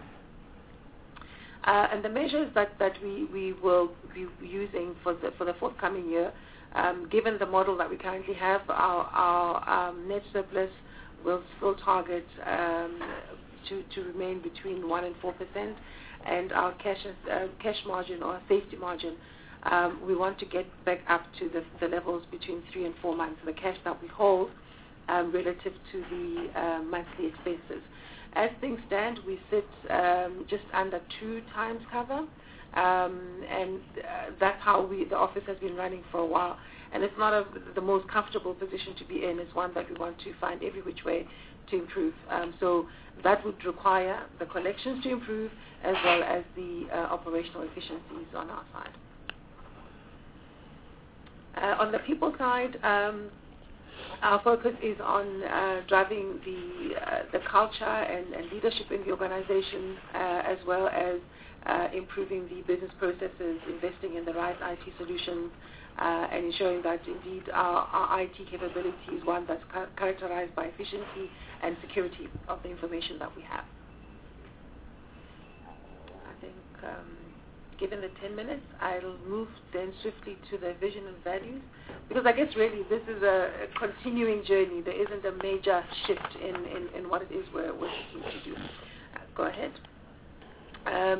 Uh, and the measures that, that we, we will be using for the, for the forthcoming year, um, given the model that we currently have, our, our um, net surplus will still target um, to, to remain between one and four percent, and our cash, uh, cash margin or safety margin, um, we want to get back up to the, the levels between three and four months, the cash that we hold um, relative to the uh, monthly expenses. As things stand, we sit um, just under two times cover, um, and uh, that's how we, the office has been running for a while. And it's not a, the most comfortable position to be in. It's one that we want to find every which way to improve. Um, so that would require the collections to improve as well as the uh, operational efficiencies on our side. Uh, on the people side, um, our focus is on uh, driving the uh, the culture and, and leadership in the organization, uh, as well as uh, improving the business processes, investing in the right I T solutions, uh, and ensuring that indeed our, our I T capability is one that's ca- characterized by efficiency and security of the information that we have. I think, um, given the ten minutes, I'll move then swiftly to the vision and values, because I guess really this is a, a continuing journey. There isn't a major shift in, in, in what it is we're, we're seeking to do. Uh, go ahead. Um,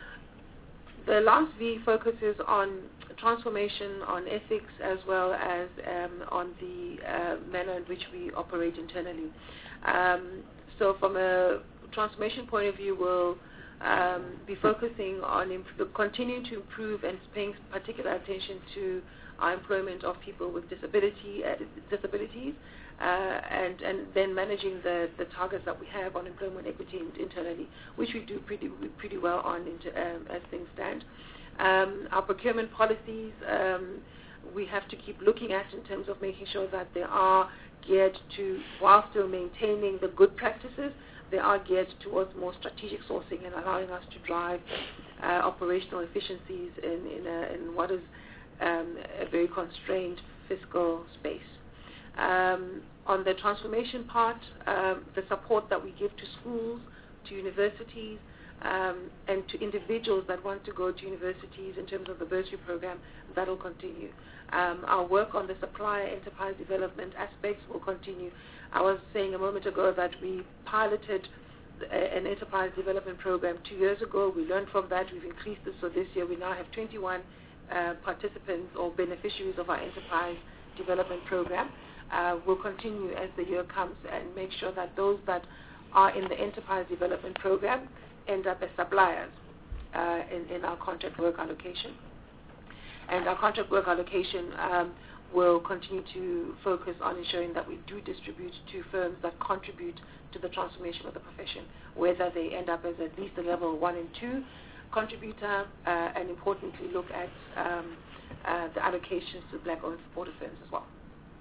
the last V focuses on transformation, on ethics, as well as um, on the uh, manner in which we operate internally. Um, so from a transformation point of view, we'll Um, be focusing on imp- continuing to improve and paying particular attention to our employment of people with disability uh, disabilities, uh, and and then managing the, the targets that we have on employment equity in, internally, which we do pretty pretty well on into, um, as things stand. Um, our procurement policies, um, we have to keep looking at in terms of making sure that they are geared to, while still maintaining the good practices, they are geared towards more strategic sourcing and allowing us to drive uh, operational efficiencies in, in, a, in what is um, a very constrained fiscal space. Um, on the transformation part, um, the support that we give to schools, to universities, um, and to individuals that want to go to universities in terms of the bursary program, that will continue. Um, our work on the supplier enterprise development aspects will continue. I was saying a moment ago that we piloted a, an enterprise development program two years ago. We learned from that. We've increased it, so this year we now have twenty-one uh, participants or beneficiaries of our enterprise development program. Uh, we'll continue as the year comes and make sure that those that are in the enterprise development program end up as suppliers uh, in, in our contract work allocation. And our contract work allocation um, will continue to focus on ensuring that we do distribute to firms that contribute to the transformation of the profession, whether they end up as at least a level one and two contributor, uh, and importantly look at um, uh, the allocations to black-owned audit firms as well.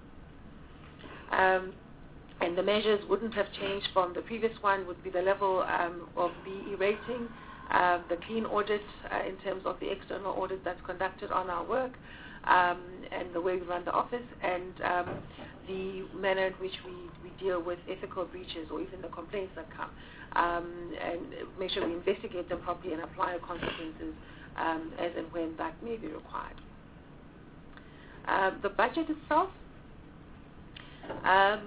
Um, and the measures wouldn't have changed from the previous one, would be the level um, of B E rating, uh, the clean audit uh, in terms of the external audit that's conducted on our work, um, and the way we run the office, and um, the manner in which we, we deal with ethical breaches or even the complaints that come, um, and make sure we investigate them properly and apply consequences um, as and when that may be required. Um, the budget itself, um,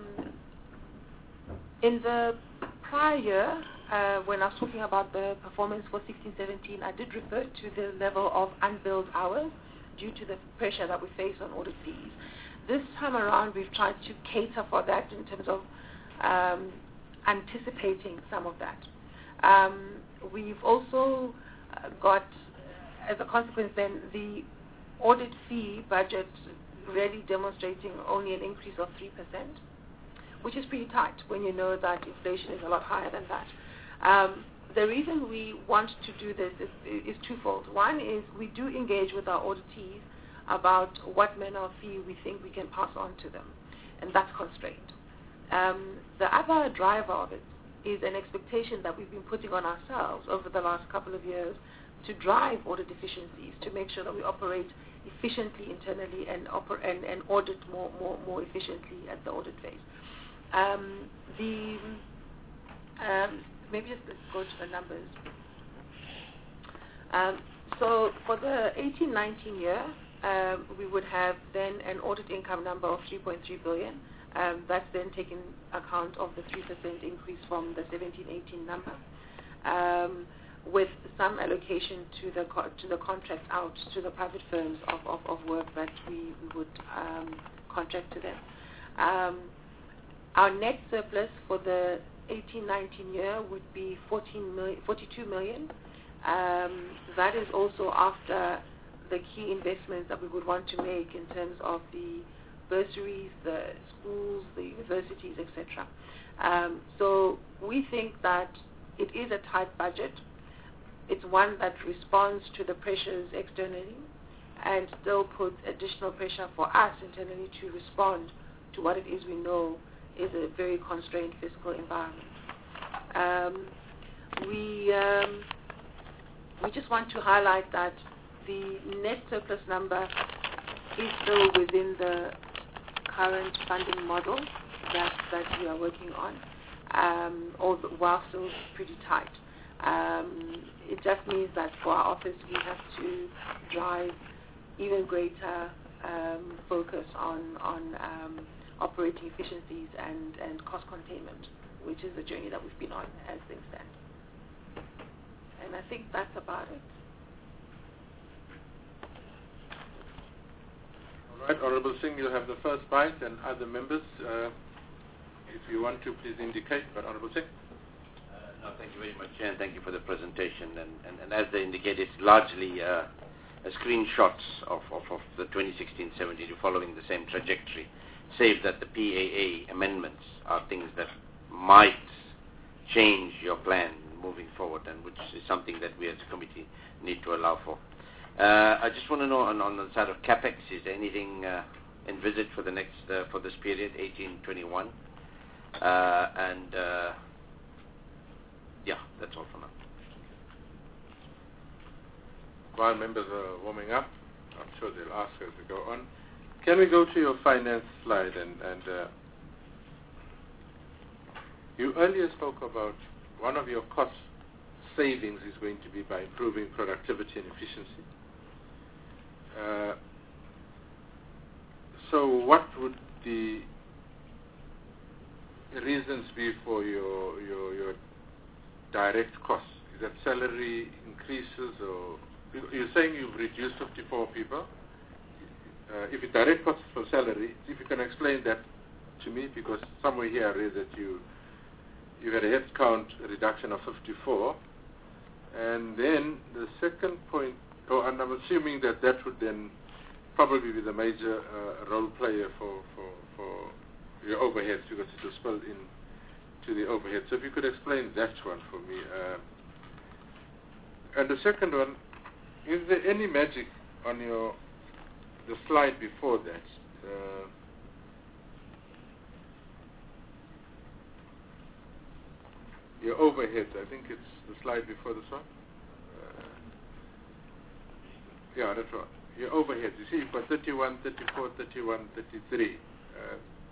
in the prior year, uh, when I was talking about the performance for sixteen seventeen, I did refer to the level of unbilled hours due to the pressure that we face on audit fees. This time around, we've tried to cater for that in terms of um, anticipating some of that. Um, we've also uh, got, as a consequence then, the audit fee budget really demonstrating only an increase of three percent, which is pretty tight when you know that inflation is a lot higher than that. Um, the reason we want to do this is, is twofold. One is we do engage with our auditees about what manner of fee we think we can pass on to them, and that's constrained. Um, the other driver of it is an expectation that we've been putting on ourselves over the last couple of years to drive audit efficiencies, to make sure that we operate efficiently internally and, oper- and, and audit more, more, more efficiently at the audit phase. Um, the um, maybe just let's go to the numbers. Um, so for the eighteen nineteen year, um, we would have then an audit income number of three point three billion. Um, that's then taken account of the three percent increase from the seventeen eighteen number, um, with some allocation to the co- to the contract out to the private firms of, of, of work that we, we would um, contract to them. Um, our net surplus for the eighteen nineteen year would be fourteen million, forty-two million. Um, that is also after the key investments that we would want to make in terms of the bursaries, the schools, the universities, et cetera. Um, so we think that it is a tight budget. It's one that responds to the pressures externally and still puts additional pressure for us internally to respond to what it is we know is a very constrained fiscal environment. Um, we, um, we just want to highlight that the net surplus number is still within the current funding model that, that we are working on, um, although while still pretty tight. Um, it just means that for our office we have to drive even greater um, focus on, on um, operating efficiencies and, and cost containment, which is the journey that we've been on as things stand. And I think that's about it. All right, Honourable Singh, you'll have the first bite, and other members, uh, if you want to, please indicate. But Honourable Singh. Uh, no, thank you very much, and thank you for the presentation. And, and, and as they indicated, it's largely uh, a screenshots of, of, of the twenty sixteen seventeen following the same trajectory, save that the P A A amendments are things that might change your plan moving forward, and which is something that we as a committee need to allow for. Uh, I just want to know on, on the side of capex, is there anything uh, envisaged for the next uh, for this period, eighteen twenty-one? Uh, and uh, yeah, that's all for now. While members are warming up, I'm sure they'll ask as we go on. Can we go to your finance slide? And, and uh, you earlier spoke about one of your cost savings is going to be by improving productivity and efficiency. Uh, so what would the reasons be for your, your, your direct costs? Is that salary increases, or you're saying you've reduced fifty-four people? Uh, if it direct costs for salary, if you can explain that to me, because somewhere here I read that you you had a headcount reduction of fifty-four, and then the second point, oh, and I'm assuming that that would then probably be the major uh, role player for, for, for your overheads, because it was spelled in to the overhead. So if you could explain that one for me. Uh, and the second one, is there any magic on your the slide before that, uh, your overheads, I think it's the slide before this one. Uh, yeah, that's right. Your overheads, you see, you've got thirty-one, thirty-four, thirty-one, thirty-three. Uh,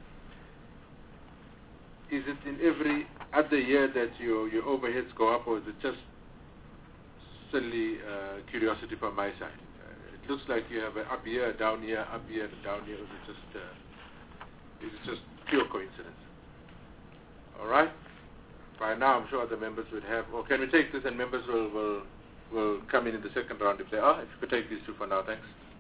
is it in every other year that your, your overheads go up, or is it just silly uh, curiosity from my side? Uh, it looks like you have an up year, down year, up year, down year. Is it just, uh, is it just pure coincidence? All right? By now, I'm sure other members would have, or can we take this and members will, will, will come in in the second round if they are? If you could take these two for now, thanks.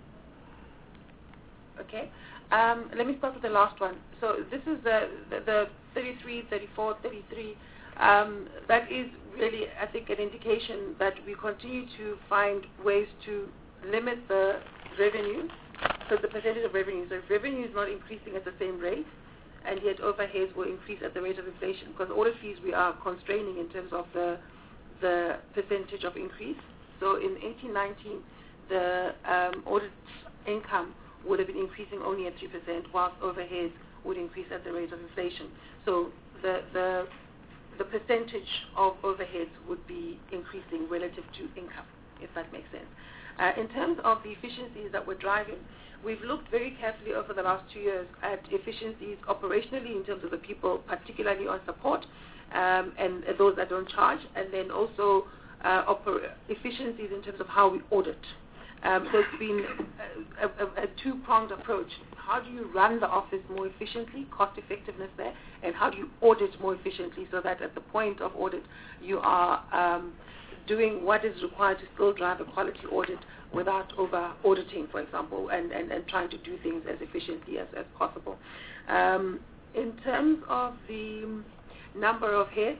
Okay. Um, let me start with the last one. So this is the, the, the thirty-three, thirty-four, thirty-three. Um, that is really, I think, an indication that we continue to find ways to limit the revenue, so the percentage of revenue. So if revenue is not increasing at the same rate, and yet overheads will increase at the rate of inflation, because audit fees we are constraining in terms of the the percentage of increase. So in eighteen nineteen, the um, audit income would have been increasing only at three percent, whilst overheads would increase at the rate of inflation. So the the the percentage of overheads would be increasing relative to income, if that makes sense. Uh, in terms of the efficiencies that we're driving, we've looked very carefully over the last two years at efficiencies operationally in terms of the people, particularly on support, um, and uh, those that don't charge, and then also uh, oper- efficiencies in terms of how we audit. Um, so it's been a, a, a two-pronged approach. How do you run the office more efficiently, cost effectiveness there, and how do you audit more efficiently so that at the point of audit you are um, doing what is required to still drive a quality audit without over-auditing, for example, and, and, and trying to do things as efficiently as, as possible. Um, in terms of the number of heads,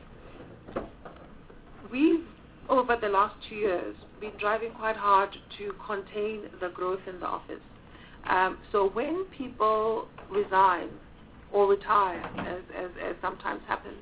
we've, over the last two years, been driving quite hard to contain the growth in the office. Um, so when people resign or retire, as, as, as sometimes happens,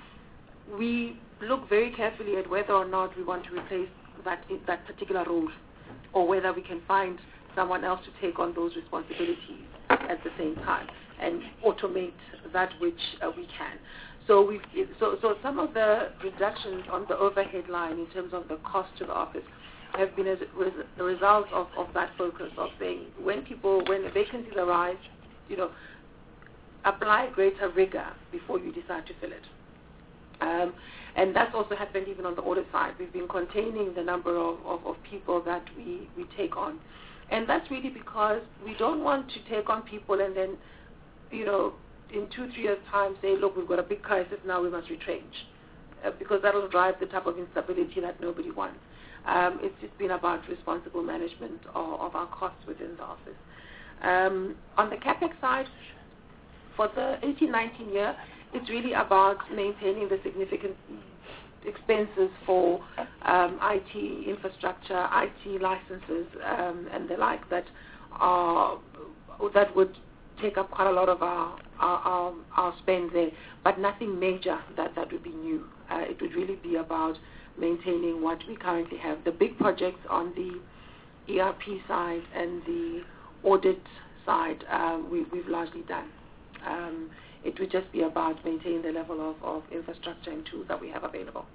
we look very carefully at whether or not we want to replace that, that particular role, or whether we can find someone else to take on those responsibilities at the same time and automate that which uh, we can. So, we so, so some of the reductions on the overhead line in terms of the cost to the office have been as a result of, of that focus of saying when people, when vacancies arise, you know, apply greater rigor before you decide to fill it. Um, and that's also happened even on the audit side. We've been containing the number of, of, of people that we, we take on. And that's really because we don't want to take on people and then, you know, in two, three years' time say, look, we've got a big crisis, now we must retrench. Uh, because that will drive the type of instability that nobody wants. Um, it's just been about responsible management of, of our costs within the office. Um, on the CapEx side, for the eighteen nineteen year, it's really about maintaining the significant expenses for um, I T infrastructure, I T licenses, um, and the like that are that would take up quite a lot of our our, our, our spend there, but nothing major that, that would be new. Uh, it would really be about maintaining what we currently have. The big projects on the E R P side and the audit side, um, we, we've largely done. Um, it would just be about maintaining the level of, of infrastructure and tools that we have available.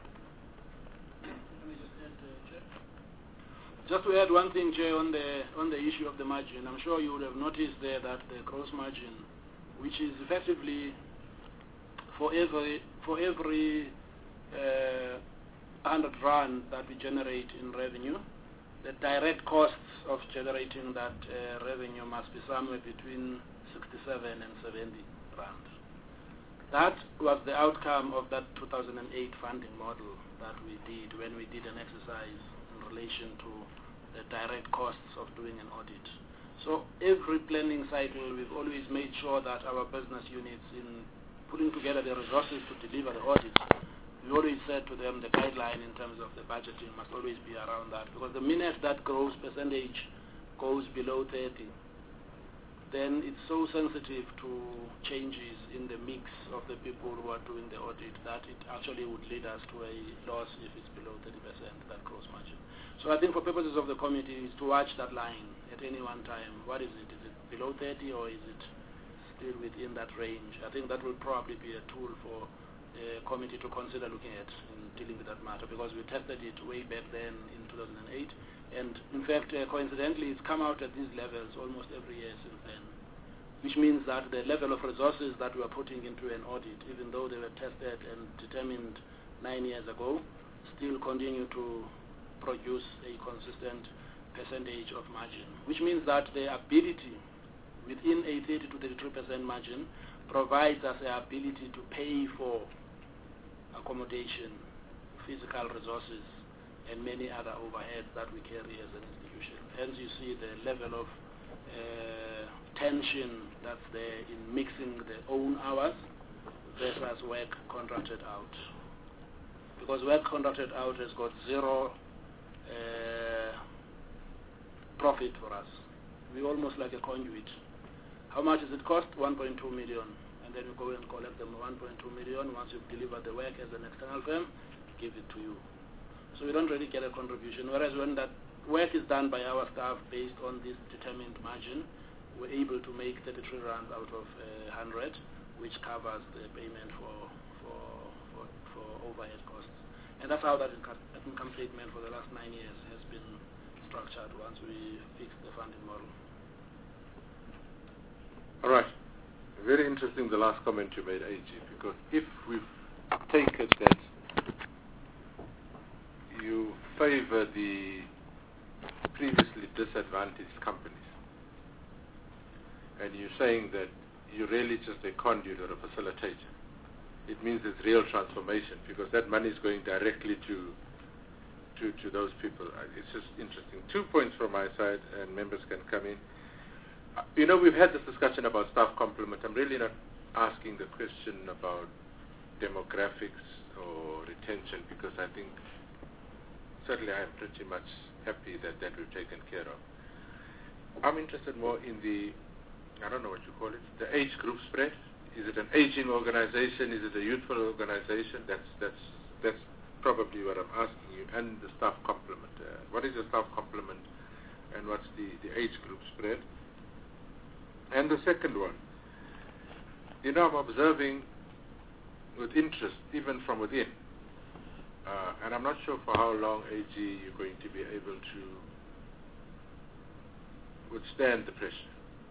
Just to add one thing, Jay, on the on the issue of the margin, I'm sure you would have noticed there that the gross margin, which is effectively for every for every uh, hundred rand that we generate in revenue, the direct costs of generating that uh, revenue must be somewhere between sixty-seven and seventy rand. That was the outcome of that two thousand eight funding model that we did when we did an exercise in relation to the direct costs of doing an audit. So every planning cycle, we've always made sure that our business units, in putting together the resources to deliver the audit, we always said to them the guideline in terms of the budgeting must always be around that, because the minute that gross percentage goes below thirty, then it's so sensitive to changes in the mix of the people who are doing the audit that it actually would lead us to a loss if it's below thirty percent, that gross margin. So I think for purposes of the committee is to watch that line at any one time. What is it? Is it below thirty or is it still within that range? I think that will probably be a tool for the committee to consider looking at in dealing with that matter, because we tested it way back then in two thousand eight, and in fact, uh, coincidentally, it's come out at these levels almost every year since then, which means that the level of resources that we are putting into an audit, even though they were tested and determined nine years ago, still continue to produce a consistent percentage of margin, which means that the ability within a thirty to thirty-three percent margin provides us the ability to pay for accommodation, physical resources, and many other overheads that we carry as an institution. Hence you see the level of uh, tension that's there in mixing the own hours versus work contracted out. Because work contracted out has got zero uh, profit for us. We're almost like a conduit. How much does it cost? one point two million. And then you go and collect them one point two million. Once you've delivered the work as an external firm, give it to you. So we don't really get a contribution. Whereas when that work is done by our staff based on this determined margin, we're able to make thirty-three rands out of uh, one hundred, which covers the payment for, for, for, for overhead costs. And that's how that income statement for the last nine years has been structured once we fixed the funding model. All right. Very interesting, the last comment you made, A G, because if we take it that you favor the previously disadvantaged companies, and you're saying that you're really just a conduit or a facilitator, it means it's real transformation, because that money is going directly to to, to those people. It's just interesting. Two points from my side, and members can come in. Uh, you know, we've had this discussion about staff complement. I'm really not asking the question about demographics or retention, because I think certainly I am pretty much happy that that we've taken care of. I'm interested more in the, I don't know what you call it, the age group spread. Is it an aging organization? Is it a youthful organization? That's that's that's probably what I'm asking you. And the staff complement. Uh, what is the staff complement, and what's the, the age group spread? And the second one, you know, I'm observing with interest, even from within, uh, and I'm not sure for how long, A G, you're going to be able to withstand the pressure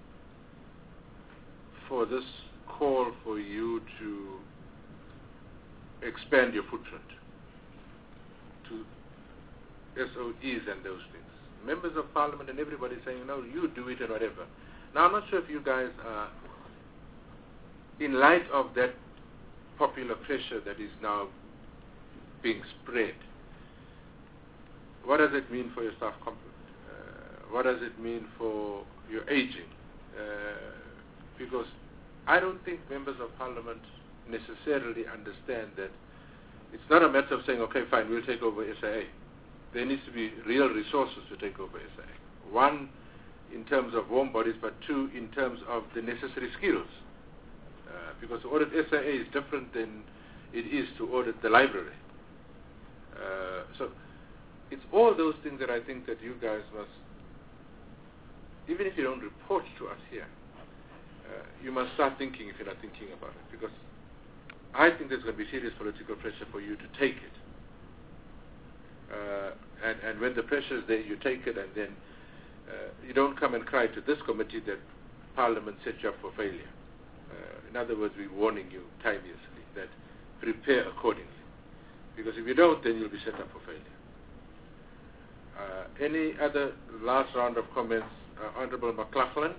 for this call for you to expand your footprint to S O Es and those things. Members of Parliament and everybody saying, no, you do it and whatever. Now, I'm not sure if you guys are, in light of that popular pressure that is now being spread, what does it mean for your staff complement? Uh, what does it mean for your aging? Uh, because I don't think members of Parliament necessarily understand that it's not a matter of saying, okay, fine, we'll take over S A A. There needs to be real resources to take over S A A. One, in terms of warm bodies, but two, in terms of the necessary skills. Uh, because to audit S A A is different than it is to audit the library. Uh, so it's all those things that I think that you guys must, even if you don't report to us here, uh, you must start thinking if you're not thinking about it. Because I think there's going to be serious political pressure for you to take it. Uh, and, and when the pressure is there, you take it, and then uh, you don't come and cry to this committee that Parliament set you up for failure. Uh, in other words, we're warning you timeously that prepare accordingly. Because if you don't, then you'll be set up for failure. Uh, any other last round of comments? Uh, Honourable McLaughlin.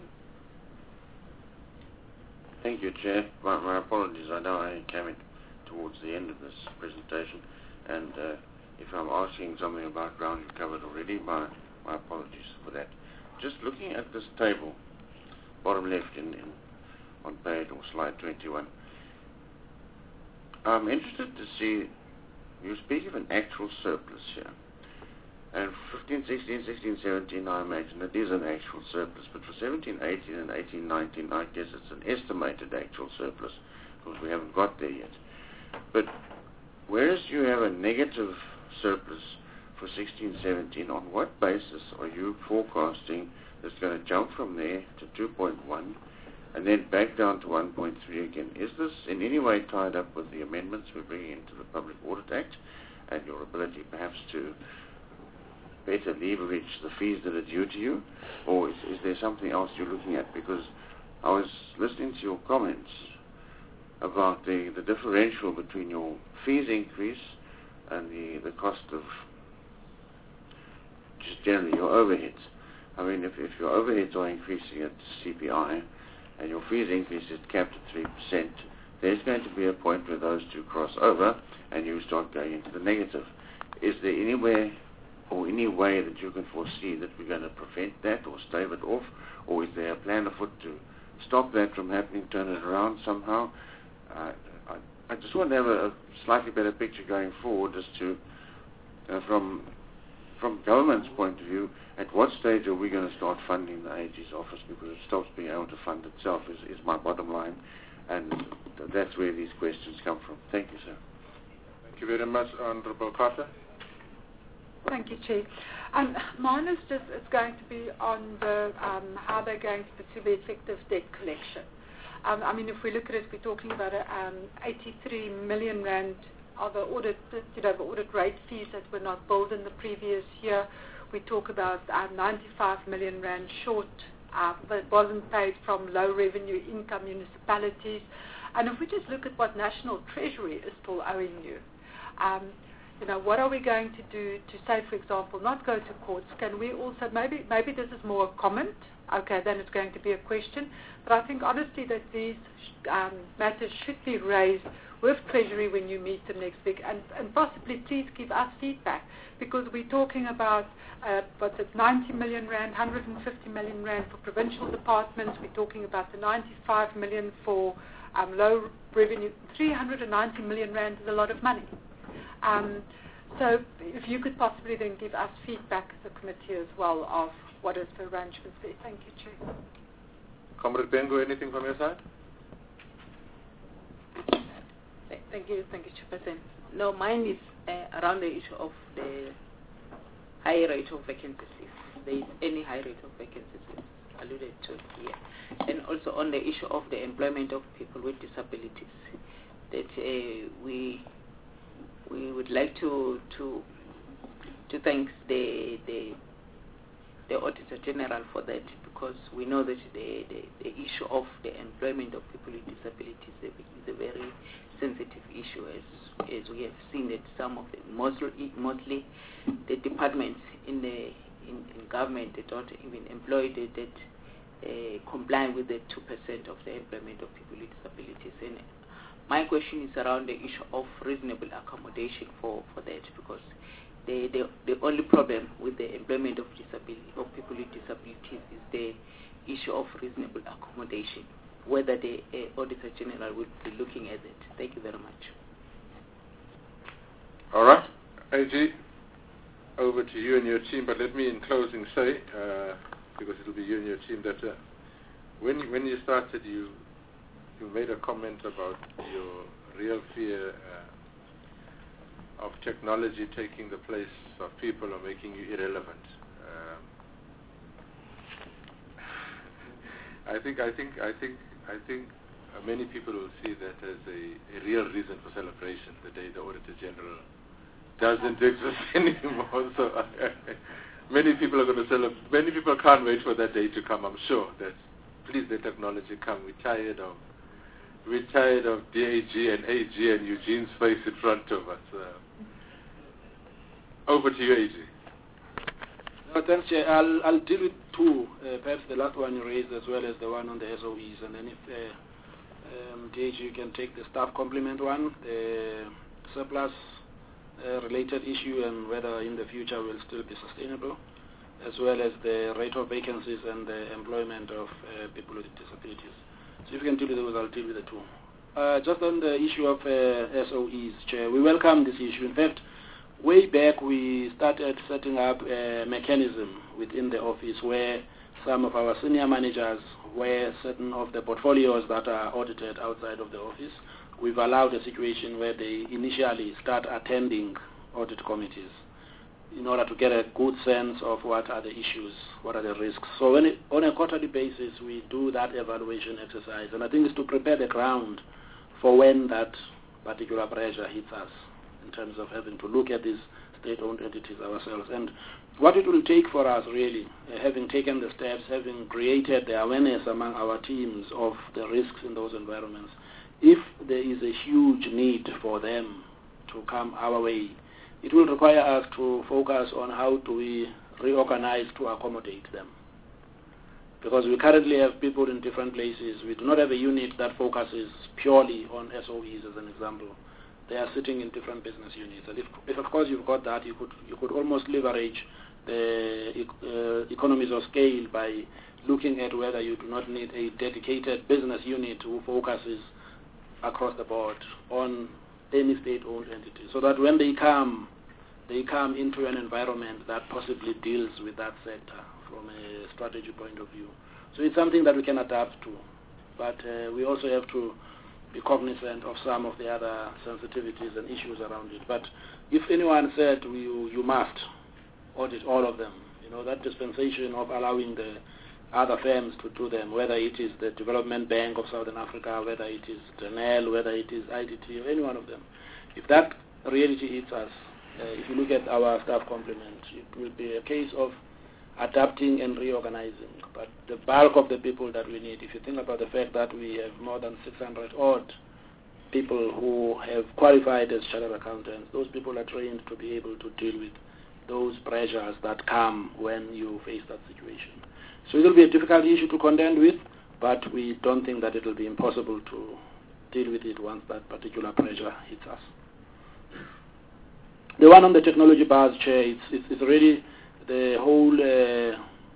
Thank you, Chair. My, my apologies. I know I came in towards the end of this presentation, and uh, if I'm asking something about ground you've covered already, my, my apologies for that. Just looking at this table, bottom left in, in on page or slide twenty-one, I'm interested to see, you speak of an actual surplus here. And fifteen, sixteen, sixteen, seventeen, I imagine it is an actual surplus. But for seventeen, eighteen, and eighteen, nineteen, I guess it's an estimated actual surplus, because we haven't got there yet. But whereas you have a negative surplus for sixteen seventeen, on what basis are you forecasting it's going to jump from there to two point one and then back down to one point three again? Is this in any way tied up with the amendments we're bringing into the Public Audit Act and your ability perhaps to better leverage the fees that are due to you? Or is, is there something else you're looking at? Because I was listening to your comments about the, the differential between your fees increase and the, the cost of just generally your overheads. I mean, if, if your overheads are increasing at C P I and your fees increase is capped at three percent, there's going to be a point where those two cross over and you start going into the negative. Is there anywhere or any way that you can foresee that we're going to prevent that or stave it off? Or is there a plan afoot to stop that from happening, turn it around somehow? Uh, I, I just want to have a, a slightly better picture going forward as to, uh, from from government's point of view, at what stage are we going to start funding the A G's office, because it stops being able to fund itself is, is my bottom line, and th- that's where these questions come from. Thank you, sir. Thank you very much, Honourable Carter. Thank you, Chair. Um, mine is just it's going to be on the um, how they're going to pursue the effective debt collection. Um, I mean, if we look at it, we're talking about a, um, eighty-three million rand of the audit, you know, the audit rate fees that were not billed in the previous year. We talk about um, ninety-five million rand short uh, that wasn't paid from low revenue income municipalities. And if we just look at what National Treasury is still owing you, um, you know, what are we going to do to say, for example, not go to courts? Can we also, maybe maybe this is more a comment, okay, then it's going to be a question, but I think honestly that these um, matters should be raised with Treasury when you meet them next week, and, and possibly please give us feedback, because we're talking about, uh, what's it, ninety million rand, one hundred fifty million rand for provincial departments, we're talking about the ninety-five million for um, low revenue, three hundred ninety million rand is a lot of money. Um, so if you could possibly then give us feedback as a committee as well of what is the arrangements there. Thank you, Chair. Comrade Bengo, anything from your side? Thank you, thank you, Chairperson. No, mine is uh, around the issue of the high rate of vacancies. If there is any high rate of vacancies alluded to here. And also on the issue of the employment of people with disabilities, that uh, we we would like to to to thank the the the Auditor General for that, because we know that the, the, the issue of the employment of people with disabilities is a, is a very sensitive issue, as as we have seen that some of the mostly mostly the departments in the in, in government that don't even employ that, that uh, comply with the two percent of the employment of people with disabilities. And my question is around the issue of reasonable accommodation for, for that, because the, the the only problem with the employment of disability of people with disabilities is the issue of reasonable accommodation. Whether the uh, Auditor General will be looking at it. Thank you very much. All right, A G, over to you and your team. But let me, in closing, say, uh, because it will be you and your team, that uh, when when you started, you you made a comment about your real fear uh, of technology taking the place of people or making you irrelevant. Um, I think I think I think I think uh, many people will see that as a, a real reason for celebration, the day the Auditor General doesn't exist anymore. So uh, many people are going to celebrate. Many people can't wait for that day to come. I'm sure that please let technology come. We're tired of we're tired of D A G and A G and Eugene's face in front of us. Uh, over to you, A G. No, thanks, Chair. I'll, I'll deal with two, uh, perhaps the last one you raised as well as the one on the S O Es, and then if uh, um, D A G, you can take the staff complement one, the surplus uh, related issue and whether in the future will still be sustainable, as well as the rate of vacancies and the employment of uh, people with disabilities. So if you can deal with those, I'll deal with the two. Uh, just on the issue of uh, S O Es, Chair, we welcome this issue. In fact, way back we started setting up a mechanism within the office where some of our senior managers, where certain of the portfolios that are audited outside of the office, we've allowed a situation where they initially start attending audit committees. in order to get a good sense of what are the issues, what are the risks. So when it, on a quarterly basis, we do that evaluation exercise, and I think it's to prepare the ground for when that particular pressure hits us in terms of having to look at these state-owned entities ourselves. And what it will take for us, really, uh, having taken the steps, having created the awareness among our teams of the risks in those environments, if there is a huge need for them to come our way, it will require us to focus on how do we reorganize to accommodate them. Because we currently have people in different places. We do not have a unit that focuses purely on S O Es, as an example. They are sitting in different business units. And if, if of course you've got that, you could, you could almost leverage the uh, economies of scale by looking at whether you do not need a dedicated business unit who focuses across the board on any state-owned entity, so that when they come, they come into an environment that possibly deals with that sector from a strategy point of view. So it's something that we can adapt to, but uh, we also have to be cognizant of some of the other sensitivities and issues around it. But if anyone said you, you must audit all of them, you know, that dispensation of allowing the other firms to do them, whether it is the Development Bank of Southern Africa, whether it is Denel, whether it is I D T, or any one of them. If that reality hits us, uh, if you look at our staff complement, it will be a case of adapting and reorganizing. But the bulk of the people that we need, if you think about the fact that we have more than six hundred odd people who have qualified as chartered accountants, those people are trained to be able to deal with those pressures that come when you face that situation. So it will be a difficult issue to contend with, but we don't think that it will be impossible to deal with it once that particular pressure hits us. The one on the technology bars, Chair, it's, it's, it's really the whole uh,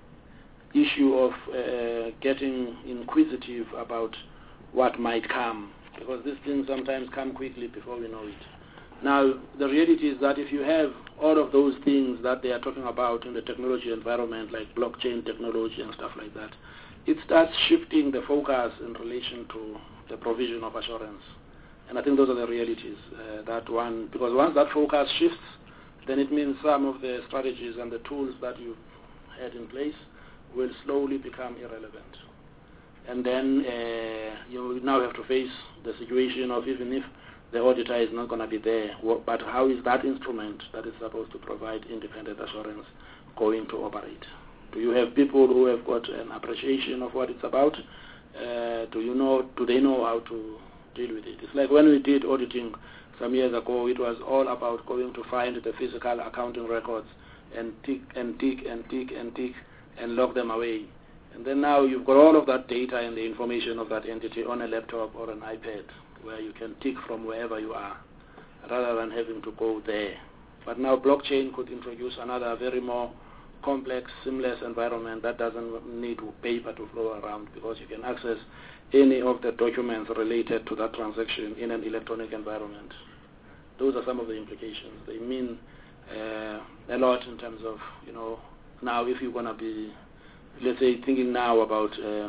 issue of uh, getting inquisitive about what might come, because these things sometimes come quickly before we know it. Now, the reality is that if you have all of those things that they are talking about in the technology environment, like blockchain technology and stuff like that, it starts shifting the focus in relation to the provision of assurance. And I think those are the realities. Uh, that one, because once that focus shifts, then it means some of the strategies and the tools that you've had in place will slowly become irrelevant. And then uh, you now have to face the situation of even if the auditor is not going to be there, but how is that instrument that is supposed to provide independent assurance going to operate? Do you have people who have got an appreciation of what it's about? Uh, do you know? Do they know how to deal with it? It's like when we did auditing some years ago, it was all about going to find the physical accounting records and tick and tick and tick and tick and lock them away. And then now you've got all of that data and the information of that entity on a laptop or an iPad, where you can tick from wherever you are, rather than having to go there. But now blockchain could introduce another very more complex, seamless environment that doesn't need paper to flow around, because you can access any of the documents related to that transaction in an electronic environment. Those are some of the implications. They mean uh, a lot in terms of, you know, now if you're going to be, let's say, thinking now about uh,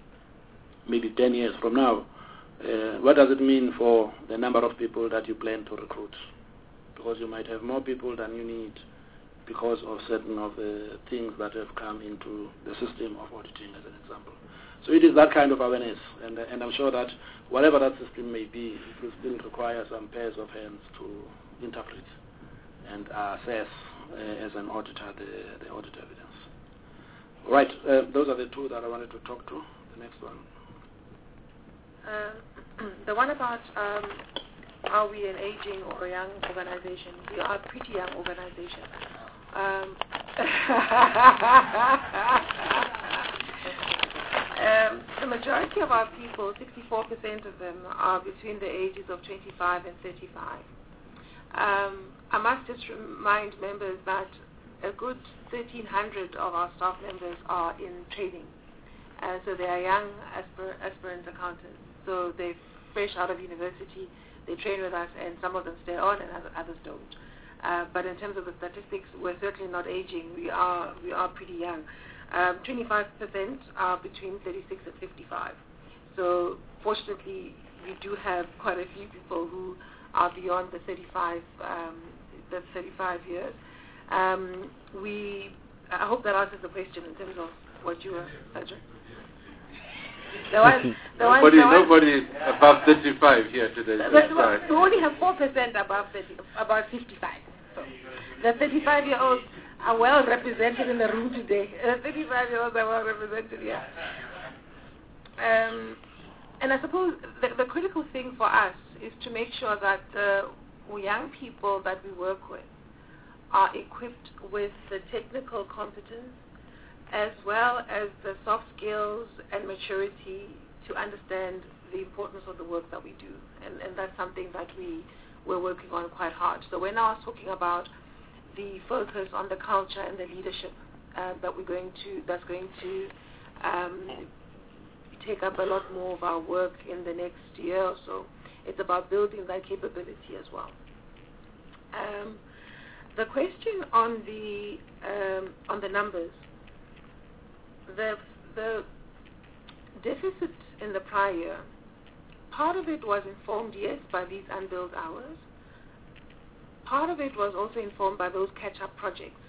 maybe ten years from now, Uh, what does it mean for the number of people that you plan to recruit? Because you might have more people than you need because of certain of the things that have come into the system of auditing, as an example. So it is that kind of awareness, and, uh, and I'm sure that whatever that system may be, it will still require some pairs of hands to interpret and assess uh, as an auditor the, the audit evidence. Right, uh, those are the two that I wanted to talk to. The next one. Um, the one about um, are we an aging or a young organization? We are a pretty young organization. Um, um, the majority of our people, sixty-four percent of them, are between the ages of twenty-five and thirty-five. Um, I must just remind members that a good thirteen hundred of our staff members are in training. Uh, so they are young aspir- aspirant accountants. So they're fresh out of university, they train with us, and some of them stay on and others don't. Uh, but in terms of the statistics, we're certainly not aging. We are we are pretty young. Um, twenty-five percent are between thirty-six and fifty-five. So fortunately, we do have quite a few people who are beyond the thirty-five um, the thirty-five years. Um, we, I hope that answers the question in terms of what you were saying. The one, the one, nobody, the one, nobody is above thirty-five here today. But, but we only have four percent above thirty, about fifty-five. So the thirty-five-year-olds are well represented in the room today. The thirty-five-year-olds are well represented here. Um, and I suppose the, the critical thing for us is to make sure that uh, young people that we work with are equipped with the technical competence as well as the soft skills and maturity to understand the importance of the work that we do. And, and that's something that we, we're working on quite hard. So we're now talking about the focus on the culture and the leadership uh, that we're going to, that's going to um, take up a lot more of our work in the next year or so. It's about building that capability as well. Um, the question on the um, on the numbers, the the deficit in the prior year, part of it was informed, yes, by these unbilled hours. Part of it was also informed by those catch-up projects,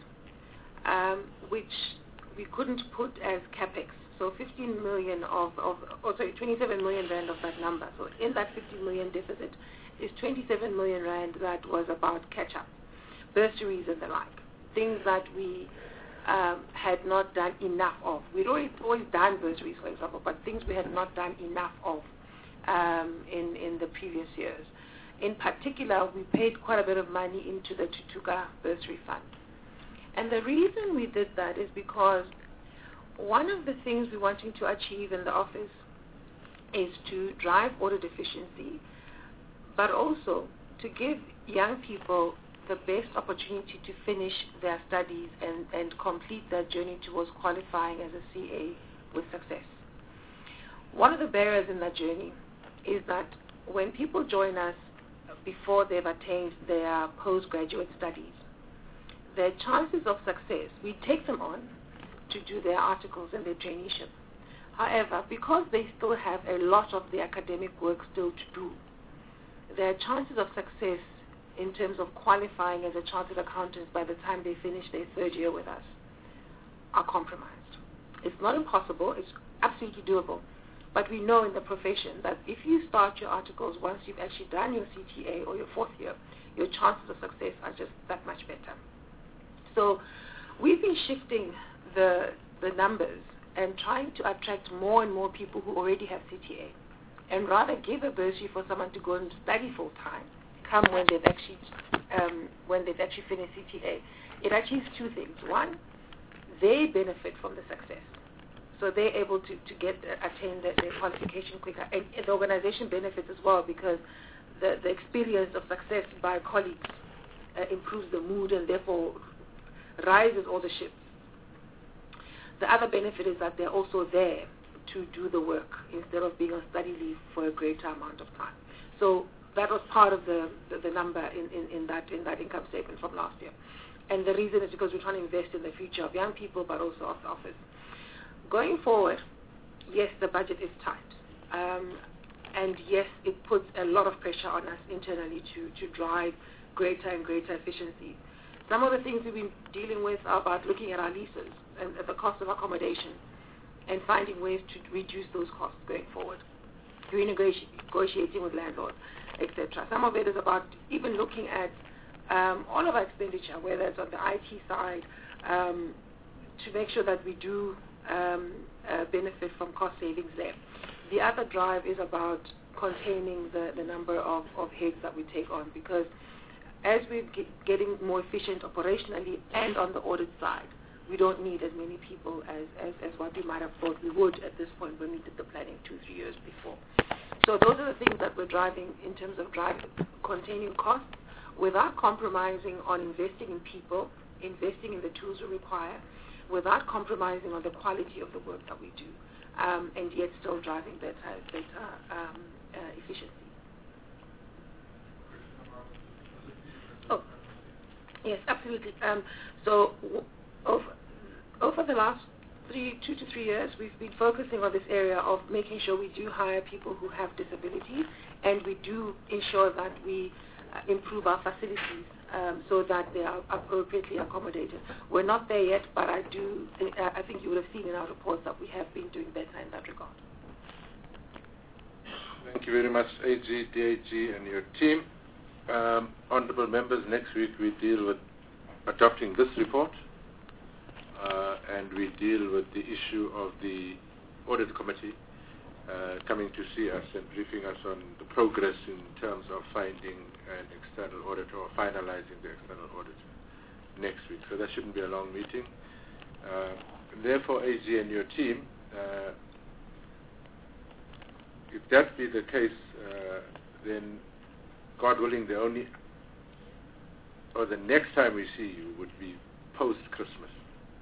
um, which we couldn't put as capex. So fifteen million of, of oh, sorry, twenty-seven million rand of that number. So in that fifteen million deficit is twenty-seven million rand that was about catch-up, bursaries and the like, things that we um, had not done enough of. We'd always, always done bursaries, for example, but things we had not done enough of um, in, in the previous years. In particular, we paid quite a bit of money into the Tutuka bursary fund. And the reason we did that is because one of the things we're wanting to achieve in the office is to drive audit efficiency, but also to give young people the best opportunity to finish their studies and, and complete their journey towards qualifying as a C A with success. One of the barriers in that journey is that when people join us before they've attained their postgraduate studies, their chances of success, we take them on to do their articles and their traineeship. However, because they still have a lot of the academic work still to do, their chances of success in terms of qualifying as a chartered accountant by the time they finish their third year with us are compromised. It's not impossible, it's absolutely doable. But we know in the profession that if you start your articles once you've actually done your C T A or your fourth year, your chances of success are just that much better. So we've been shifting the the numbers and trying to attract more and more people who already have C T A, and rather give a bursary for someone to go and study full time, come when they've actually um, when they've actually finished C T A. It achieves two things. One, they benefit from the success, so they're able to to get uh, attain their, their qualification quicker, and, and the organization benefits as well because the the experience of success by colleagues uh, improves the mood and therefore rises all the ships. The other benefit is that they're also there to do the work instead of being on study leave for a greater amount of time. So that was part of the, the, the number in, in, in, that, in that income statement from last year. And the reason is because we're trying to invest in the future of young people, but also of the office. Going forward, yes, the budget is tight. Um, and yes, it puts a lot of pressure on us internally to, to drive greater and greater efficiency. Some of the things we've been dealing with are about looking at our leases and at the cost of accommodation and finding ways to reduce those costs going forward, renegotiating with landlords, et cetera. Some of it is about even looking at um, all of our expenditure, whether it's on the I T side, um, to make sure that we do um, uh, benefit from cost savings there. The other drive is about containing the, the number of, of heads that we take on, because as we're get, getting more efficient operationally and on the audit side, we don't need as many people as, as, as what we might have thought we would at this point when we did the planning two, three years before. So those are the things that we're driving in terms of driving, containing costs without compromising on investing in people, investing in the tools we require, without compromising on the quality of the work that we do, um, and yet still driving better, better um, uh, efficiency. Oh, yes, absolutely. Um, so w- over, over the last three, two to three years, we've been focusing on this area of making sure we do hire people who have disabilities, and we do ensure that we uh, improve our facilities um, so that they are appropriately accommodated. We're not there yet, but I do. Think, uh, I think you would have seen in our reports that we have been doing better in that regard. Thank you very much, A G, D A G, and your team. Um, honorable members, next week we deal with adopting this report, uh, and we deal with the issue of the audit committee uh, coming to see us and briefing us on the progress in terms of finding an external auditor or finalizing the external audit next week. So that shouldn't be a long meeting. Uh, therefore, A G and your team, uh, if that be the case, uh, then God willing, the only or the next time we see you would be post-Christmas.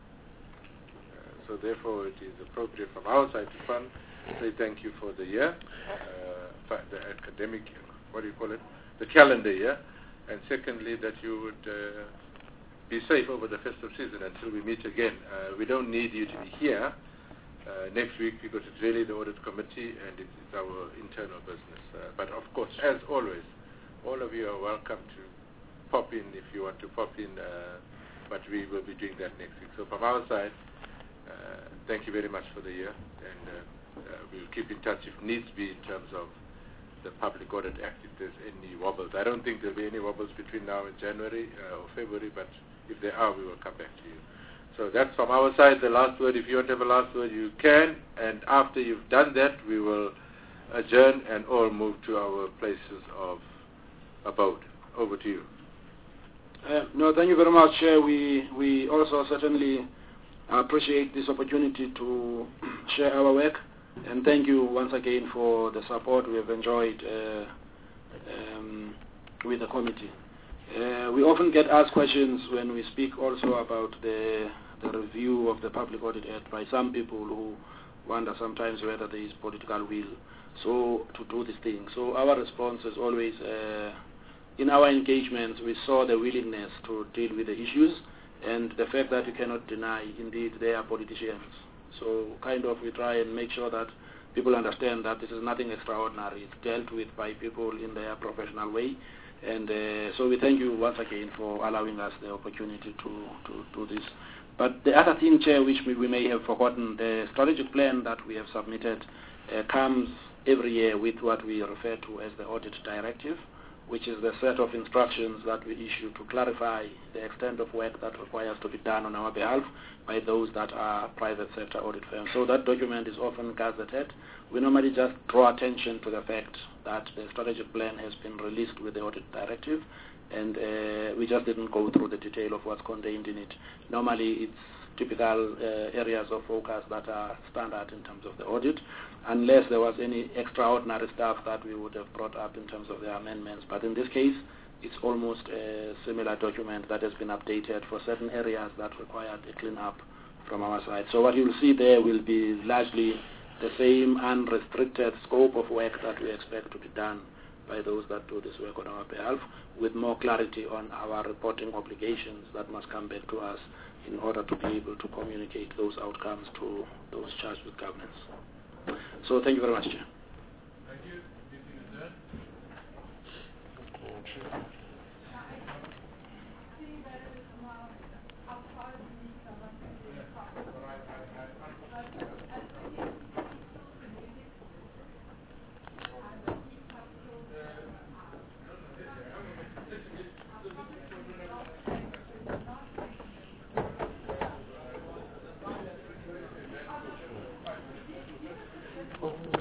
Uh, so therefore, it is appropriate from our side to fund, say thank you for the year, uh, the academic, what do you call it, the calendar year, and secondly, that you would uh, be safe over the festive season until we meet again. Uh, we don't need you to be here Uh, next week because it's really the audit committee and it's, it's our internal business. Uh, but of course, as always, all of you are welcome to pop in if you want to pop in, uh, but we will be doing that next week. So from our side, uh, thank you very much for the year, and uh, uh, we'll keep in touch if needs be in terms of the Public Audit Act if there's any wobbles. I don't think there'll be any wobbles between now and January uh, or February, but if there are, we will come back to you. So that's from our side, the last word. If you want to have a last word, you can. And after you've done that, we will adjourn and all move to our places of abode. Over to you. Uh, no, thank you very much, Chair. We, we also certainly appreciate this opportunity to share our work. And thank you once again for the support we have enjoyed uh, um, with the committee. Uh, we often get asked questions when we speak also about the the review of the Public Audit Act by some people who wonder sometimes whether there is political will so to do this thing. So our response is always, uh, in our engagements, we saw the willingness to deal with the issues and the fact that you cannot deny, indeed, they are politicians. So kind of we try and make sure that people understand that this is nothing extraordinary. It's dealt with by people in their professional way. And uh, so we thank you once again for allowing us the opportunity to, to do this. But the other thing, Chair, which we, we may have forgotten, the strategic plan that we have submitted uh, comes every year with what we refer to as the audit directive, which is the set of instructions that we issue to clarify the extent of work that requires to be done on our behalf by those that are private sector audit firms. So that document is often gazetted. We normally just draw attention to the fact that the strategic plan has been released with the audit directive, and uh, we just didn't go through the detail of what's contained in it. Normally it's typical uh, areas of focus that are standard in terms of the audit, unless there was any extraordinary stuff that we would have brought up in terms of the amendments. But in this case, it's almost a similar document that has been updated for certain areas that required a clean-up from our side. So what you'll see there will be largely the same unrestricted scope of work that we expect to be done by those that do this work on our behalf, with more clarity on our reporting obligations that must come back to us in order to be able to communicate those outcomes to those charged with governance. So thank you very much, Chair. Thank you. Meeting adjourned. Oh.